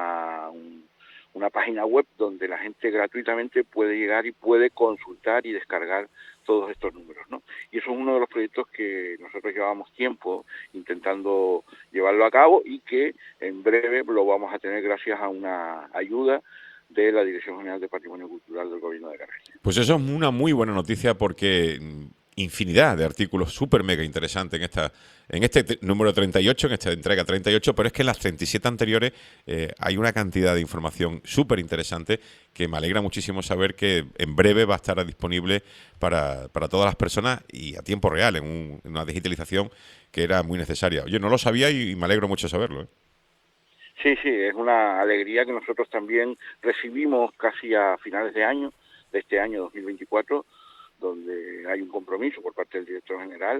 una página web donde la gente gratuitamente puede llegar y puede consultar y descargar todos estos números, ¿no? Y eso es uno de los proyectos que nosotros llevamos tiempo intentando llevarlo a cabo, y que en breve lo vamos a tener gracias a una ayuda de la Dirección General de Patrimonio Cultural del Gobierno de Canarias. Pues eso es una muy buena noticia, porque infinidad de artículos súper mega interesantes en este número 38, en esta entrega 38, pero es que en las 37 anteriores hay una cantidad de información súper interesante que me alegra muchísimo saber que en breve va a estar disponible para todas las personas y a tiempo real, en una digitalización que era muy necesaria. Oye, no lo sabía y me alegro mucho saberlo, ¿eh? Sí, es una alegría que nosotros también recibimos casi a finales de este año 2024, donde hay un compromiso por parte del director general,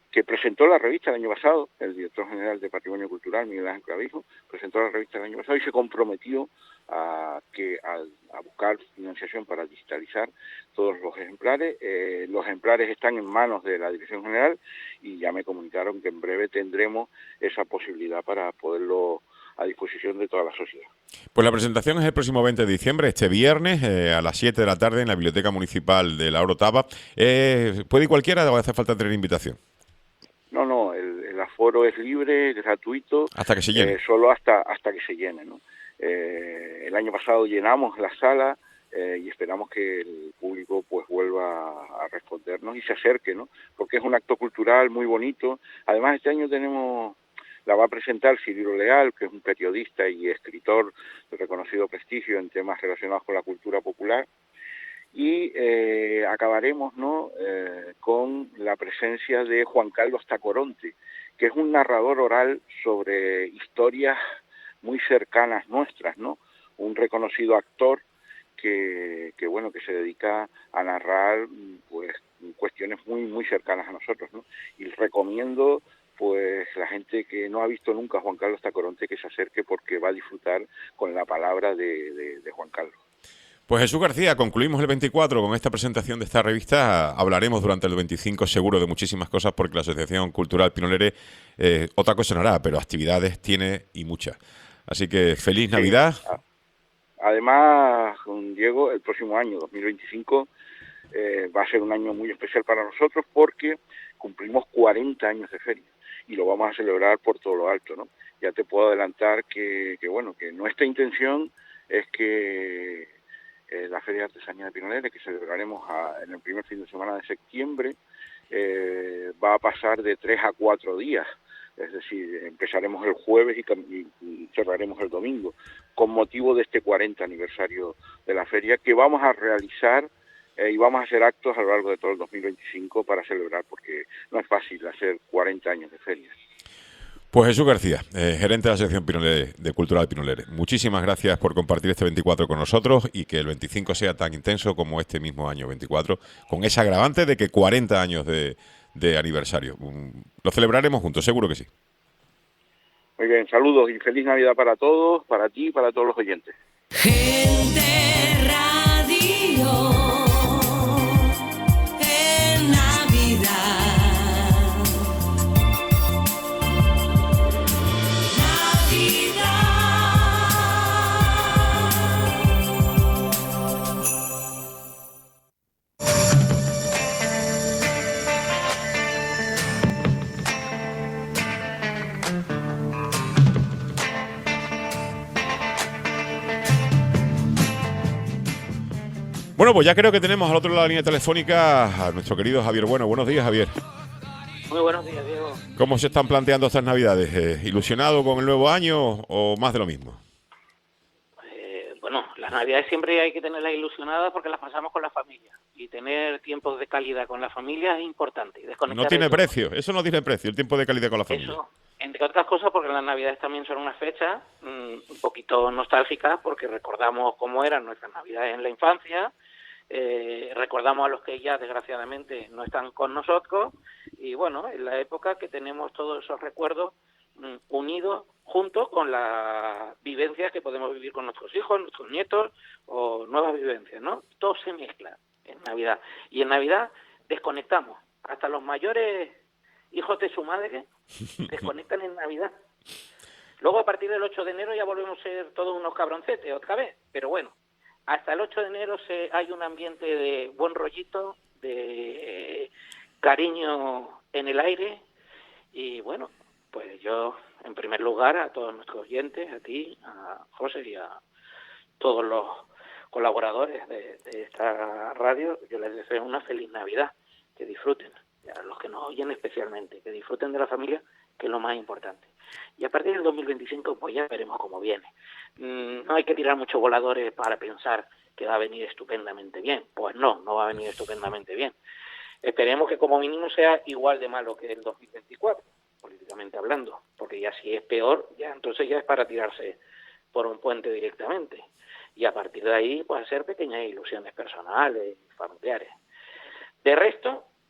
que presentó la revista el año pasado, el director general de Patrimonio Cultural, Miguel Ángel Clavijo, presentó la revista el año pasado y se comprometió a buscar financiación para digitalizar todos los ejemplares. Los ejemplares están en manos de la Dirección General y ya me comunicaron que en breve tendremos esa posibilidad para poderlo a disposición de toda la sociedad. Pues la presentación es el próximo 20 de diciembre, este viernes, a las 7 de la tarde en la Biblioteca Municipal de la Orotava. ¿Puede ir cualquiera o hace falta tener invitación? No, el aforo es libre, gratuito. Hasta que se llene. Solo hasta que se llene, ¿no? El año pasado llenamos la sala y esperamos que el público pues vuelva a respondernos y se acerque, ¿no? Porque es un acto cultural muy bonito. Además, este año la va a presentar Cirilo Leal, que es un periodista y escritor de reconocido prestigio en temas relacionados con la cultura popular. Y acabaremos, ¿no?, con la presencia de Juan Carlos Tacoronte, que es un narrador oral sobre historias muy cercanas nuestras, ¿no? Un reconocido actor que se dedica a narrar pues cuestiones muy cercanas a nosotros, ¿no? Y recomiendo pues la gente que no ha visto nunca a Juan Carlos Tacoronte que se acerque porque va a disfrutar con la palabra de Juan Carlos. Pues Jesús García, concluimos el 24 con esta presentación de esta revista. Hablaremos durante el 25 seguro de muchísimas cosas porque la Asociación Cultural Pinolere otra cosa no hará, pero actividades tiene y muchas. Así que feliz Navidad. Además, Diego, el próximo año, 2025, va a ser un año muy especial para nosotros porque cumplimos 40 años de feria y lo vamos a celebrar por todo lo alto, ¿no? Ya te puedo adelantar que nuestra intención es que la Feria de Artesanía de Pinolere, que celebraremos en el primer fin de semana de septiembre, va a pasar de 3 a 4 días. Es decir, empezaremos el jueves y cerraremos el domingo, con motivo de este 40 aniversario de la feria, que vamos a realizar y vamos a hacer actos a lo largo de todo el 2025 para celebrar, porque no es fácil hacer 40 años de ferias. Pues Jesús García, gerente de la Asociación Pinolere, de Cultural Pinolere, muchísimas gracias por compartir este 24 con nosotros y que el 25 sea tan intenso como este mismo año 24, con ese agravante de que 40 años de aniversario. Lo celebraremos juntos, seguro que sí. Muy bien, saludos y feliz Navidad para todos, para ti y para todos los oyentes. Gente Radio en Navidad. Bueno, pues ya creo que tenemos al otro lado de la línea telefónica a nuestro querido Javier Bueno. Buenos días, Javier. Muy buenos días, Diego. ¿Cómo se están planteando estas Navidades? ¿Ilusionado con el nuevo año o más de lo mismo? Bueno, las Navidades siempre hay que tenerlas ilusionadas porque las pasamos con la familia. Y tener tiempos de calidad con la familia es importante. No tiene precio, eso no tiene precio, el tiempo de calidad con la familia. Eso, entre otras cosas, porque las Navidades también son unas fechas un poquito nostálgicas porque recordamos cómo eran nuestras Navidades en la infancia. Recordamos a los que ya desgraciadamente no están con nosotros y bueno, en la época que tenemos todos esos recuerdos unidos juntos con las vivencias que podemos vivir con nuestros hijos, nuestros nietos o nuevas vivencias, ¿no? Todo se mezcla en Navidad y en Navidad desconectamos, hasta los mayores hijos de su madre desconectan en Navidad. Luego a partir del 8 de enero ya volvemos a ser todos unos cabroncetes otra vez, pero bueno, hasta el 8 de enero hay un ambiente de buen rollito, de cariño en el aire y bueno, pues yo en primer lugar a todos nuestros oyentes, a ti, a José y a todos los colaboradores de esta radio, yo les deseo una feliz Navidad, que disfruten, y a los que nos oyen especialmente, que disfruten de la familia, que es lo más importante. Y a partir del 2025 pues ya veremos cómo viene. No hay que tirar muchos voladores para pensar que va a venir estupendamente bien. Pues no va a venir estupendamente bien. Esperemos que como mínimo sea igual de malo que el 2024, políticamente hablando, porque ya si es peor, ya entonces ya es para tirarse por un puente directamente. Y a partir de ahí pues hacer pequeñas ilusiones personales, familiares. De resto,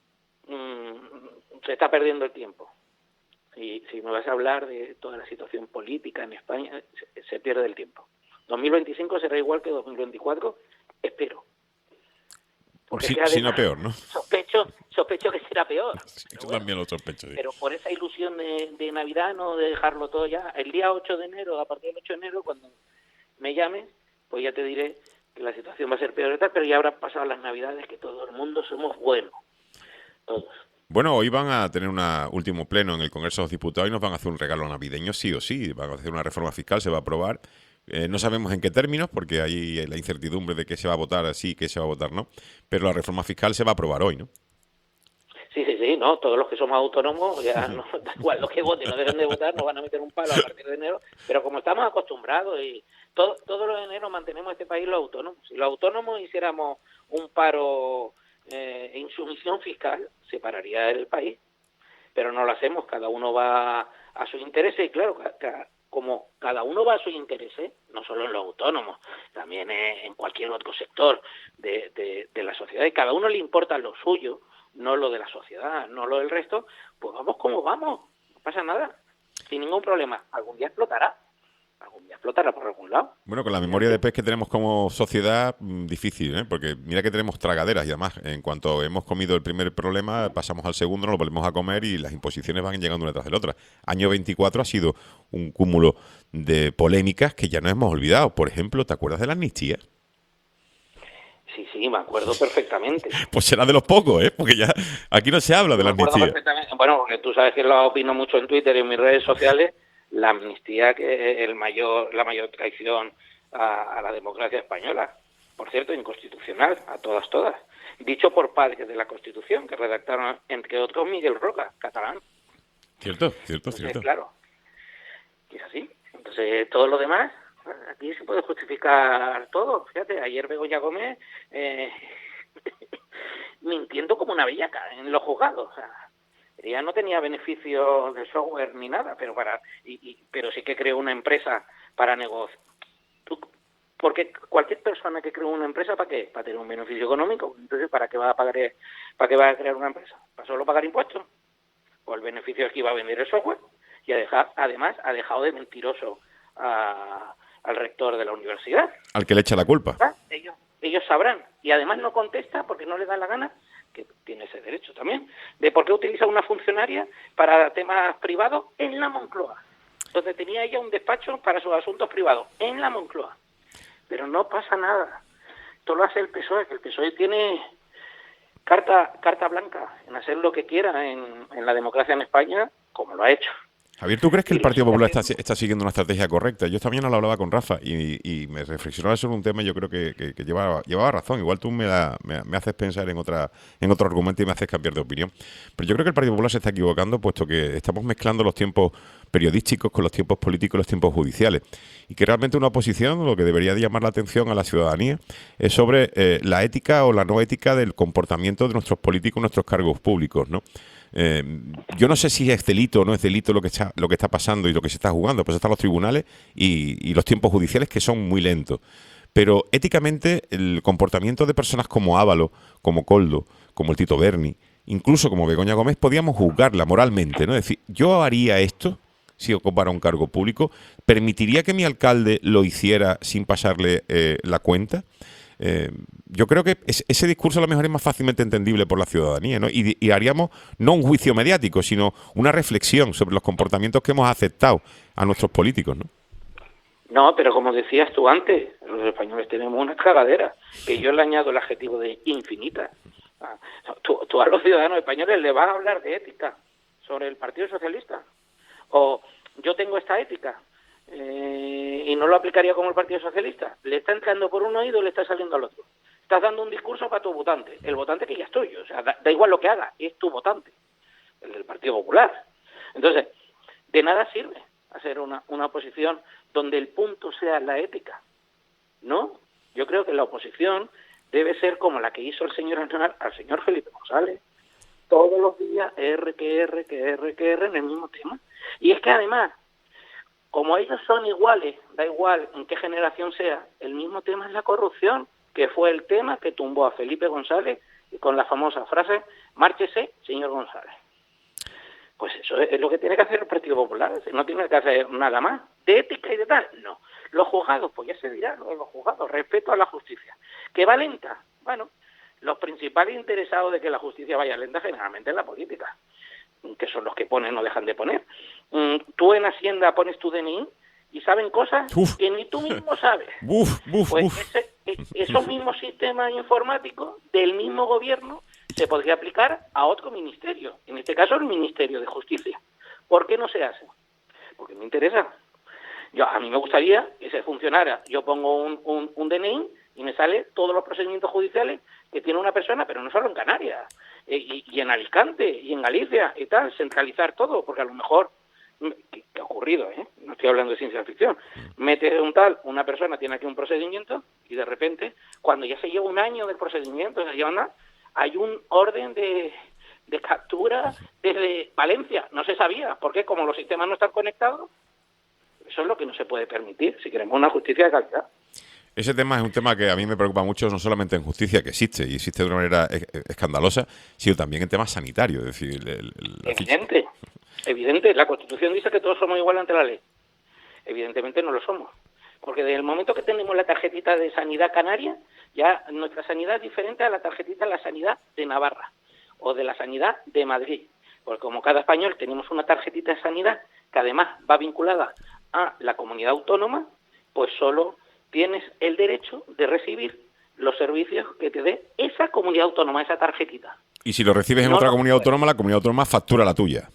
se está perdiendo el tiempo. Si me vas a hablar de toda la situación política en España, se pierde el tiempo. 2025 será igual que 2024, espero. Porque si no peor, ¿no? Sospecho que será peor. Sí, yo también lo sospecho. Sí. Pero por esa ilusión de Navidad, no de dejarlo todo ya. El día 8 de enero, a partir del 8 de enero, cuando me llames, pues ya te diré que la situación va a ser peor y tal, pero ya habrán pasado las Navidades, que todo el mundo somos buenos. Todos. Bueno, hoy van a tener un último pleno en el Congreso de los Diputados y nos van a hacer un regalo navideño sí o sí. Van a hacer una reforma fiscal, se va a aprobar. No sabemos en qué términos, porque hay la incertidumbre de qué se va a votar sí, qué se va a votar no. Pero la reforma fiscal se va a aprobar hoy, ¿no? Sí, no, todos los que somos autónomos, ya no, da igual los que voten, no dejen de votar, nos van a meter un palo a partir de enero, pero como estamos acostumbrados y todos los enero mantenemos este país los autónomos. Si los autónomos hiciéramos un paro e insumisión fiscal, se pararía el país, pero no lo hacemos, cada uno va a sus intereses y claro, como cada uno va a sus intereses, no solo en los autónomos, también en cualquier otro sector de la sociedad, y cada uno le importa lo suyo, no lo de la sociedad, no lo del resto, pues vamos como vamos, no pasa nada, sin ningún problema. Algún día explotará por algún lado. Bueno, con la memoria de pez que tenemos como sociedad, difícil, ¿eh? Porque mira que tenemos tragaderas y además, en cuanto hemos comido el primer problema, pasamos al segundo, nos lo volvemos a comer y las imposiciones van llegando una tras de la otra. Año 24 ha sido un cúmulo de polémicas que ya nos hemos olvidado. Por ejemplo, ¿te acuerdas de la amnistía? Sí, me acuerdo perfectamente. Pues será de los pocos, ¿eh? Porque ya aquí no se habla de la amnistía. Bueno, porque tú sabes que lo opino mucho en Twitter y en mis redes sociales, la amnistía que es la mayor traición a la democracia española. Por cierto, inconstitucional, a todas. Dicho por padres de la Constitución, que redactaron, entre otros, Miguel Roca, catalán. Cierto. Claro, que es así. Entonces, todo lo demás, aquí se puede justificar todo. Fíjate, ayer Begoña Gómez mintiendo como una bellaca en los juzgados. O sea, ella no tenía beneficio de software ni nada, pero sí que creó una empresa para negociar. Porque cualquier persona que cree una empresa, ¿para qué? Para tener un beneficio económico. Entonces, ¿para qué va a crear una empresa? ¿Para solo pagar impuestos? O el beneficio es que iba a vender el software y además ha dejado de mentiroso al rector de la universidad. Al que le echa la culpa. Ellos sabrán. Y además no contesta porque no le da la gana, que tiene ese derecho también, de por qué utiliza una funcionaria para temas privados en la Moncloa. Entonces tenía ella un despacho para sus asuntos privados en la Moncloa. Pero no pasa nada. Esto lo hace el PSOE, que el PSOE tiene carta blanca en hacer lo que quiera en la democracia en España, como lo ha hecho. Javier, ¿tú crees que el Partido Popular está siguiendo una estrategia correcta? Yo esta mañana lo hablaba con Rafa y me reflexionaba sobre un tema y yo creo que llevaba razón. Igual tú me haces pensar en otro argumento y me haces cambiar de opinión. Pero yo creo que el Partido Popular se está equivocando, puesto que estamos mezclando los tiempos periodísticos con los tiempos políticos y los tiempos judiciales. Y que realmente una oposición, lo que debería de llamar la atención a la ciudadanía, es sobre la ética o la no ética del comportamiento de nuestros políticos, nuestros cargos públicos, ¿no? Yo no sé si es delito o no es delito lo que está pasando y lo que se está jugando, pues están los tribunales y los tiempos judiciales que son muy lentos. Pero éticamente el comportamiento de personas como Ábalos, como Koldo, como el Tito Berni, incluso como Begoña Gómez, podíamos juzgarla moralmente, ¿no? Es decir, yo haría esto si ocupara un cargo público, permitiría que mi alcalde lo hiciera sin pasarle la cuenta. Yo creo que ese discurso a lo mejor es más fácilmente entendible por la ciudadanía, ¿no? Y haríamos no un juicio mediático, sino una reflexión sobre los comportamientos que hemos aceptado a nuestros políticos, ¿no? No, pero como decías tú antes, los españoles tenemos una cagadera, que yo le añado el adjetivo de infinita. Tú a los ciudadanos españoles le vas a hablar de ética sobre el Partido Socialista, o yo tengo esta ética y no lo aplicaría como el Partido Socialista. Le está entrando por un oído y le está saliendo al otro. Estás dando un discurso para tu votante, el votante que ya es tuyo, o sea, da igual lo que haga, es tu votante, el del Partido Popular. Entonces, de nada sirve hacer una oposición donde el punto sea la ética, ¿no? Yo creo que la oposición debe ser como la que hizo el señor al señor Felipe González, todos los días R en el mismo tema. Y es que además, como ellos son iguales, da igual en qué generación sea, el mismo tema es la corrupción, que fue el tema que tumbó a Felipe González con la famosa frase Márchese, señor González. Pues eso es lo que tiene que hacer el Partido Popular, no tiene que hacer nada más. ¿De ética y de tal? No. Los juzgados, pues ya se dirá, lo de los juzgados, respeto a la justicia. ¿Que va lenta? Bueno, los principales interesados de que la justicia vaya lenta generalmente es la política, que son los que ponen, no dejan de poner. Tú en Hacienda pones tu DNI y saben cosas que ni tú mismo sabes. Pues esos mismos sistemas informáticos del mismo gobierno se podría aplicar a otro ministerio, en este caso el Ministerio de Justicia. ¿Por qué no se hace? Porque me interesa. A mí me gustaría que se funcionara. Yo pongo un DNI y me sale todos los procedimientos judiciales que tiene una persona, pero no solo en Canarias, y en Alicante, y en Galicia, y tal, centralizar todo, porque a lo mejor, ¿qué ha ocurrido? No estoy hablando de ciencia ficción. Mete una persona tiene aquí un procedimiento, y de repente, cuando ya se lleva un año del procedimiento, hay un orden de captura desde Valencia. No se sabía, porque como los sistemas no están conectados, eso es lo que no se puede permitir si queremos una justicia de calidad. Ese tema es un tema que a mí me preocupa mucho, no solamente en justicia, que existe, y existe de una manera escandalosa, sino también en temas sanitarios. Es decir, evidente. La Constitución dice que todos somos iguales ante la ley. Evidentemente no lo somos. Porque desde el momento que tenemos la tarjetita de sanidad canaria, ya nuestra sanidad es diferente a la tarjetita de la sanidad de Navarra o de la sanidad de Madrid. Porque como cada español tenemos una tarjetita de sanidad que además va vinculada a la comunidad autónoma, pues solo tienes el derecho de recibir los servicios que te dé esa comunidad autónoma, esa tarjetita. Y si lo recibes en otra comunidad autónoma, la comunidad autónoma factura la tuya.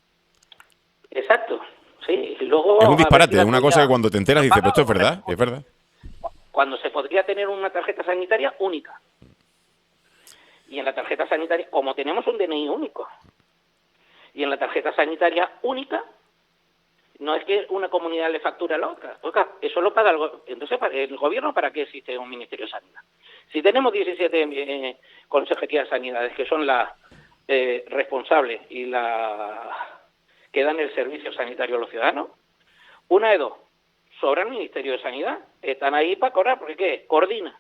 Exacto, sí. Y luego, es un disparate, es una cosa que cuando te enteras dices, pero esto es verdad, es verdad. Cuando se podría tener una tarjeta sanitaria única. Y en la tarjeta sanitaria, como tenemos un DNI único, y en la tarjeta sanitaria única, no es que una comunidad le facture a la otra. Oiga, eso lo paga el gobierno. Entonces, ¿el gobierno para qué existe un Ministerio de Sanidad? Si tenemos 17 consejerías de sanidades que son las responsables y las que dan el servicio sanitario a los ciudadanos, una de dos, sobra el Ministerio de Sanidad, están ahí para cobrar, porque ¿qué? Coordina.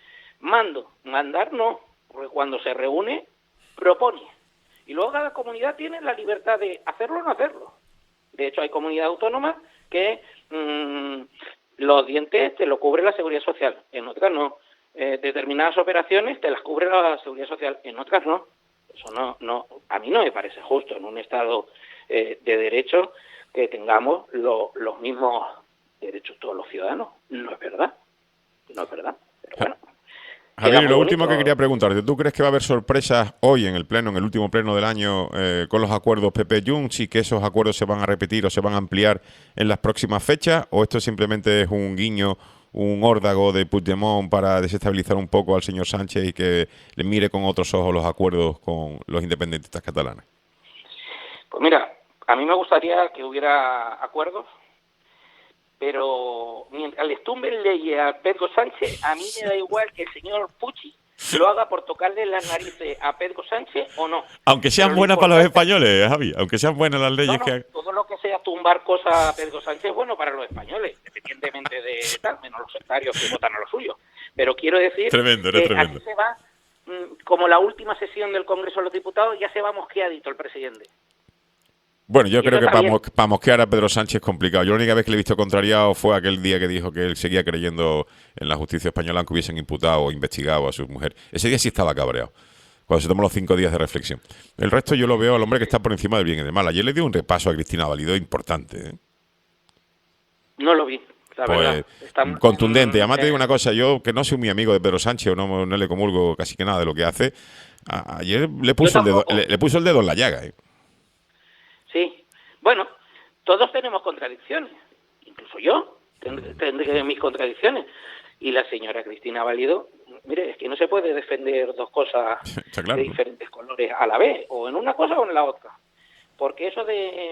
Mandar no, porque cuando se reúne, propone. Y luego cada comunidad tiene la libertad de hacerlo o no hacerlo. De hecho, hay comunidades autónomas que los dientes te lo cubre la Seguridad Social, en otras no. Determinadas operaciones te las cubre la Seguridad Social, en otras no. Eso no, a mí no me parece justo en un Estado de derecho que tengamos los mismos derechos todos los ciudadanos. No es verdad. Pero bueno. Javier, lo último que quería preguntarte, ¿tú crees que va a haber sorpresas hoy en el pleno, en el último pleno del año, con los acuerdos PP-Junts, y que esos acuerdos se van a repetir o se van a ampliar en las próximas fechas? ¿O esto simplemente es un guiño, un órdago de Puigdemont para desestabilizar un poco al señor Sánchez y que le mire con otros ojos los acuerdos con los independentistas catalanes? Pues mira, a mí me gustaría que hubiera acuerdos, pero mientras les tumben leyes a Pedro Sánchez, a mí me da igual que el señor Pucci lo haga por tocarle las narices a Pedro Sánchez o no. Aunque sean buenas para los españoles, Javi, aunque sean buenas las leyes que... Todo lo que sea tumbar cosas a Pedro Sánchez es bueno para los españoles, independientemente de tal, menos los sectarios que votan a lo suyo. Pero quiero decir tremendo. Aquí se va, como la última sesión del Congreso de los Diputados, ya se va mosqueadito el presidente. Bueno, yo creo que para mosquear a Pedro Sánchez es complicado. Yo la única vez que le he visto contrariado fue aquel día que dijo que él seguía creyendo en la justicia española, aunque hubiesen imputado o investigado a su mujer. Ese día sí estaba cabreado, cuando se tomó los 5 días de reflexión. El resto yo lo veo al hombre que está por encima del bien y del mal. Ayer le dio un repaso a Cristina Valido importante. No lo vi, la verdad. Contundente. Además te digo una cosa, yo que no soy muy amigo de Pedro Sánchez o no le comulgo casi que nada de lo que hace, ayer le puso el dedo en la llaga. Sí, bueno, todos tenemos contradicciones, incluso yo tendré mis contradicciones. Y la señora Cristina Valido, mire, es que no se puede defender dos cosas claro, de diferentes colores a la vez, o en una cosa o en la otra. Porque esto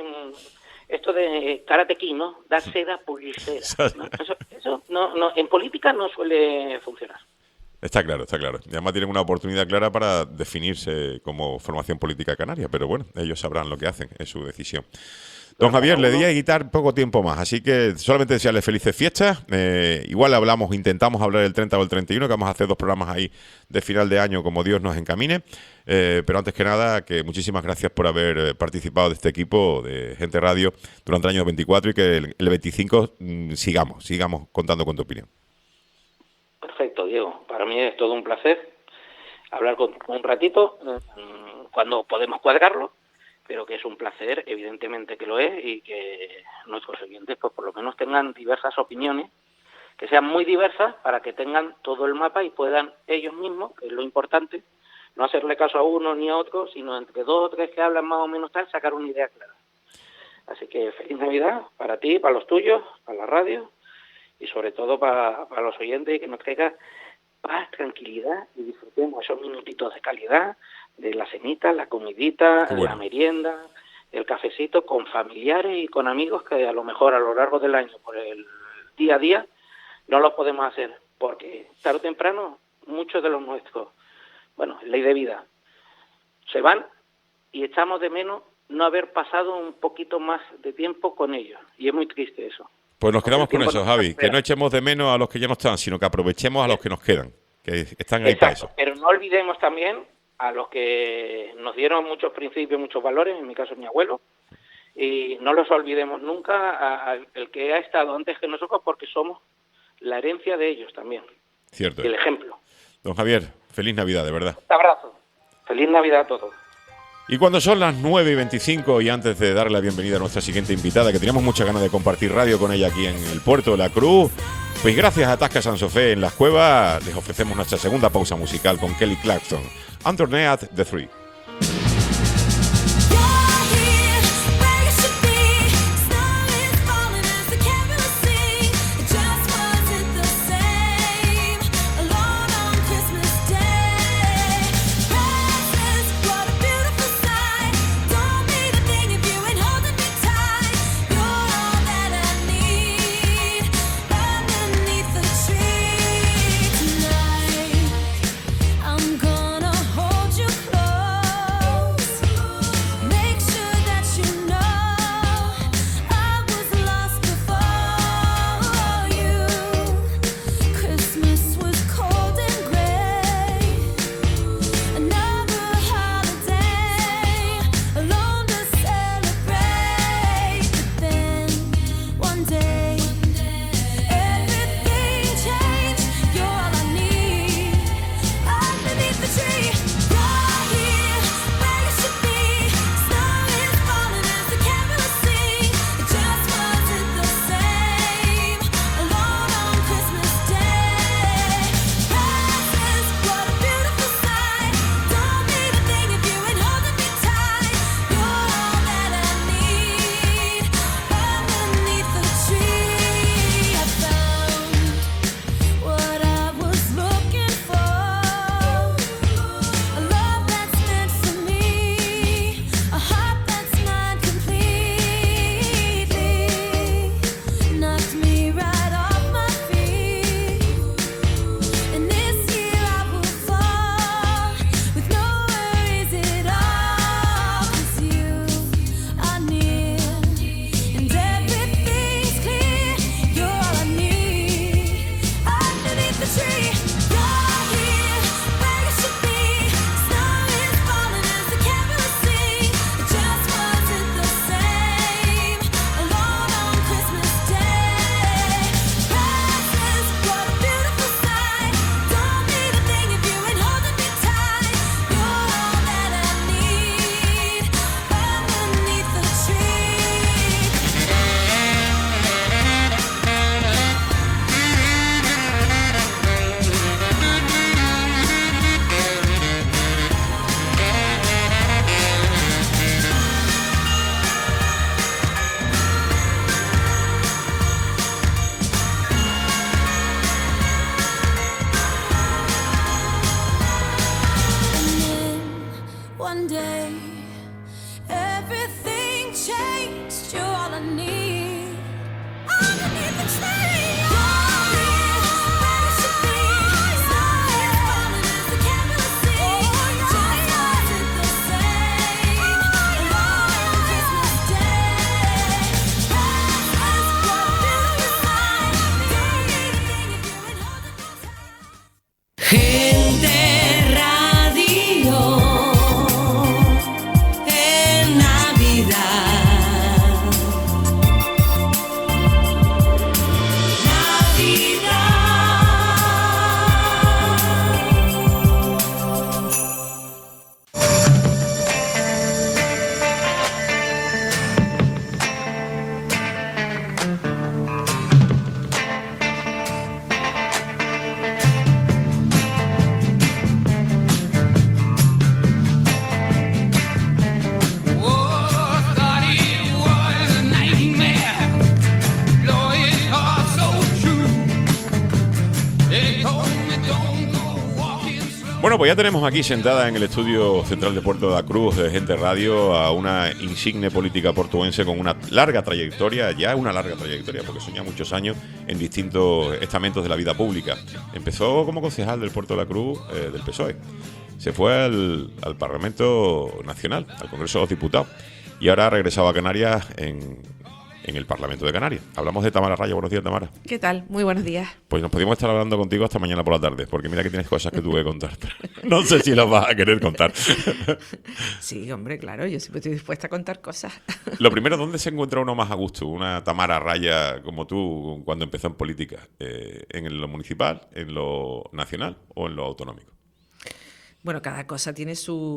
de Karate Kid, ¿no? Dar seda por lisera, ¿no? Eso no, en política no suele funcionar. Está claro. Y además tienen una oportunidad clara para definirse como formación política canaria, pero bueno, ellos sabrán lo que hacen, es su decisión. Don Javier, le di a quitar poco tiempo más, así que solamente desearle felices fiestas. Igual intentamos hablar el 30 o el 31, que vamos a hacer 2 programas ahí de final de año, como Dios nos encamine. Pero antes que nada, que muchísimas gracias por haber participado de este equipo de Gente Radio durante el año 24 y que el 25 sigamos contando con tu opinión. Perfecto, Diego. Para mí es todo un placer hablar con un ratito, cuando podemos cuadrarlo, pero que es un placer, evidentemente que lo es, y que nuestros oyentes pues por lo menos tengan diversas opiniones, que sean muy diversas para que tengan todo el mapa y puedan ellos mismos, que es lo importante, no hacerle caso a uno ni a otro, sino entre 2 o 3 que hablan más o menos tal, sacar una idea clara. Así que feliz Navidad para ti, para los tuyos, para la radio y sobre todo para los oyentes, y que nos traiga paz, tranquilidad y disfrutemos esos minutitos de calidad de la cenita, la comidita, la merienda, el cafecito con familiares y con amigos que a lo mejor a lo largo del año, por el día a día, no los podemos hacer, porque tarde o temprano muchos de los nuestros, ley de vida, se van y echamos de menos no haber pasado un poquito más de tiempo con ellos, y es muy triste eso. Pues nos quedamos con eso, Javi, que no echemos de menos a los que ya no están, sino que aprovechemos a los que nos quedan, que están ahí para eso. Pero no olvidemos también a los que nos dieron muchos principios, muchos valores, en mi caso mi abuelo, y no los olvidemos nunca el que ha estado antes que nosotros, porque somos la herencia de ellos también. Cierto. Y el ejemplo. Don Javier, feliz Navidad, de verdad. Un abrazo. Feliz Navidad a todos. Y cuando son las 9:25 y antes de darle la bienvenida a nuestra siguiente invitada, que teníamos muchas ganas de compartir radio con ella aquí en el puerto de la Cruz, pues gracias a Tasca Sansofé en Las Cuevas, les ofrecemos nuestra segunda pausa musical con Kelly Clarkson, Underneath the Tree. I'm gonna hold you close. Bueno, pues ya tenemos aquí sentada en el estudio central de Puerto de la Cruz de Gente Radio a una insigne política portuense con una larga trayectoria, ya una larga trayectoria, porque son ya muchos años en distintos estamentos de la vida pública. Empezó como concejal del Puerto de la Cruz del PSOE. Se fue al Parlamento Nacional, al Congreso de los Diputados, y ahora ha regresado a Canarias en el Parlamento de Canarias. Hablamos de Tamara Raya. Buenos días, Tamara. ¿Qué tal? Muy buenos días. Pues nos podríamos estar hablando contigo hasta mañana por la tarde, porque mira que tienes cosas que tuve que contar. No sé si las vas a querer contar. Sí, hombre, claro, yo siempre estoy dispuesta a contar cosas. Lo primero, ¿dónde se encuentra uno más a gusto? Una Tamara Raya como tú cuando empezó en política, ¿en lo municipal, en lo nacional o en lo autonómico? Bueno, cada cosa tiene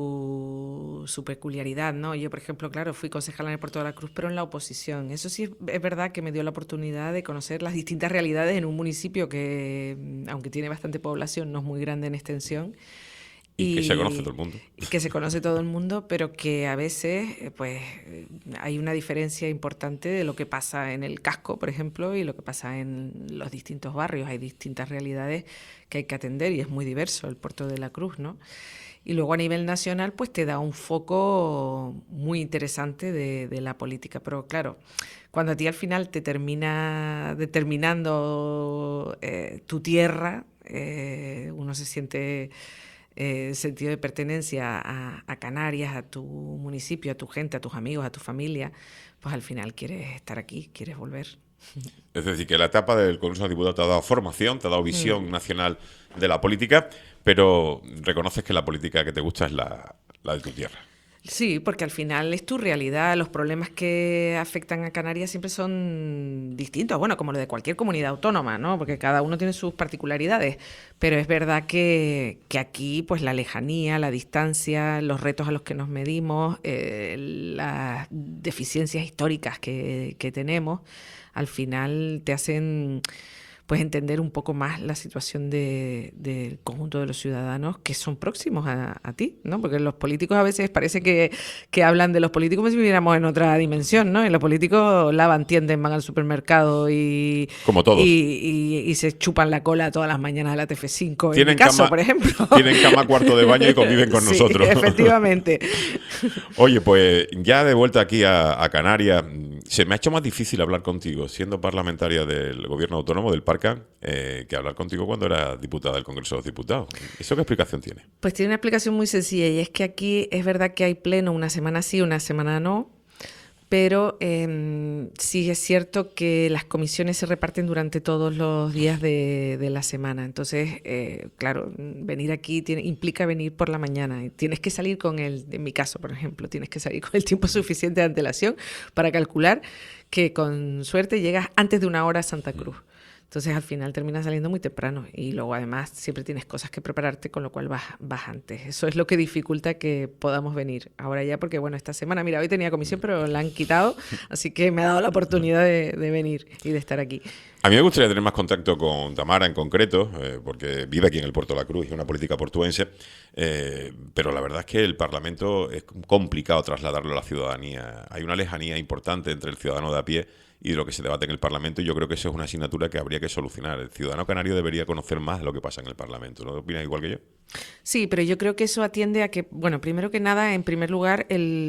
su peculiaridad, ¿no? Yo, por ejemplo, claro, fui concejala en el Puerto de la Cruz, pero en la oposición. Eso sí es verdad que me dio la oportunidad de conocer las distintas realidades en un municipio que, aunque tiene bastante población, no es muy grande en extensión. Y que se conoce todo el mundo. Y que se conoce todo el mundo, pero que a veces pues hay una diferencia importante de lo que pasa en el casco, por ejemplo, y lo que pasa en los distintos barrios. Hay distintas realidades que hay que atender y es muy diverso el Puerto de la Cruz, ¿no? Y luego a nivel nacional pues te da un foco muy interesante de la política. Pero claro, cuando a ti al final te termina determinando tu tierra, uno se siente... sentido de pertenencia a Canarias, a tu municipio, a tu gente, a tus amigos, a tu familia, pues al final quieres estar aquí, quieres volver. Es decir, que la etapa del Congreso de los Diputados te ha dado formación, te ha dado visión nacional de la política, pero reconoces que la política que te gusta es la de tu tierra. Sí, porque al final es tu realidad. Los problemas que afectan a Canarias siempre son distintos, bueno, como lo de cualquier comunidad autónoma, ¿no? Porque cada uno tiene sus particularidades, pero es verdad que aquí pues la lejanía, la distancia, los retos a los que nos medimos, las deficiencias históricas que tenemos, al final te hacen pues entender un poco más la situación del conjunto de los ciudadanos que son próximos a ti, ¿no? Porque los políticos a veces parece que hablan de los políticos como si viviéramos en otra dimensión, ¿no? Y los políticos lavan, tienden, van al supermercado y... Como todos. Y se chupan la cola todas las mañanas de la TF5, en mi caso, por ejemplo. Tienen cama, cuarto de baño y conviven con nosotros. Efectivamente. Oye, pues ya de vuelta aquí a Canarias, se me ha hecho más difícil hablar contigo, siendo parlamentaria del Gobierno Autónomo del Parcan, que hablar contigo cuando era diputada del Congreso de los Diputados. ¿Eso qué explicación tiene? Pues tiene una explicación muy sencilla, y es que aquí es verdad que hay pleno una semana sí, una semana no, pero sí es cierto que las comisiones se reparten durante todos los días de la semana. Entonces, claro, venir aquí implica venir por la mañana. Tienes que salir en mi caso, por ejemplo, tienes que salir con el tiempo suficiente de antelación para calcular que con suerte llegas antes de una hora a Santa Cruz. Entonces al final terminas saliendo muy temprano y luego además siempre tienes cosas que prepararte, con lo cual vas antes. Eso es lo que dificulta que podamos venir ahora ya, porque bueno, esta semana, mira, hoy tenía comisión pero la han quitado, así que me ha dado la oportunidad de venir y de estar aquí. A mí me gustaría tener más contacto con Tamara en concreto, porque vive aquí en el Puerto de la Cruz y es una política portuense, pero la verdad es que el Parlamento es complicado trasladarlo a la ciudadanía. Hay una lejanía importante entre el ciudadano de a pie y lo que se debate en el Parlamento, y yo creo que eso es una asignatura que habría que solucionar. El ciudadano canario debería conocer más de lo que pasa en el Parlamento. ¿No opinas igual que yo? Sí, pero yo creo que eso atiende a que, bueno, primero que nada, en primer lugar,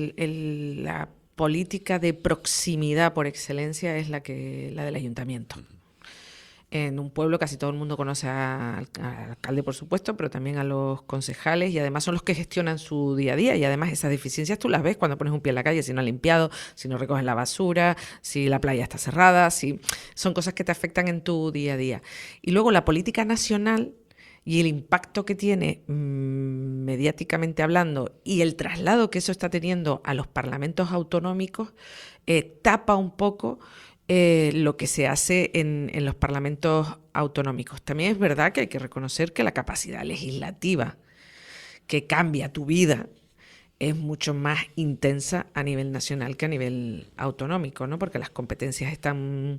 la política de proximidad por excelencia es la del ayuntamiento. En un pueblo casi todo el mundo conoce al alcalde, por supuesto, pero también a los concejales, y además son los que gestionan su día a día, y además esas deficiencias tú las ves cuando pones un pie en la calle, si no has limpiado, si no recoges la basura, si la playa está cerrada, son cosas que te afectan en tu día a día. Y luego la política nacional y el impacto que tiene mediáticamente hablando y el traslado que eso está teniendo a los parlamentos autonómicos tapa un poco lo que se hace en los parlamentos autonómicos. También es verdad que hay que reconocer que la capacidad legislativa que cambia tu vida es mucho más intensa a nivel nacional que a nivel autonómico, ¿no? Porque las competencias están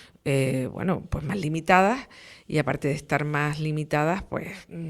pues más limitadas, y aparte de estar más limitadas, pues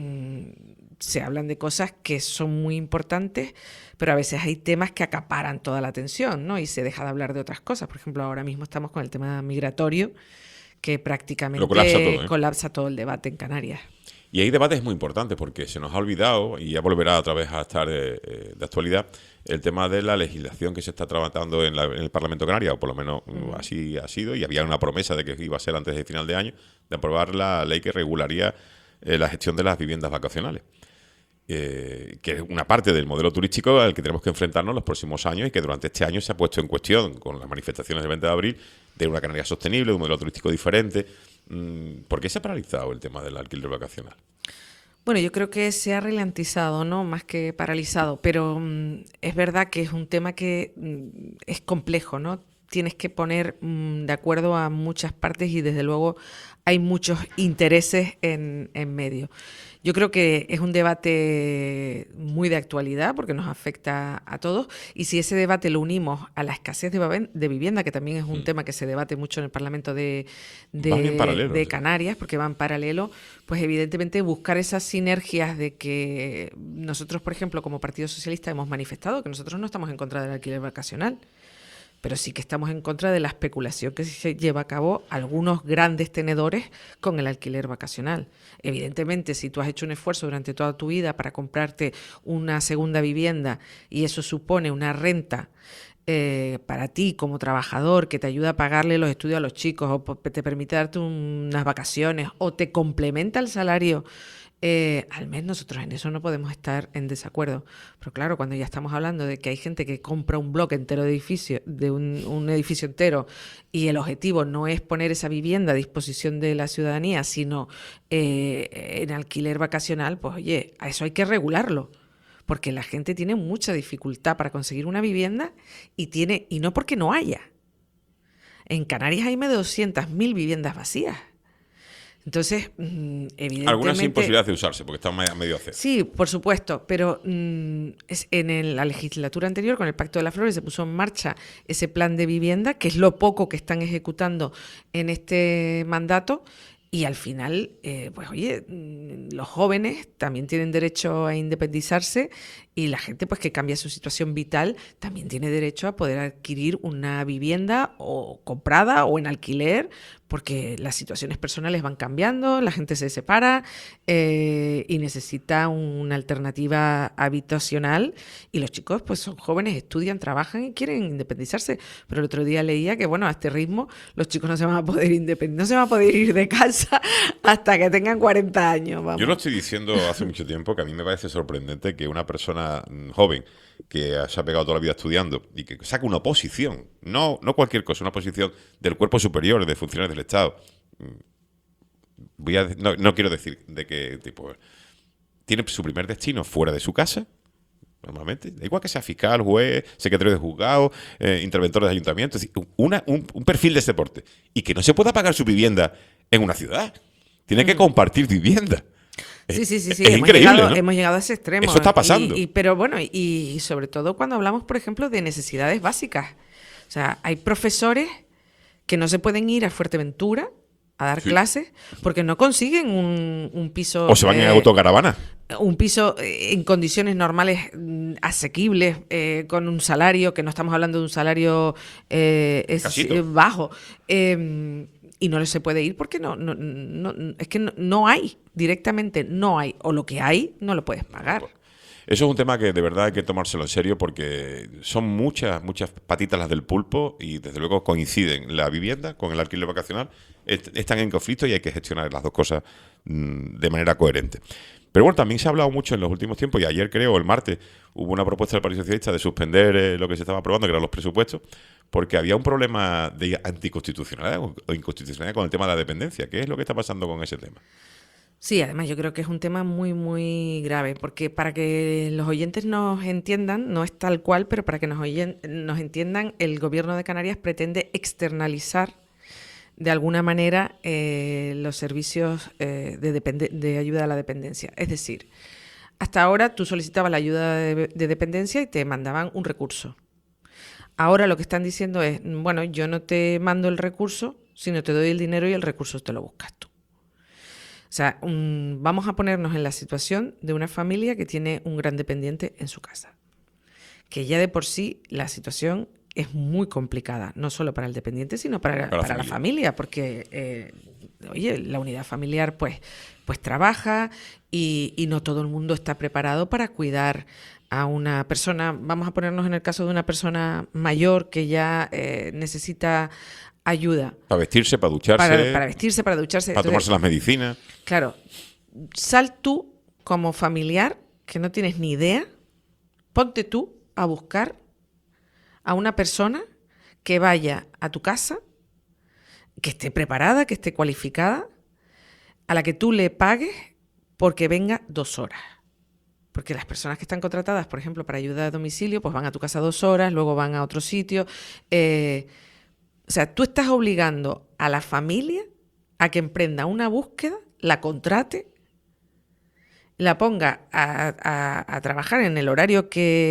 se hablan de cosas que son muy importantes, pero a veces hay temas que acaparan toda la atención, ¿no? Y se deja de hablar de otras cosas. Por ejemplo, ahora mismo estamos con el tema migratorio, que prácticamente colapsa todo el debate en Canarias. Y hay debates muy importantes porque se nos ha olvidado, y ya volverá otra vez a estar de actualidad, el tema de la legislación que se está tratando en el Parlamento Canario, o por lo menos así ha sido, y había una promesa de que iba a ser antes de final de año, de aprobar la ley que regularía la gestión de las viviendas vacacionales. Que es una parte del modelo turístico al que tenemos que enfrentarnos los próximos años y que durante este año se ha puesto en cuestión con las manifestaciones del 20 de abril de una Canarias sostenible, de un modelo turístico diferente. ¿Por qué se ha paralizado el tema del alquiler vacacional? Bueno, yo creo que se ha ralentizado, ¿no? Más que paralizado, pero es verdad que es un tema que es complejo, ¿no? Tienes que poner de acuerdo a muchas partes y desde luego hay muchos intereses en medio. Yo creo que es un debate muy de actualidad porque nos afecta a todos, y si ese debate lo unimos a la escasez de vivienda, que también es un tema que se debate mucho en el Parlamento de Canarias, porque va en paralelo, pues evidentemente buscar esas sinergias de que nosotros, por ejemplo, como Partido Socialista hemos manifestado que nosotros no estamos en contra del alquiler vacacional, pero sí que estamos en contra de la especulación que se lleva a cabo algunos grandes tenedores con el alquiler vacacional. Evidentemente, si tú has hecho un esfuerzo durante toda tu vida para comprarte una segunda vivienda y eso supone una renta para ti como trabajador que te ayuda a pagarle los estudios a los chicos o te permite darte unas vacaciones o te complementa el salario, al menos nosotros en eso no podemos estar en desacuerdo. Pero claro, cuando ya estamos hablando de que hay gente que compra un bloque entero de edificio, de un edificio entero, y el objetivo no es poner esa vivienda a disposición de la ciudadanía, sino en alquiler vacacional, pues oye, a eso hay que regularlo. Porque la gente tiene mucha dificultad para conseguir una vivienda y no porque no haya. En Canarias hay más de 200.000 viviendas vacías. Entonces, evidentemente... Algunas sin posibilidad de usarse, porque están medio a cero. Sí, por supuesto, pero en la legislatura anterior, con el Pacto de las Flores, se puso en marcha ese plan de vivienda, que es lo poco que están ejecutando en este mandato, y al final, pues oye, los jóvenes también tienen derecho a independizarse y la gente pues que cambia su situación vital también tiene derecho a poder adquirir una vivienda o comprada o en alquiler, porque las situaciones personales van cambiando, la gente se separa y necesita una alternativa habitacional, y los chicos pues son jóvenes, estudian, trabajan y quieren independizarse. Pero el otro día leía que bueno, a este ritmo los chicos no se van a poder no se van a poder ir de casa hasta que tengan 40 años. Vamos. Yo lo estoy diciendo hace mucho tiempo, que a mí me parece sorprendente que una persona joven que se ha pegado toda la vida estudiando y que saca una oposición, no cualquier cosa, una oposición del cuerpo superior de funcionarios del Estado. No quiero decir de qué tipo. Tiene su primer destino fuera de su casa, normalmente. Da igual que sea fiscal, juez, secretario de juzgado, interventor de ayuntamiento. Es decir, un perfil de ese porte. Y que no se pueda pagar su vivienda en una ciudad. Tiene que compartir vivienda. Sí. Es increíble, ¿no? Hemos llegado a ese extremo. Eso está pasando. Pero bueno, y sobre todo cuando hablamos, por ejemplo, de necesidades básicas. O sea, hay profesores que no se pueden ir a Fuerteventura a dar clases porque no consiguen un piso... O se van en autocaravana. Un piso en condiciones normales, asequibles, con un salario, que no estamos hablando de un salario bajo. Y no se puede ir porque es que no hay, directamente no hay, o lo que hay no lo puedes pagar. Eso es un tema que de verdad hay que tomárselo en serio, porque son muchas patitas las del pulpo y desde luego coinciden la vivienda con el alquiler vacacional, están en conflicto y hay que gestionar las dos cosas de manera coherente. Pero bueno, también se ha hablado mucho en los últimos tiempos, y ayer creo, el martes, hubo una propuesta del Partido Socialista de suspender lo que se estaba aprobando, que eran los presupuestos, porque había un problema de anticonstitucionalidad o inconstitucionalidad con el tema de la dependencia. ¿Qué es lo que está pasando con ese tema? Sí, además yo creo que es un tema muy, muy grave, porque para que los oyentes nos entiendan, no es tal cual, pero para que nos entiendan, el Gobierno de Canarias pretende externalizar de alguna manera los servicios de ayuda a la dependencia. Es decir, hasta ahora tú solicitabas la ayuda de dependencia y te mandaban un recurso. Ahora lo que están diciendo es, bueno, yo no te mando el recurso, sino te doy el dinero y el recurso te lo buscas tú. O sea, vamos a ponernos en la situación de una familia que tiene un gran dependiente en su casa, que ya de por sí la situación es muy complicada, no solo para el dependiente, sino para la familia, porque oye, la unidad familiar pues trabaja y no todo el mundo está preparado para cuidar a una persona. Vamos a ponernos en el caso de una persona mayor que ya necesita ayuda. Para vestirse, para ducharse. Para vestirse, para ducharse. Para tomarse las medicinas. Claro, sal tú como familiar, que no tienes ni idea, ponte tú a buscar a una persona que vaya a tu casa, que esté preparada, que esté cualificada, a la que tú le pagues porque venga 2 horas. Porque las personas que están contratadas, por ejemplo, para ayuda a domicilio, pues van a tu casa 2 horas, luego van a otro sitio. O sea, tú estás obligando a la familia a que emprenda una búsqueda, la contrate, la ponga a trabajar en el horario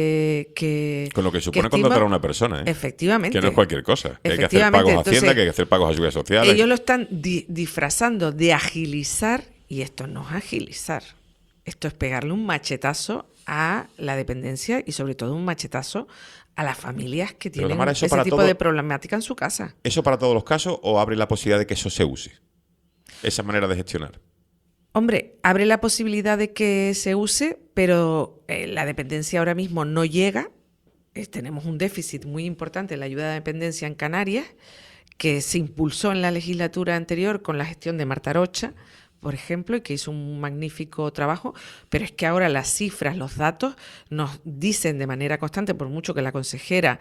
que con lo que supone que estima, contratar a una persona, ¿eh? Efectivamente. Que no es cualquier cosa. Que hay que hacer pagos a Hacienda, que hay que hacer pagos a Seguridad Social. Ellos lo están disfrazando de agilizar, y esto no es agilizar. Esto es pegarle un machetazo a la dependencia y sobre todo un machetazo a las familias que tienen Tamara, ese tipo de problemática en su casa. ¿Eso para todos los casos o abre la posibilidad de que eso se use? Esa manera de gestionar. Hombre, abre la posibilidad de que se use, pero la dependencia ahora mismo no llega. Tenemos un déficit muy importante en la ayuda de dependencia en Canarias, que se impulsó en la legislatura anterior con la gestión de Marta Rocha, por ejemplo, y que hizo un magnífico trabajo, pero es que ahora las cifras, los datos nos dicen de manera constante, por mucho que la consejera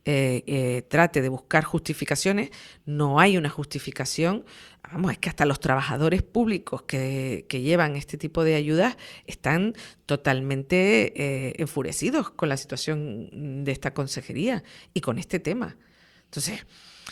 trate de buscar justificaciones, no hay una justificación. Vamos, es que hasta los trabajadores públicos que llevan este tipo de ayudas están totalmente enfurecidos con la situación de esta consejería y con este tema. Entonces,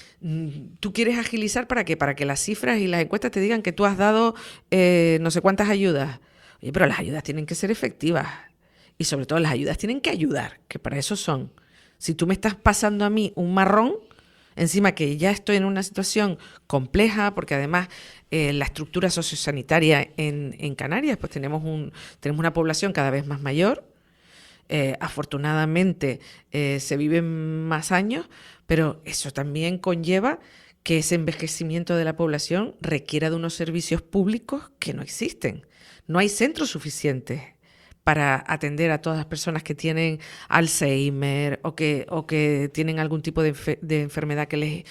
¿tú quieres agilizar para qué? Para que las cifras y las encuestas te digan que tú has dado no sé cuántas ayudas. Oye, pero las ayudas tienen que ser efectivas. Y sobre todo las ayudas tienen que ayudar, que para eso son. Si tú me estás pasando a mí un marrón, encima que ya estoy en una situación compleja, porque además la estructura sociosanitaria en Canarias, pues tenemos una población cada vez más mayor. Afortunadamente se viven más años, pero eso también conlleva que ese envejecimiento de la población requiera de unos servicios públicos que no existen. No hay centros suficientes para atender a todas las personas que tienen Alzheimer o que tienen algún tipo de enfermedad que les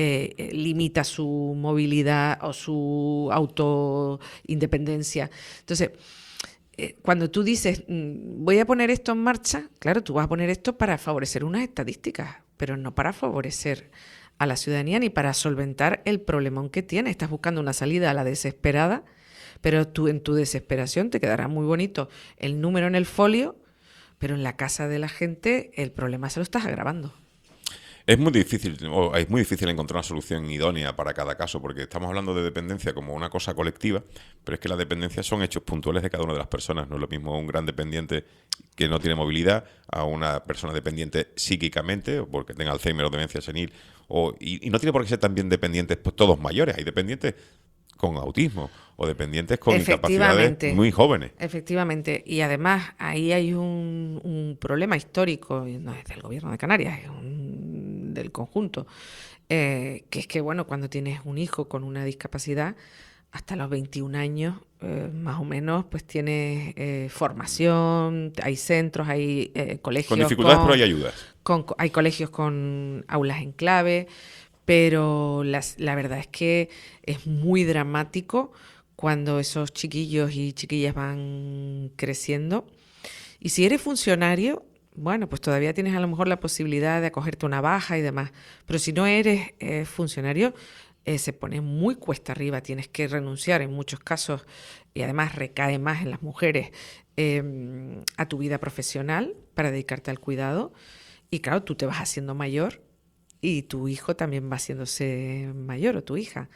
limita su movilidad o su autoindependencia. Entonces, cuando tú dices, voy a poner esto en marcha, claro, tú vas a poner esto para favorecer unas estadísticas, pero no para favorecer a la ciudadanía ni para solventar el problemón que tiene. Estás buscando una salida a la desesperada, pero tú en tu desesperación te quedará muy bonito el número en el folio, pero en la casa de la gente el problema se lo estás agravando. Es muy difícil encontrar una solución idónea para cada caso, porque estamos hablando de dependencia como una cosa colectiva, pero es que las dependencias son hechos puntuales de cada una de las personas. No es lo mismo un gran dependiente que no tiene movilidad a una persona dependiente psíquicamente, o porque tenga Alzheimer o demencia senil, y no tiene por qué ser también dependientes pues, todos mayores. Hay dependientes con autismo o dependientes con incapacidades muy jóvenes. Efectivamente, y además ahí hay un problema histórico, no es del gobierno de Canarias, es del conjunto, que es que, bueno, cuando tienes un hijo con una discapacidad, hasta los 21 años, más o menos, pues tienes formación, hay centros, hay colegios. Con dificultades, pero hay ayudas. Hay colegios con aulas en clave, pero la verdad es que es muy dramático cuando esos chiquillos y chiquillas van creciendo. Y si eres funcionario, bueno, pues todavía tienes a lo mejor la posibilidad de acogerte una baja y demás. Pero si no eres funcionario, se pone muy cuesta arriba. Tienes que renunciar en muchos casos, y además recae más en las mujeres, a tu vida profesional para dedicarte al cuidado. Y claro, tú te vas haciendo mayor y tu hijo también va haciéndose mayor, o tu hija.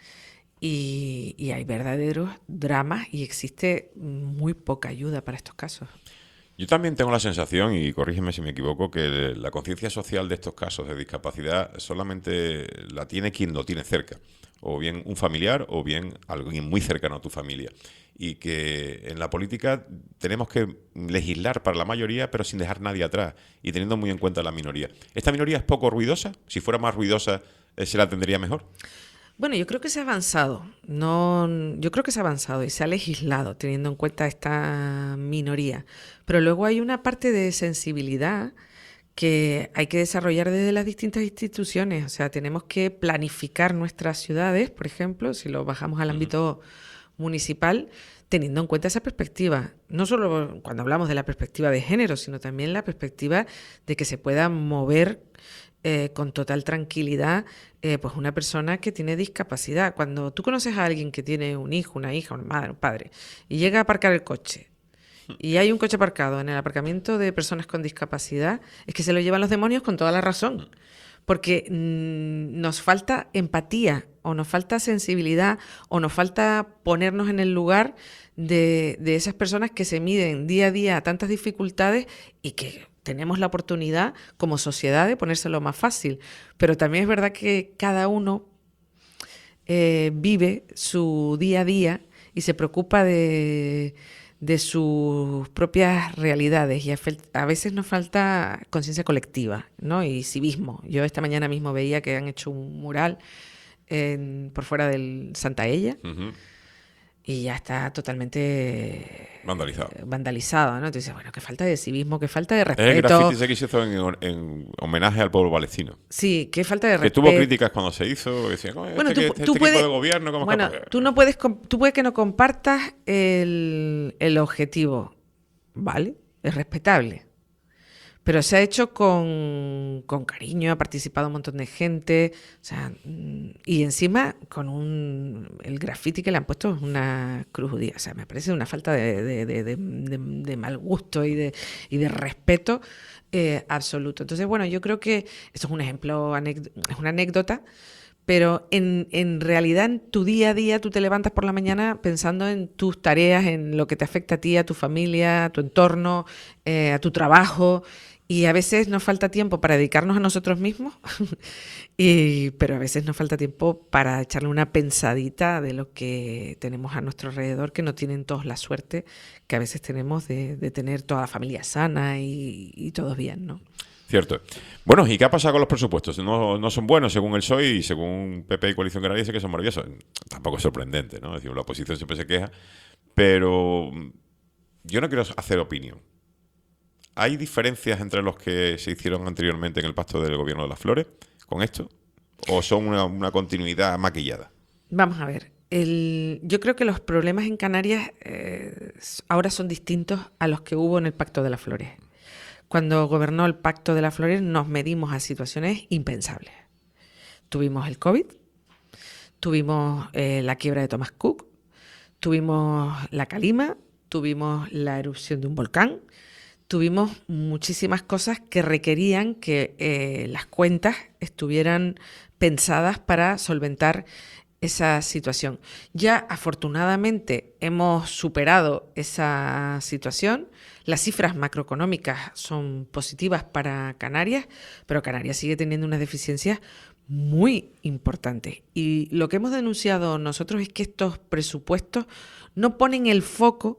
Y hay verdaderos dramas y existe muy poca ayuda para estos casos. Yo también tengo la sensación, y corrígeme si me equivoco, que la conciencia social de estos casos de discapacidad solamente la tiene quien lo tiene cerca, o bien un familiar o bien alguien muy cercano a tu familia. Y que en la política tenemos que legislar para la mayoría, pero sin dejar nadie atrás y teniendo muy en cuenta la minoría. ¿Esta minoría es poco ruidosa? Si fuera más ruidosa, ¿se la atendería mejor? Bueno, yo creo que se ha avanzado. Yo creo que se ha avanzado y se ha legislado teniendo en cuenta esta minoría. Pero luego hay una parte de sensibilidad que hay que desarrollar desde las distintas instituciones. O sea, tenemos que planificar nuestras ciudades, por ejemplo, si lo bajamos al ámbito municipal, teniendo en cuenta esa perspectiva. No solo cuando hablamos de la perspectiva de género, sino también la perspectiva de que se pueda mover con total tranquilidad pues una persona que tiene discapacidad. Cuando tú conoces a alguien que tiene un hijo, una hija, una madre, un padre, y llega a aparcar el coche, y hay un coche aparcado en el aparcamiento de personas con discapacidad, es que se lo llevan los demonios con toda la razón. Porque nos falta empatía, o nos falta sensibilidad, o nos falta ponernos en el lugar de esas personas que se miden día a día a tantas dificultades y que tenemos la oportunidad como sociedad de ponérselo más fácil. Pero también es verdad que cada uno vive su día a día y se preocupa de sus propias realidades, y a veces nos falta conciencia colectiva, ¿no? Y civismo. Yo esta mañana mismo veía que han hecho un mural por fuera del Santa Ella, y ya está totalmente vandalizado, ¿no? Entonces, bueno, qué falta de civismo, qué falta de respeto. Es el graffiti que se hizo en homenaje al pueblo palestino. Sí, qué falta de respeto. Que tuvo críticas cuando se hizo, que decían, bueno, este equipo de gobierno, ¿cómo bueno, tú puedes que no compartas el objetivo, ¿vale? Es respetable. Pero se ha hecho con cariño, ha participado un montón de gente, o sea, y encima con el graffiti que le han puesto es una cruz judía. O sea, me parece una falta de mal gusto y de respeto absoluto. Entonces, bueno, yo creo que esto es un ejemplo, es una anécdota, pero en realidad en tu día a día tú te levantas por la mañana pensando en tus tareas, en lo que te afecta a ti, a tu familia, a tu entorno, a tu trabajo. Y a veces nos falta tiempo para dedicarnos a nosotros mismos, pero a veces nos falta tiempo para echarle una pensadita de lo que tenemos a nuestro alrededor, que no tienen todos la suerte que a veces tenemos de tener toda la familia sana y todos bien, ¿no? Cierto. Bueno, ¿y qué ha pasado con los presupuestos? No son buenos según el PSOE y según PP y Coalición Canaria, dice que son maravillosos. Tampoco es sorprendente, ¿no? Es decir, la oposición siempre se queja, pero yo no quiero hacer opinión. ¿Hay diferencias entre los que se hicieron anteriormente en el pacto del Gobierno de las Flores con esto? ¿O son una continuidad maquillada? Vamos a ver. Yo creo que los problemas en Canarias ahora son distintos a los que hubo en el Pacto de las Flores. Cuando gobernó el Pacto de las Flores nos medimos a situaciones impensables. Tuvimos el COVID, tuvimos la quiebra de Thomas Cook, tuvimos la calima, tuvimos la erupción de un volcán, tuvimos muchísimas cosas que requerían que las cuentas estuvieran pensadas para solventar esa situación. Ya afortunadamente hemos superado esa situación. Las cifras macroeconómicas son positivas para Canarias, pero Canarias sigue teniendo unas deficiencias muy importantes. Y lo que hemos denunciado nosotros es que estos presupuestos no ponen el foco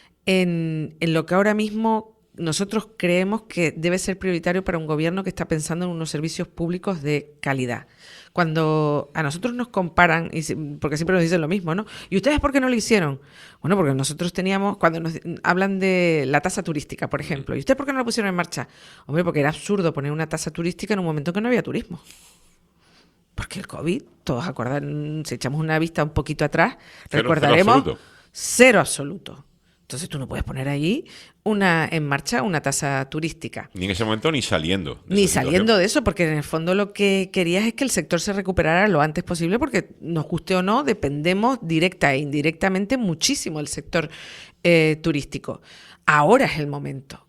en lo que ahora mismo nosotros creemos que debe ser prioritario para un gobierno que está pensando en unos servicios públicos de calidad. Cuando a nosotros nos comparan, porque siempre nos dicen lo mismo, ¿no? ¿Y ustedes por qué no lo hicieron? Bueno, porque nosotros teníamos, cuando nos hablan de la tasa turística, por ejemplo, ¿y ustedes por qué no la pusieron en marcha? Hombre, porque era absurdo poner una tasa turística en un momento en que no había turismo. Porque el COVID, todos acordan, si echamos una vista un poquito atrás, recordaremos cero absoluto. Entonces tú no puedes poner ahí en marcha una tasa turística. Ni en ese momento ni saliendo. Ni saliendo de eso, porque en el fondo lo que querías es que el sector se recuperara lo antes posible, porque nos guste o no, dependemos directa e indirectamente muchísimo del sector turístico. Ahora es el momento.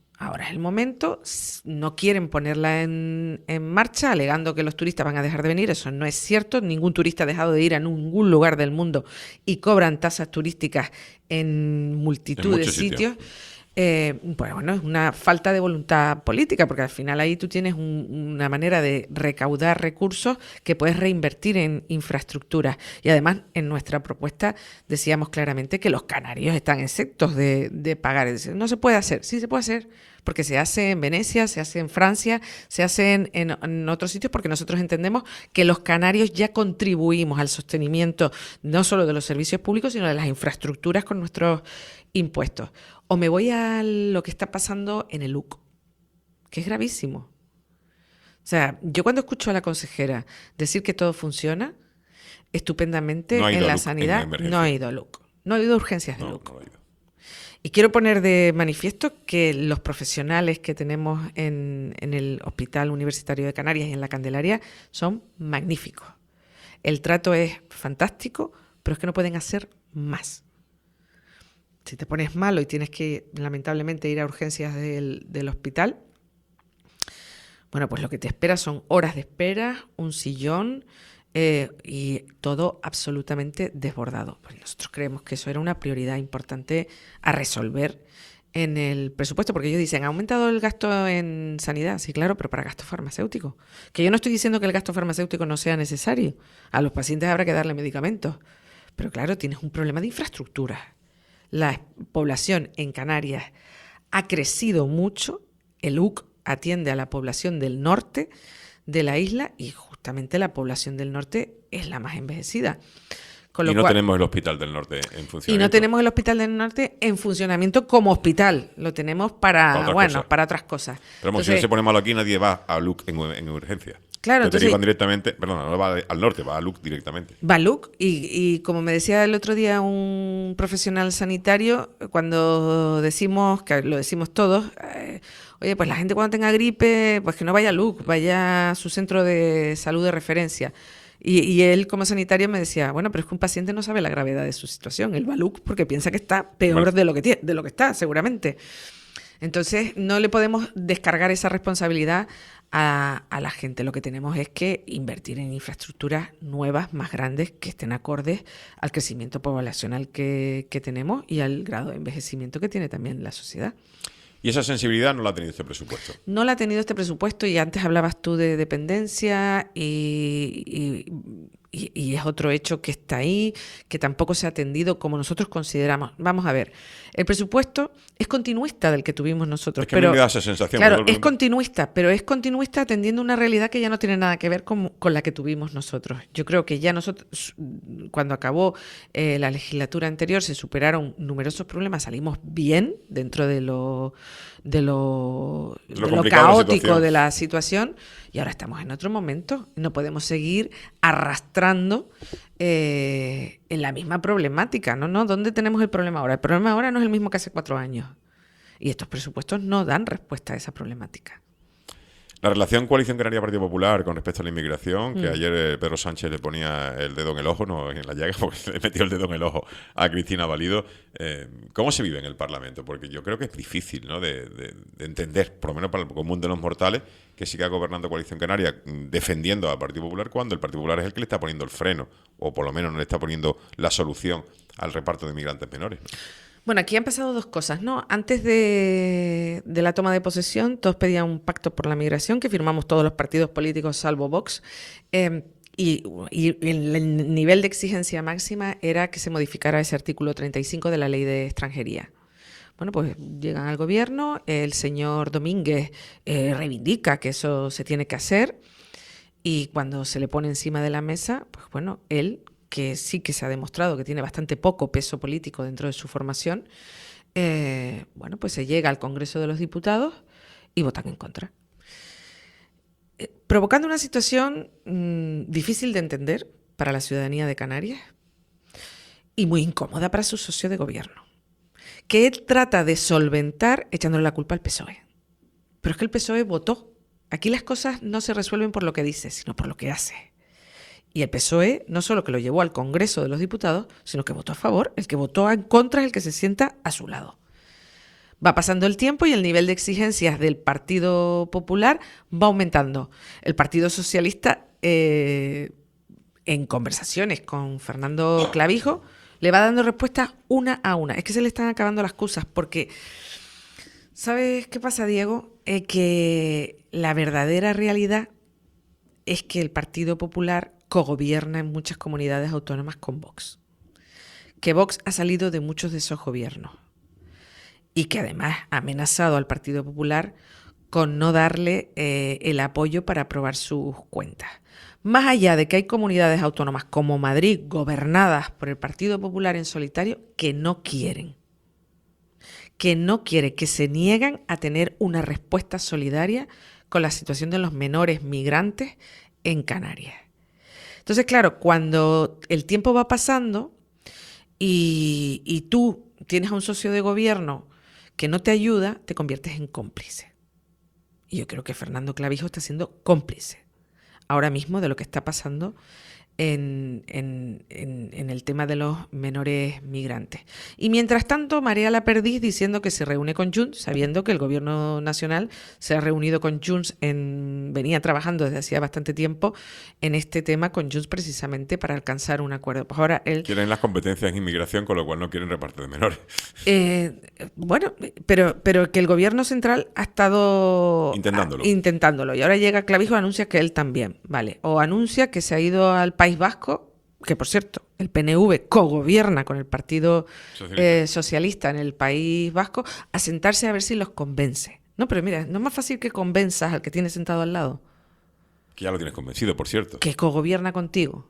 No quieren ponerla en marcha, alegando que los turistas van a dejar de venir. Eso no es cierto. Ningún turista ha dejado de ir a ningún lugar del mundo y cobran tasas turísticas en multitud de sitios. pues bueno, es una falta de voluntad política, porque al final ahí tú tienes una manera de recaudar recursos que puedes reinvertir en infraestructuras. Y además, en nuestra propuesta decíamos claramente que los canarios están exentos de pagar. Es decir, no se puede hacer. Sí se puede hacer, porque se hace en Venecia, se hace en Francia, se hace en otros sitios, porque nosotros entendemos que los canarios ya contribuimos al sostenimiento no solo de los servicios públicos, sino de las infraestructuras con nuestros impuestos. O me voy a lo que está pasando en el UC, que es gravísimo. O sea, yo cuando escucho a la consejera decir que todo funciona estupendamente en la sanidad, no he ido al UC, no he ido a urgencias del UC. Y quiero poner de manifiesto que los profesionales que tenemos en el Hospital Universitario de Canarias y en la Candelaria son magníficos. El trato es fantástico, pero es que no pueden hacer más. Si te pones malo y tienes que, lamentablemente, ir a urgencias del hospital, bueno, pues lo que te espera son horas de espera, un sillón y todo absolutamente desbordado. Pues nosotros creemos que eso era una prioridad importante a resolver en el presupuesto, porque ellos dicen, ¿ha aumentado el gasto en sanidad? Sí, claro, pero para gasto farmacéutico. Que yo no estoy diciendo que el gasto farmacéutico no sea necesario. A los pacientes habrá que darle medicamentos. Pero claro, tienes un problema de infraestructura. La población en Canarias ha crecido mucho, el UC atiende a la población del norte de la isla y justamente la población del norte es la más envejecida. Con lo y no cual, tenemos el Hospital del Norte en funcionamiento. y no tenemos el Hospital del Norte en funcionamiento como hospital, lo tenemos para otras cosas. Pero Entonces, si no se pone malo aquí, nadie va a LUC en urgencia. Claro, te entonces derivan directamente, perdón, no va al norte, va a LUC directamente. Va a LUC y como me decía el otro día un profesional sanitario, cuando decimos, que lo decimos todos, oye, pues la gente cuando tenga gripe, pues que no vaya a LUC, vaya a su centro de salud de referencia. Y él como sanitario me decía, bueno, pero es que un paciente no sabe la gravedad de su situación, él va a LUC porque piensa que está peor de lo que está, seguramente. Entonces no le podemos descargar esa responsabilidad a la gente. Lo que tenemos es que invertir en infraestructuras nuevas, más grandes, que estén acordes al crecimiento poblacional que tenemos y al grado de envejecimiento que tiene también la sociedad. Y esa sensibilidad no la ha tenido este presupuesto. No la ha tenido este presupuesto y antes hablabas tú de dependencia y es otro hecho que está ahí, que tampoco se ha atendido como nosotros consideramos. Vamos a ver, el presupuesto es continuista del que tuvimos nosotros. Es que a mí me da esa sensación. Claro, es continuista, pero es continuista atendiendo una realidad que ya no tiene nada que ver con la que tuvimos nosotros. Yo creo que ya nosotros, cuando acabó la legislatura anterior, se superaron numerosos problemas, salimos bien dentro de lo caótico de la situación y ahora estamos en otro momento. No podemos seguir arrastrando en la misma problemática. ¿No? ¿Dónde tenemos el problema ahora? El problema ahora no es el mismo que hace 4 años y estos presupuestos no dan respuesta a esa problemática. La relación Coalición Canaria-Partido Popular con respecto a la inmigración, que ayer Pedro Sánchez le ponía el dedo en el ojo, no en la llaga, porque le metió el dedo en el ojo a Cristina Valido. ¿Cómo se vive en el Parlamento? Porque yo creo que es difícil, ¿no?, de entender, por lo menos para el común de los mortales, que siga gobernando Coalición Canaria defendiendo al Partido Popular cuando el Partido Popular es el que le está poniendo el freno, o por lo menos no le está poniendo la solución al reparto de inmigrantes menores, ¿no? Bueno, aquí han pasado 2 cosas, ¿no? Antes de la toma de posesión, todos pedían un pacto por la migración que firmamos todos los partidos políticos salvo Vox. Y el nivel de exigencia máxima era que se modificara ese artículo 35 de la Ley de Extranjería. Bueno, pues llegan al gobierno, el señor Domínguez reivindica que eso se tiene que hacer y cuando se le pone encima de la mesa, pues bueno, él, que sí que se ha demostrado que tiene bastante poco peso político dentro de su formación, bueno, pues se llega al Congreso de los Diputados y votan en contra. Provocando una situación difícil de entender para la ciudadanía de Canarias y muy incómoda para su socio de gobierno, que él trata de solventar echándole la culpa al PSOE. Pero es que el PSOE votó. Aquí las cosas no se resuelven por lo que dice, sino por lo que hace. Y el PSOE no solo que lo llevó al Congreso de los Diputados, sino que votó a favor. El que votó en contra es el que se sienta a su lado. Va pasando el tiempo y el nivel de exigencias del Partido Popular va aumentando. El Partido Socialista, en conversaciones con Fernando Clavijo, le va dando respuestas una a una. Es que se le están acabando las cosas porque ¿Sabes qué pasa, Diego? Que la verdadera realidad es que el Partido Popular cogobierna en muchas comunidades autónomas con Vox. Que Vox ha salido de muchos de esos gobiernos y que además ha amenazado al Partido Popular con no darle el apoyo para aprobar sus cuentas. Más allá de que hay comunidades autónomas como Madrid gobernadas por el Partido Popular en solitario que no quieren, que se niegan a tener una respuesta solidaria con la situación de los menores migrantes en Canarias. Entonces, claro, cuando el tiempo va pasando y tú tienes a un socio de gobierno que no te ayuda, te conviertes en cómplice. Y yo creo que Fernando Clavijo está siendo cómplice ahora mismo de lo que está pasando en el tema de los menores migrantes. Y mientras tanto, marea la perdiz diciendo que se reúne con Junts, sabiendo que el gobierno nacional se ha reunido con Junts, venía trabajando desde hacía bastante tiempo en este tema con Junts precisamente para alcanzar un acuerdo. Pues ahora él... Quieren las competencias en inmigración, con lo cual no quieren repartir de menores. Bueno, pero que el gobierno central ha estado intentándolo. Y ahora llega Clavijo y anuncia que él también, ¿vale? O anuncia que se ha ido al País Vasco, que por cierto, el PNV cogobierna con el Partido Socialista en el País Vasco, a sentarse a ver si los convence. No, pero mira, no es más fácil que convenzas al que tienes sentado al lado. Que ya lo tienes convencido, por cierto. Que cogobierna contigo.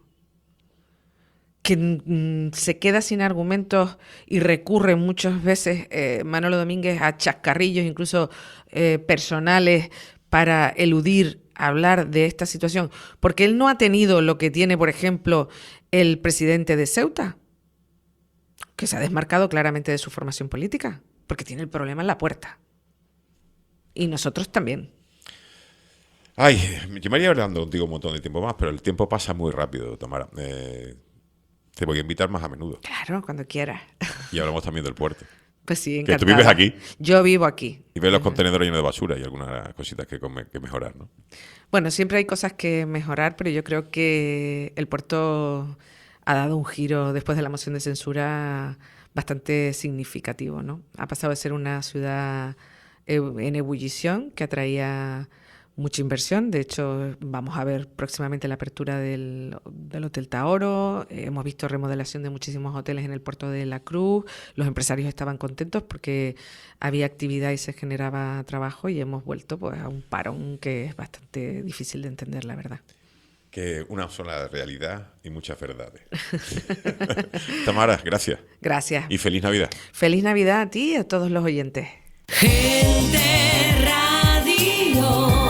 Que se queda sin argumentos y recurre muchas veces Manolo Domínguez a chascarrillos, incluso personales, para eludir hablar de esta situación, porque él no ha tenido lo que tiene, por ejemplo, el presidente de Ceuta, que se ha desmarcado claramente de su formación política, porque tiene el problema en la puerta. Y nosotros también. Ay, yo me iría hablando contigo un montón de tiempo más, pero el tiempo pasa muy rápido, Tamara. Te voy a invitar más a menudo. Claro, cuando quieras. Y hablamos también del puerto. Pues sí, encantada. Que tú vives aquí. Yo vivo aquí. Y ves los contenedores llenos de basura y algunas cositas que mejorar, ¿no? Bueno, siempre hay cosas que mejorar, pero yo creo que el puerto ha dado un giro después de la moción de censura bastante significativo, ¿no? Ha pasado de ser una ciudad en ebullición que atraía mucha inversión. De hecho, vamos a ver próximamente la apertura del Hotel Taoro. Hemos visto remodelación de muchísimos hoteles en el puerto de La Cruz. Los empresarios estaban contentos porque había actividad y se generaba trabajo, y hemos vuelto pues a un parón que es bastante difícil de entender, la verdad. Que una sola realidad y muchas verdades. Tamara, gracias. Gracias. Y feliz Navidad. Feliz Navidad a ti y a todos los oyentes. Gente Radio.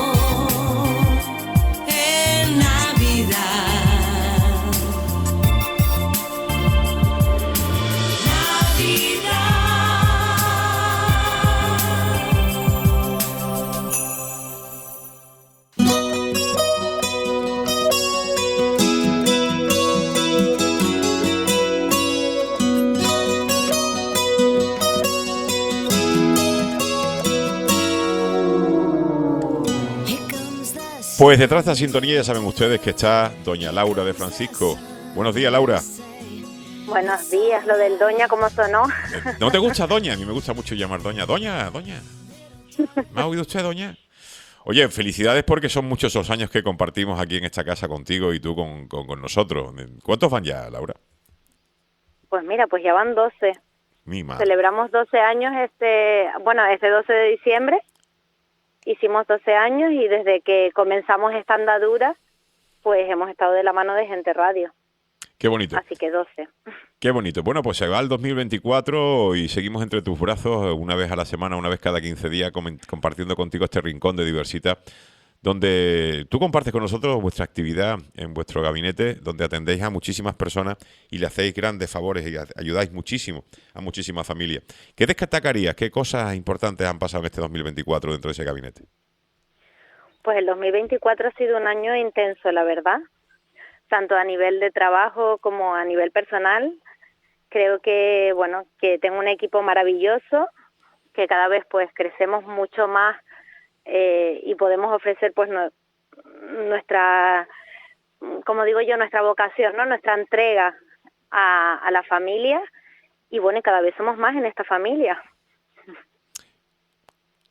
Pues detrás de la sintonía ya saben ustedes que está doña Laura de Francisco. Buenos días, Laura. Buenos días, lo del doña, ¿cómo sonó? ¿No te gusta doña? A mí me gusta mucho llamar doña. Doña. ¿Me ha oído usted, doña? Oye, felicidades porque son muchos los años que compartimos aquí en esta casa contigo y tú con nosotros. ¿Cuántos van ya, Laura? Pues mira, pues ya van 12. Mi madre. Celebramos 12 años este 12 de diciembre. Hicimos 12 años y desde que comenzamos esta andadura, pues hemos estado de la mano de Gente Radio. Qué bonito. Así que 12. Qué bonito. Bueno, pues se va el 2024 y seguimos entre tus brazos una vez a la semana, una vez cada 15 días, compartiendo contigo este rincón de Diversita, donde tú compartes con nosotros vuestra actividad en vuestro gabinete, donde atendéis a muchísimas personas y le hacéis grandes favores y ayudáis muchísimo a muchísimas familias. ¿Qué destacarías? ¿Qué cosas importantes han pasado en este 2024 dentro de ese gabinete? Pues el 2024 ha sido un año intenso, la verdad, tanto a nivel de trabajo como a nivel personal. Creo que, que tengo un equipo maravilloso, que cada vez pues crecemos mucho más y podemos ofrecer pues nuestra, como digo yo, nuestra vocación, ¿no? Nuestra entrega a la familia, y cada vez somos más en esta familia.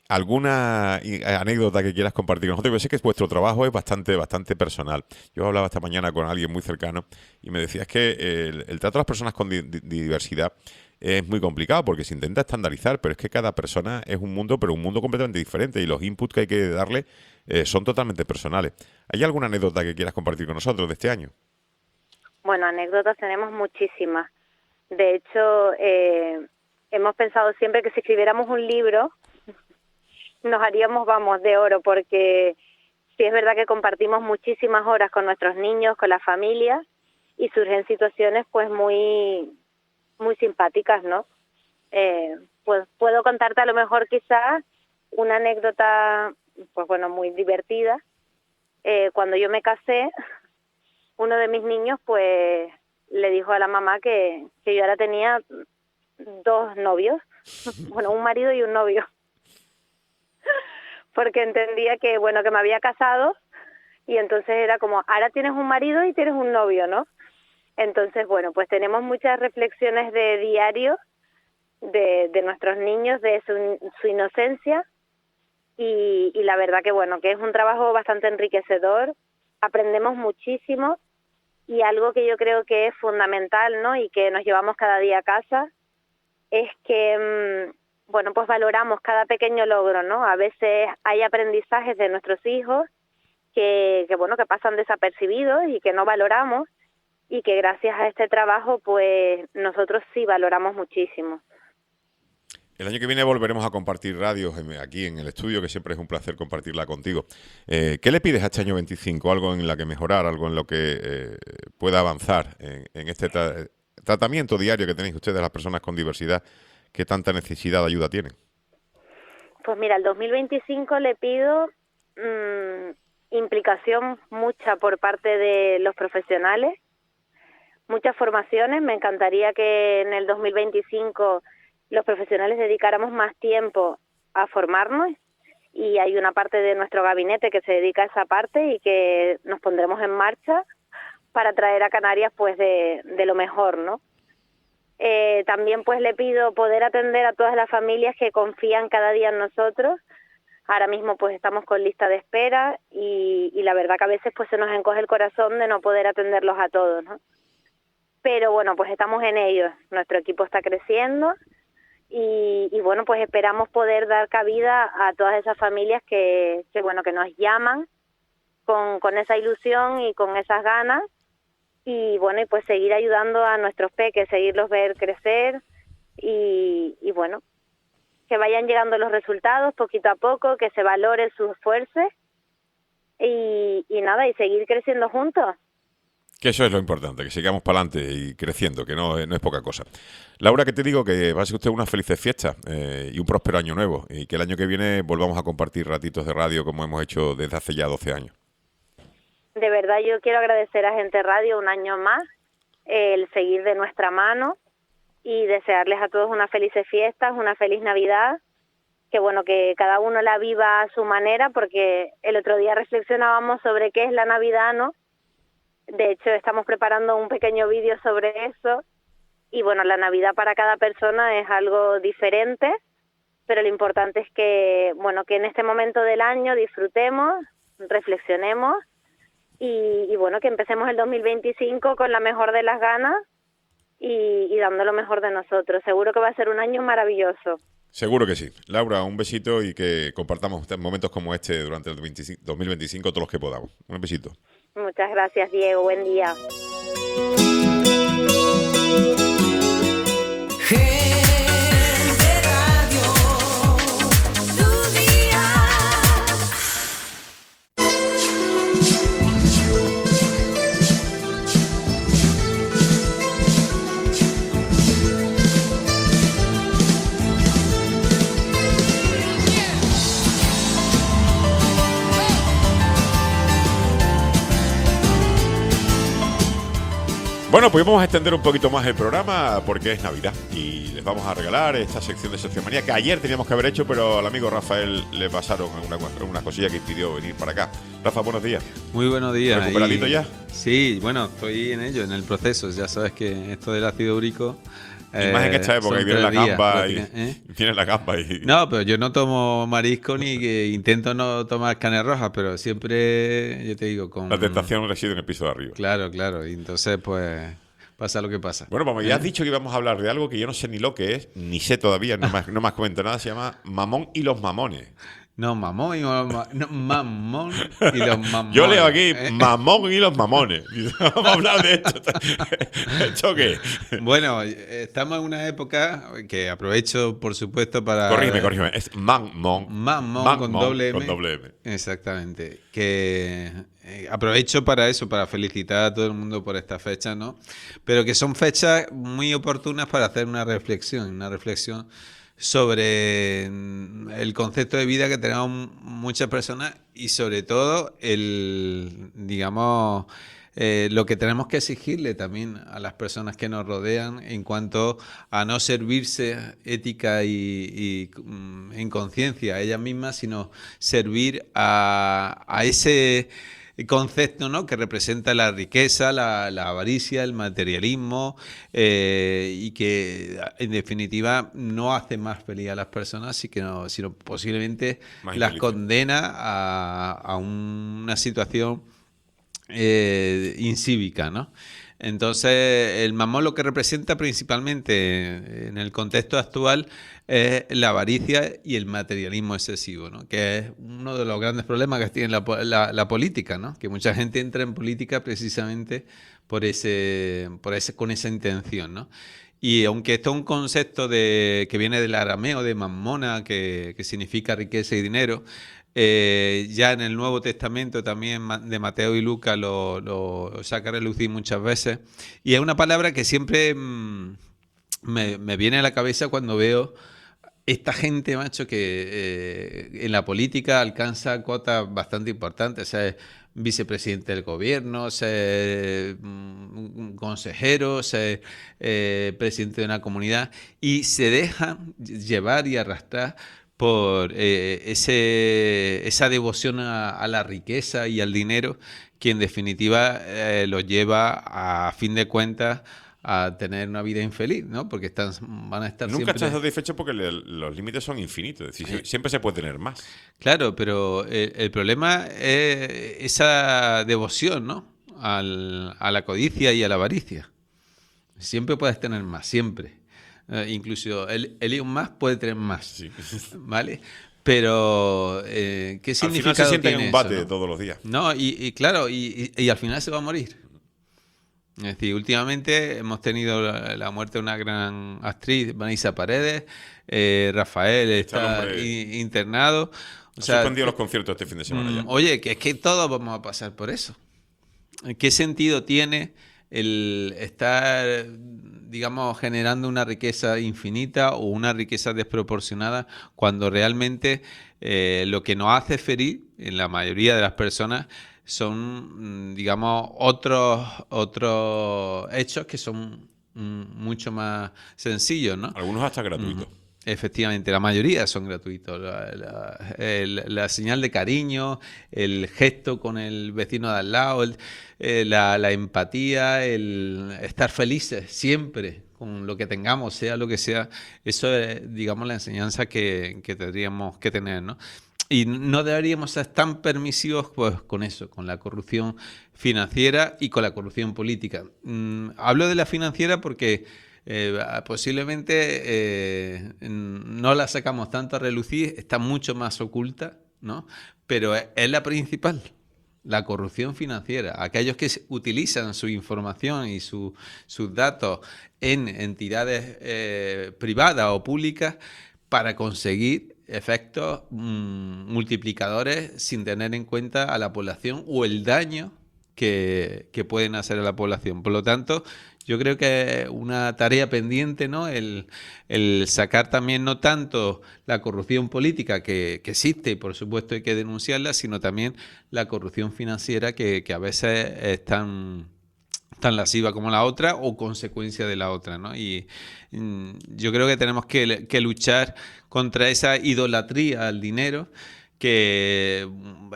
¿Alguna anécdota que quieras compartir con nosotros? Yo sé que vuestro trabajo es bastante personal. Yo hablaba esta mañana con alguien muy cercano y me decía que el trato a las personas con diversidad es muy complicado porque se intenta estandarizar, pero es que cada persona es un mundo, pero un mundo completamente diferente y los inputs que hay que darle son totalmente personales. ¿Hay alguna anécdota que quieras compartir con nosotros de este año? Bueno, anécdotas tenemos muchísimas. De hecho, hemos pensado siempre que si escribiéramos un libro nos haríamos, de oro, porque sí es verdad que compartimos muchísimas horas con nuestros niños, con la familia, y surgen situaciones pues muy simpáticas, ¿no? Pues puedo contarte a lo mejor quizás una anécdota, pues bueno, muy divertida. Cuando yo me casé, uno de mis niños pues le dijo a la mamá que yo ahora tenía 2 novios, bueno, un marido y un novio, porque entendía que, bueno, que me había casado y entonces era como, ahora tienes un marido y tienes un novio, ¿no? Entonces, bueno, pues tenemos muchas reflexiones de diario de nuestros niños, de su inocencia y la verdad que, bueno, que es un trabajo bastante enriquecedor, aprendemos muchísimo y algo que yo creo que es fundamental, ¿no? Y que nos llevamos cada día a casa es que, bueno, pues valoramos cada pequeño logro, ¿no? A veces hay aprendizajes de nuestros hijos que bueno, que pasan desapercibidos y que no valoramos y que gracias a este trabajo, pues nosotros sí valoramos muchísimo. El año que viene volveremos a compartir radios aquí en el estudio, que siempre es un placer compartirla contigo. ¿Qué le pides a este año 25? ¿Algo en lo que mejorar, algo en lo que pueda avanzar en este tratamiento diario que tenéis ustedes, las personas con diversidad, que tanta necesidad de ayuda tienen? Pues mira, el 2025 le pido implicación mucha por parte de los profesionales, muchas formaciones. Me encantaría que en el 2025 los profesionales dedicáramos más tiempo a formarnos y hay una parte de nuestro gabinete que se dedica a esa parte y que nos pondremos en marcha para traer a Canarias pues de lo mejor, ¿no? También pues le pido poder atender a todas las familias que confían cada día en nosotros. Ahora mismo pues estamos con lista de espera y la verdad que a veces pues se nos encoge el corazón de no poder atenderlos a todos, ¿no? Pero bueno, pues estamos en ello. Nuestro equipo está creciendo y bueno, pues esperamos poder dar cabida a todas esas familias que bueno, que nos llaman con esa ilusión y con esas ganas. Y bueno, y pues seguir ayudando a nuestros peques, seguirlos ver crecer y bueno, que vayan llegando los resultados poquito a poco, que se valore su esfuerzo y nada, y seguir creciendo juntos. Que eso es lo importante, que sigamos para adelante y creciendo, que no es poca cosa. Laura, que te digo que va a ser usted unas felices fiestas y un próspero año nuevo y que el año que viene volvamos a compartir ratitos de radio como hemos hecho desde hace ya 12 años. De verdad yo quiero agradecer a Gente Radio un año más el seguir de nuestra mano y desearles a todos unas felices fiestas, una feliz Navidad, que bueno, que cada uno la viva a su manera, porque el otro día reflexionábamos sobre qué es la Navidad, ¿no? De hecho estamos preparando un pequeño vídeo sobre eso y bueno, la Navidad para cada persona es algo diferente, pero lo importante es que bueno, que en este momento del año disfrutemos, reflexionemos y bueno, que empecemos el 2025 con la mejor de las ganas y dando lo mejor de nosotros. Seguro que va a ser un año maravilloso. Seguro que sí. Laura, un besito y que compartamos momentos como este durante el 2025 todos los que podamos. Un besito. Muchas gracias, Diego. Buen día. Bueno, pues vamos a extender un poquito más el programa porque es Navidad y les vamos a regalar esta sección de Sociomanía que ayer teníamos que haber hecho, pero al amigo Rafael le pasaron una cosilla que impidió venir para acá. Rafa, buenos días. Muy buenos días. ¿Recuperadito ya? Sí, bueno, estoy en ello, en el proceso. Ya sabes que esto del ácido úrico Y más en esta época, son y viene la 3 días, gamba y prácticamente, viene la gamba y... No, pero yo no tomo marisco ni que intento no tomar carne roja, pero siempre, yo te digo, con... La tentación reside en el piso de arriba. Claro, claro, y entonces pues pasa lo que pasa. Bueno, como ya has dicho que íbamos a hablar de algo que yo no sé ni lo que es, ni sé todavía, no me has comentado nada, se llama Mamón y los Mamones. No, mamón y mamón y los mamones. Yo leo aquí Mamón y los Mamones. Vamos a hablar de esto. ¿Esto qué? Bueno, estamos en una época que aprovecho, por supuesto, para... Corrígeme. Es Mamón. Mamón con doble M. Con doble M. Exactamente. Que aprovecho para eso, para felicitar a todo el mundo por esta fecha, ¿no? Pero que son fechas muy oportunas para hacer una reflexión sobre el concepto de vida que tenemos muchas personas y sobre todo lo que tenemos que exigirle también a las personas que nos rodean en cuanto a no servirse ética y en conciencia a ellas mismas, sino servir a ese concepto, ¿no?, que representa la riqueza, la avaricia, el materialismo, y que en definitiva no hace más feliz a las personas, sino posiblemente las condena a una situación incívica, ¿no? Entonces, el mamón lo que representa principalmente en el contexto actual es la avaricia y el materialismo excesivo, ¿no? Que es uno de los grandes problemas que tiene la política, ¿no? Que mucha gente entra en política precisamente con esa intención, ¿no? Y aunque esto es un concepto que viene del arameo de mamona, que significa riqueza y dinero, ya en el Nuevo Testamento también de Mateo y Lucas lo saca a relucir muchas veces, y es una palabra que siempre me viene a la cabeza cuando veo esta gente, macho, que en la política alcanza cotas bastante importantes, ser vicepresidente del gobierno, ser consejero, ser presidente de una comunidad, y se dejan llevar y arrastrar por esa devoción a la riqueza y al dinero, que en definitiva los lleva, a fin de cuentas, a tener una vida infeliz, ¿no? Porque van a estar Nunca siempre... estás satisfecho porque los límites son infinitos. Es decir, siempre se puede tener más. Claro, pero el problema es esa devoción, ¿no?, a la codicia y a la avaricia. Siempre puedes tener más, siempre. Incluso Elon Musk puede tener más, sí. ¿Vale? Pero ¿qué significado al final se siente tiene en un bate eso, ¿no? todos los días. No, y claro, y al final se va a morir. Es decir, últimamente hemos tenido la muerte de una gran actriz, Vanessa Paredes, Rafael está internado. Ha suspendido los conciertos este fin de semana ya. Oye, que es que todos vamos a pasar por eso. ¿Qué sentido tiene el estar, digamos, generando una riqueza infinita o una riqueza desproporcionada cuando realmente lo que nos hace feliz en la mayoría de las personas son, digamos, otros hechos que son mucho más sencillos, ¿no? Algunos hasta gratuitos. Efectivamente, la mayoría son gratuitos. La señal de cariño, el gesto con el vecino de al lado, la empatía, el estar felices siempre con lo que tengamos, sea lo que sea. Eso es, digamos, la enseñanza que tendríamos que tener, ¿no? Y no deberíamos ser tan permisivos, pues, con eso, con la corrupción financiera y con la corrupción política. Hablo de la financiera porque posiblemente no la sacamos tanto a relucir, está mucho más oculta, ¿no? Pero es la principal, la corrupción financiera. Aquellos que utilizan su información y sus datos en entidades privadas o públicas para conseguir efectos multiplicadores sin tener en cuenta a la población o el daño que pueden hacer a la población. Por lo tanto, yo creo que es una tarea pendiente, ¿no?, el sacar también no tanto la corrupción política que existe y por supuesto hay que denunciarla, sino también la corrupción financiera que a veces es tan lasciva como la otra o consecuencia de la otra, ¿no? Y yo creo que tenemos que luchar contra esa idolatría al dinero que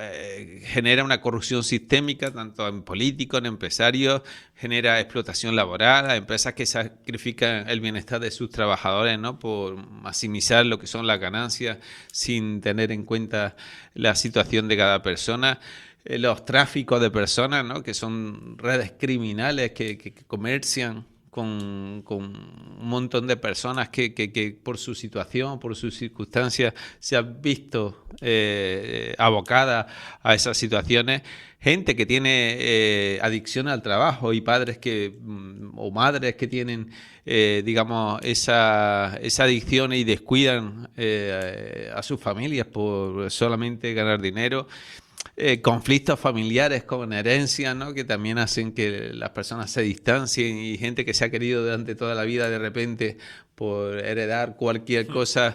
genera una corrupción sistémica, tanto en políticos, en empresarios, genera explotación laboral, a empresas que sacrifican el bienestar de sus trabajadores, ¿no?, por maximizar lo que son las ganancias sin tener en cuenta la situación de cada persona. Los tráficos de personas, ¿no?, que son redes criminales que comercian con un montón de personas que por su situación, por sus circunstancias, se han visto abocadas a esas situaciones. Gente que tiene adicción al trabajo y padres o madres que tienen, digamos, esa adicción y descuidan a sus familias por solamente ganar dinero. Conflictos familiares con herencia, ¿no?, que también hacen que las personas se distancien, y gente que se ha querido durante toda la vida, de repente por heredar cualquier cosa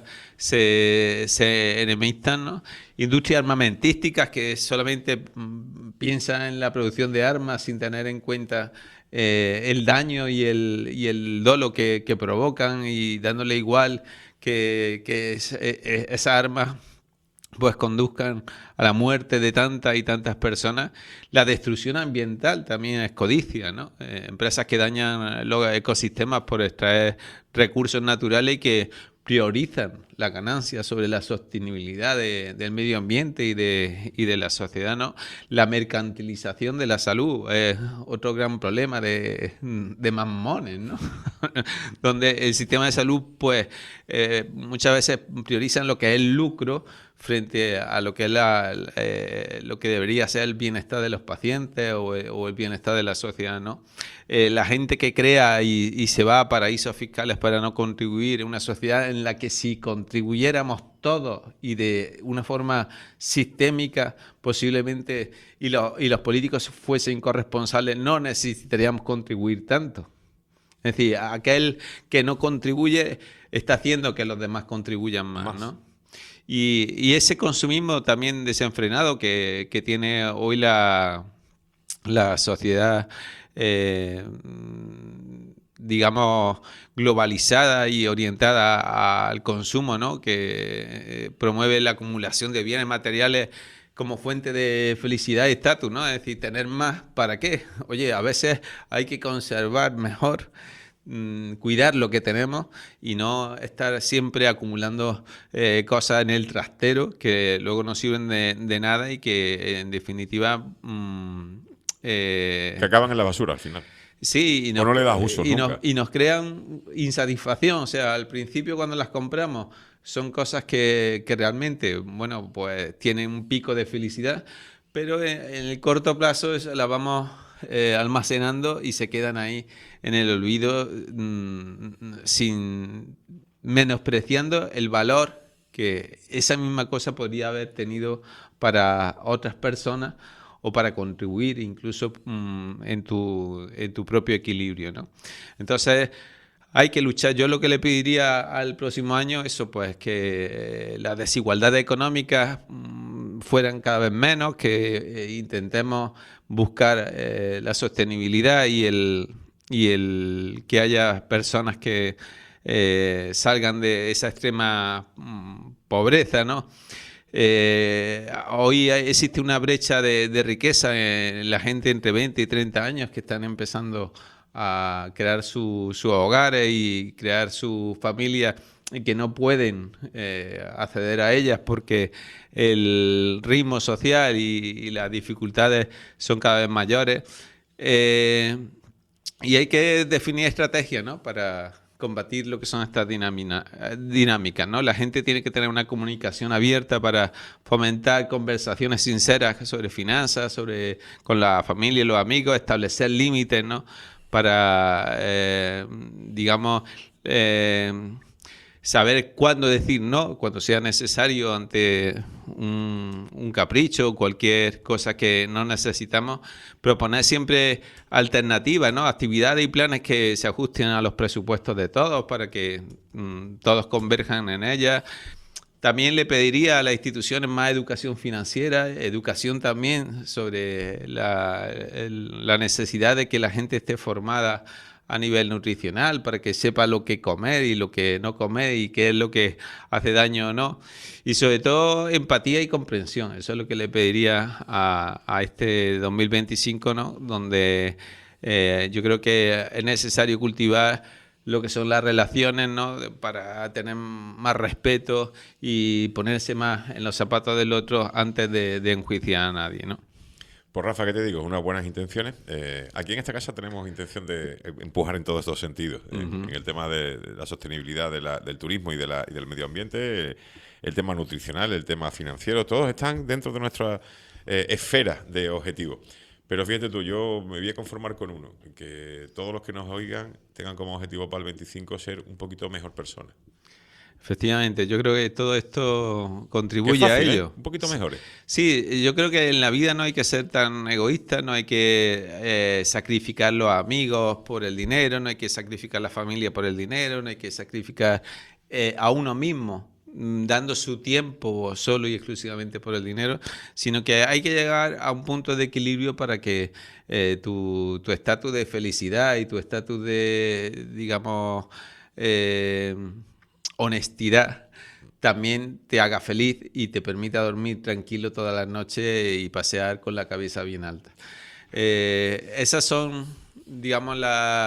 se enemistan, ¿no? Industrias armamentísticas que solamente piensan en la producción de armas sin tener en cuenta el daño y el dolo que provocan, y dándole igual que esas armas pues conduzcan a la muerte de tantas y tantas personas. La destrucción ambiental también es codicia, ¿no? Empresas que dañan los ecosistemas por extraer recursos naturales y que priorizan la ganancia sobre la sostenibilidad del medio ambiente y de la sociedad, ¿no? La mercantilización de la salud es otro gran problema de mamones, ¿no? Donde el sistema de salud, pues, muchas veces priorizan lo que es el lucro frente a lo que es lo que debería ser el bienestar de los pacientes o el bienestar de la sociedad, ¿no? La gente que crea y se va a paraísos fiscales para no contribuir, una sociedad en la que si contribuyéramos todos y de una forma sistémica, posiblemente, y los políticos fuesen corresponsables, no necesitaríamos contribuir tanto. Es decir, aquel que no contribuye está haciendo que los demás contribuyan más, ¿no? Y ese consumismo también desenfrenado que tiene hoy la sociedad, digamos, globalizada y orientada al consumo, ¿no?, que promueve la acumulación de bienes materiales como fuente de felicidad y estatus, ¿no? Es decir, tener más, ¿para qué? Oye, a veces hay que conservar mejor, cuidar lo que tenemos y no estar siempre acumulando cosas en el trastero que luego no sirven de nada y que en definitiva que acaban en la basura al final. Sí, o no le das uso nunca. Y nos crean insatisfacción. O sea, al principio cuando las compramos son cosas que realmente, bueno, pues tienen un pico de felicidad, pero en el corto plazo las vamos almacenando y se quedan ahí en el olvido, menospreciando el valor que esa misma cosa podría haber tenido para otras personas o para contribuir incluso en tu propio equilibrio, ¿no? Entonces hay que luchar. Yo lo que le pediría al próximo año, eso, pues, que las desigualdades económicas fueran cada vez menos, que intentemos buscar la sostenibilidad y el que haya personas que salgan de esa extrema pobreza, ¿no? Hoy existe una brecha de riqueza en la gente entre 20 y 30 años que están empezando a crear sus hogares y crear su familia y que no pueden acceder a ellas porque el ritmo social y las dificultades son cada vez mayores. Y hay que definir estrategias, ¿no?, para combatir lo que son estas dinámicas, ¿no? La gente tiene que tener una comunicación abierta para fomentar conversaciones sinceras sobre finanzas, con la familia y los amigos, establecer límites, ¿no?, para, digamos, saber cuándo decir no, cuando sea necesario ante un capricho o cualquier cosa que no necesitamos. Proponer siempre alternativas, ¿no?, actividades y planes que se ajusten a los presupuestos de todos para que todos converjan en ellas. También le pediría a las instituciones más educación financiera, educación también sobre la necesidad de que la gente esté formada a nivel nutricional, para que sepa lo que comer y lo que no comer y qué es lo que hace daño o no. Y sobre todo empatía y comprensión. Eso es lo que le pediría a este 2025, ¿no? Donde yo creo que es necesario cultivar lo que son las relaciones, ¿no? Para tener más respeto y ponerse más en los zapatos del otro antes de enjuiciar a nadie, ¿no? Pues Rafa, ¿qué te digo? Unas buenas intenciones. Aquí en esta casa tenemos intención de empujar en todos estos sentidos. En el tema de la sostenibilidad del turismo y del medio ambiente, el tema nutricional, el tema financiero, todos están dentro de nuestra esfera de objetivos. Pero fíjate tú, yo me voy a conformar con uno, que todos los que nos oigan tengan como objetivo para el 25 ser un poquito mejor persona. Efectivamente, yo creo que todo esto contribuye a ello. Un poquito mejores. Sí, yo creo que en la vida no hay que ser tan egoísta, no hay que sacrificar los amigos por el dinero, no hay que sacrificar la familia por el dinero, no hay que sacrificar a uno mismo dando su tiempo solo y exclusivamente por el dinero, sino que hay que llegar a un punto de equilibrio para que tu estatus de felicidad y tu estatus de, digamos, honestidad también te haga feliz y te permita dormir tranquilo todas las noches y pasear con la cabeza bien alta. Esas son, digamos,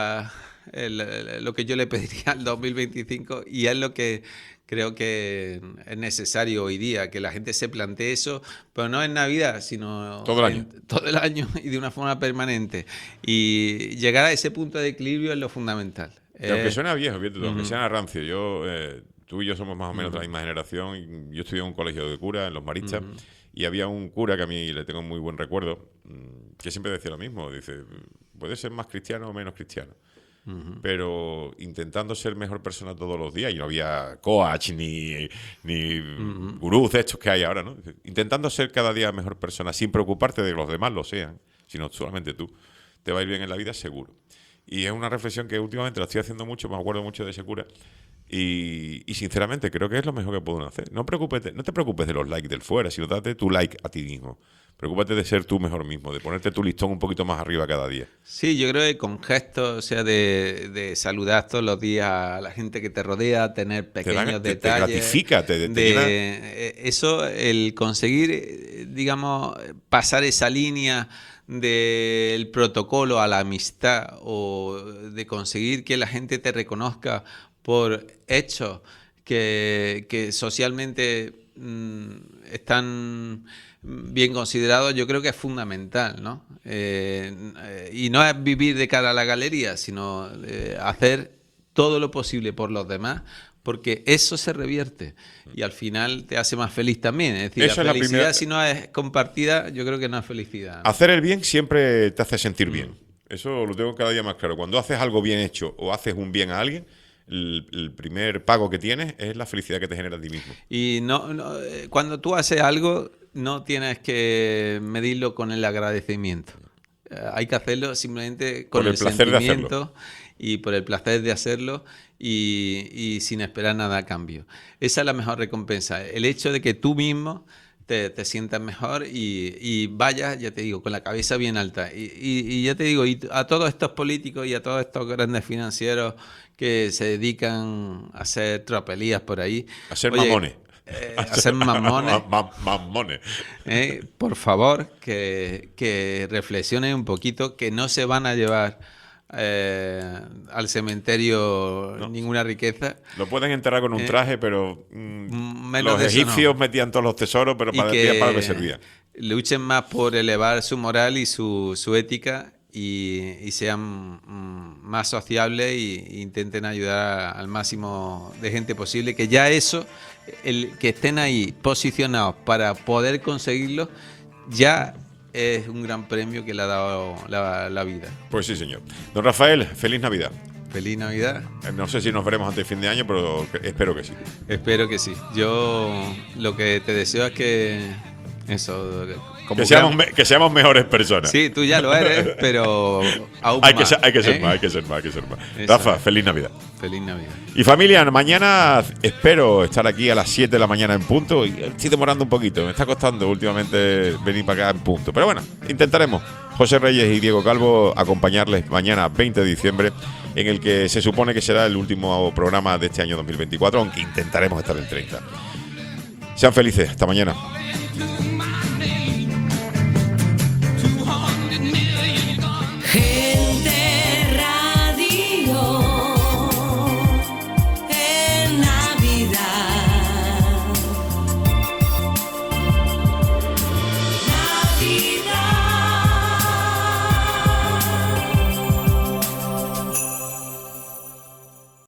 lo que yo le pediría al 2025 y es lo que creo que es necesario hoy día, que la gente se plantee eso, pero no en Navidad, sino todo el año y de una forma permanente. Y llegar a ese punto de equilibrio es lo fundamental. Aunque suena viejo, fíjate, aunque suena rancio, tú y yo somos más o menos de la misma generación. Yo estudié en un colegio de cura en Los Maristas y había un cura que a mí le tengo muy buen recuerdo, que siempre decía lo mismo, dice, puede ser más cristiano o menos cristiano, pero intentando ser mejor persona todos los días, y no había coach ni gurús de estos que hay ahora, ¿no? Intentando ser cada día mejor persona sin preocuparte de que los demás lo sean, sino solamente tú, te va a ir bien en la vida seguro. Y es una reflexión que últimamente la estoy haciendo mucho, me acuerdo mucho de ese cura. Y sinceramente creo que es lo mejor que puedo hacer. No te preocupes de los likes del fuera, sino date tu like a ti mismo. Preocúpate de ser tú mejor mismo, de ponerte tu listón un poquito más arriba cada día. Sí, yo creo que con gestos, o sea, de saludar todos los días a la gente que te rodea, tener pequeños detalles. Te gratifica, te llena. Eso, el conseguir, digamos, pasar esa línea del protocolo a la amistad o de conseguir que la gente te reconozca por hechos que socialmente están bien considerados, yo creo que es fundamental, ¿no? Y no es vivir de cara a la galería, sino hacer todo lo posible por los demás, porque eso se revierte y al final te hace más feliz también. Es decir, eso la felicidad, si no es compartida, yo creo que no es felicidad, ¿no? Hacer el bien siempre te hace sentir bien. Eso lo tengo cada día más claro. Cuando haces algo bien hecho o haces un bien a alguien, el primer pago que tienes es la felicidad que te genera a ti mismo. Y cuando tú haces algo, no tienes que medirlo con el agradecimiento. Hay que hacerlo simplemente con el sentimiento y por el placer de hacerlo y sin esperar nada a cambio. Esa es la mejor recompensa. El hecho de que tú mismo te sientas mejor y vayas, ya te digo, con la cabeza bien alta. Y ya te digo, y a todos estos políticos y a todos estos grandes financieros que se dedican a hacer tropelías por ahí. A ser mamones. Hacer mamones. Mamones. Por favor, que reflexionen un poquito, que no se van a llevar al cementerio ninguna riqueza. Lo pueden enterrar con un traje, pero los egipcios metían todos los tesoros, pero para lo que servía. Luchen más por elevar su moral y su ética y sean más sociables e intenten ayudar al máximo de gente posible, que ya eso, el que estén ahí posicionados para poder conseguirlo, ya es un gran premio que le ha dado la vida. Pues sí, señor. Don Rafael, feliz Navidad. Feliz Navidad. No sé si nos veremos antes de fin de año, pero espero que sí. Espero que sí. Yo lo que te deseo es que eso... Que seamos mejores personas. Sí, tú ya lo eres, pero aún hay más. Hay que ser más. Rafa, feliz Navidad. Feliz Navidad. Y familia, mañana espero estar aquí a las 7 de la mañana en punto. Y estoy demorando un poquito, me está costando últimamente venir para acá en punto. Pero bueno, intentaremos, José Reyes y Diego Calvo, acompañarles mañana 20 de diciembre en el que se supone que será el último programa de este año 2024, aunque intentaremos estar el 30. Sean felices, hasta mañana.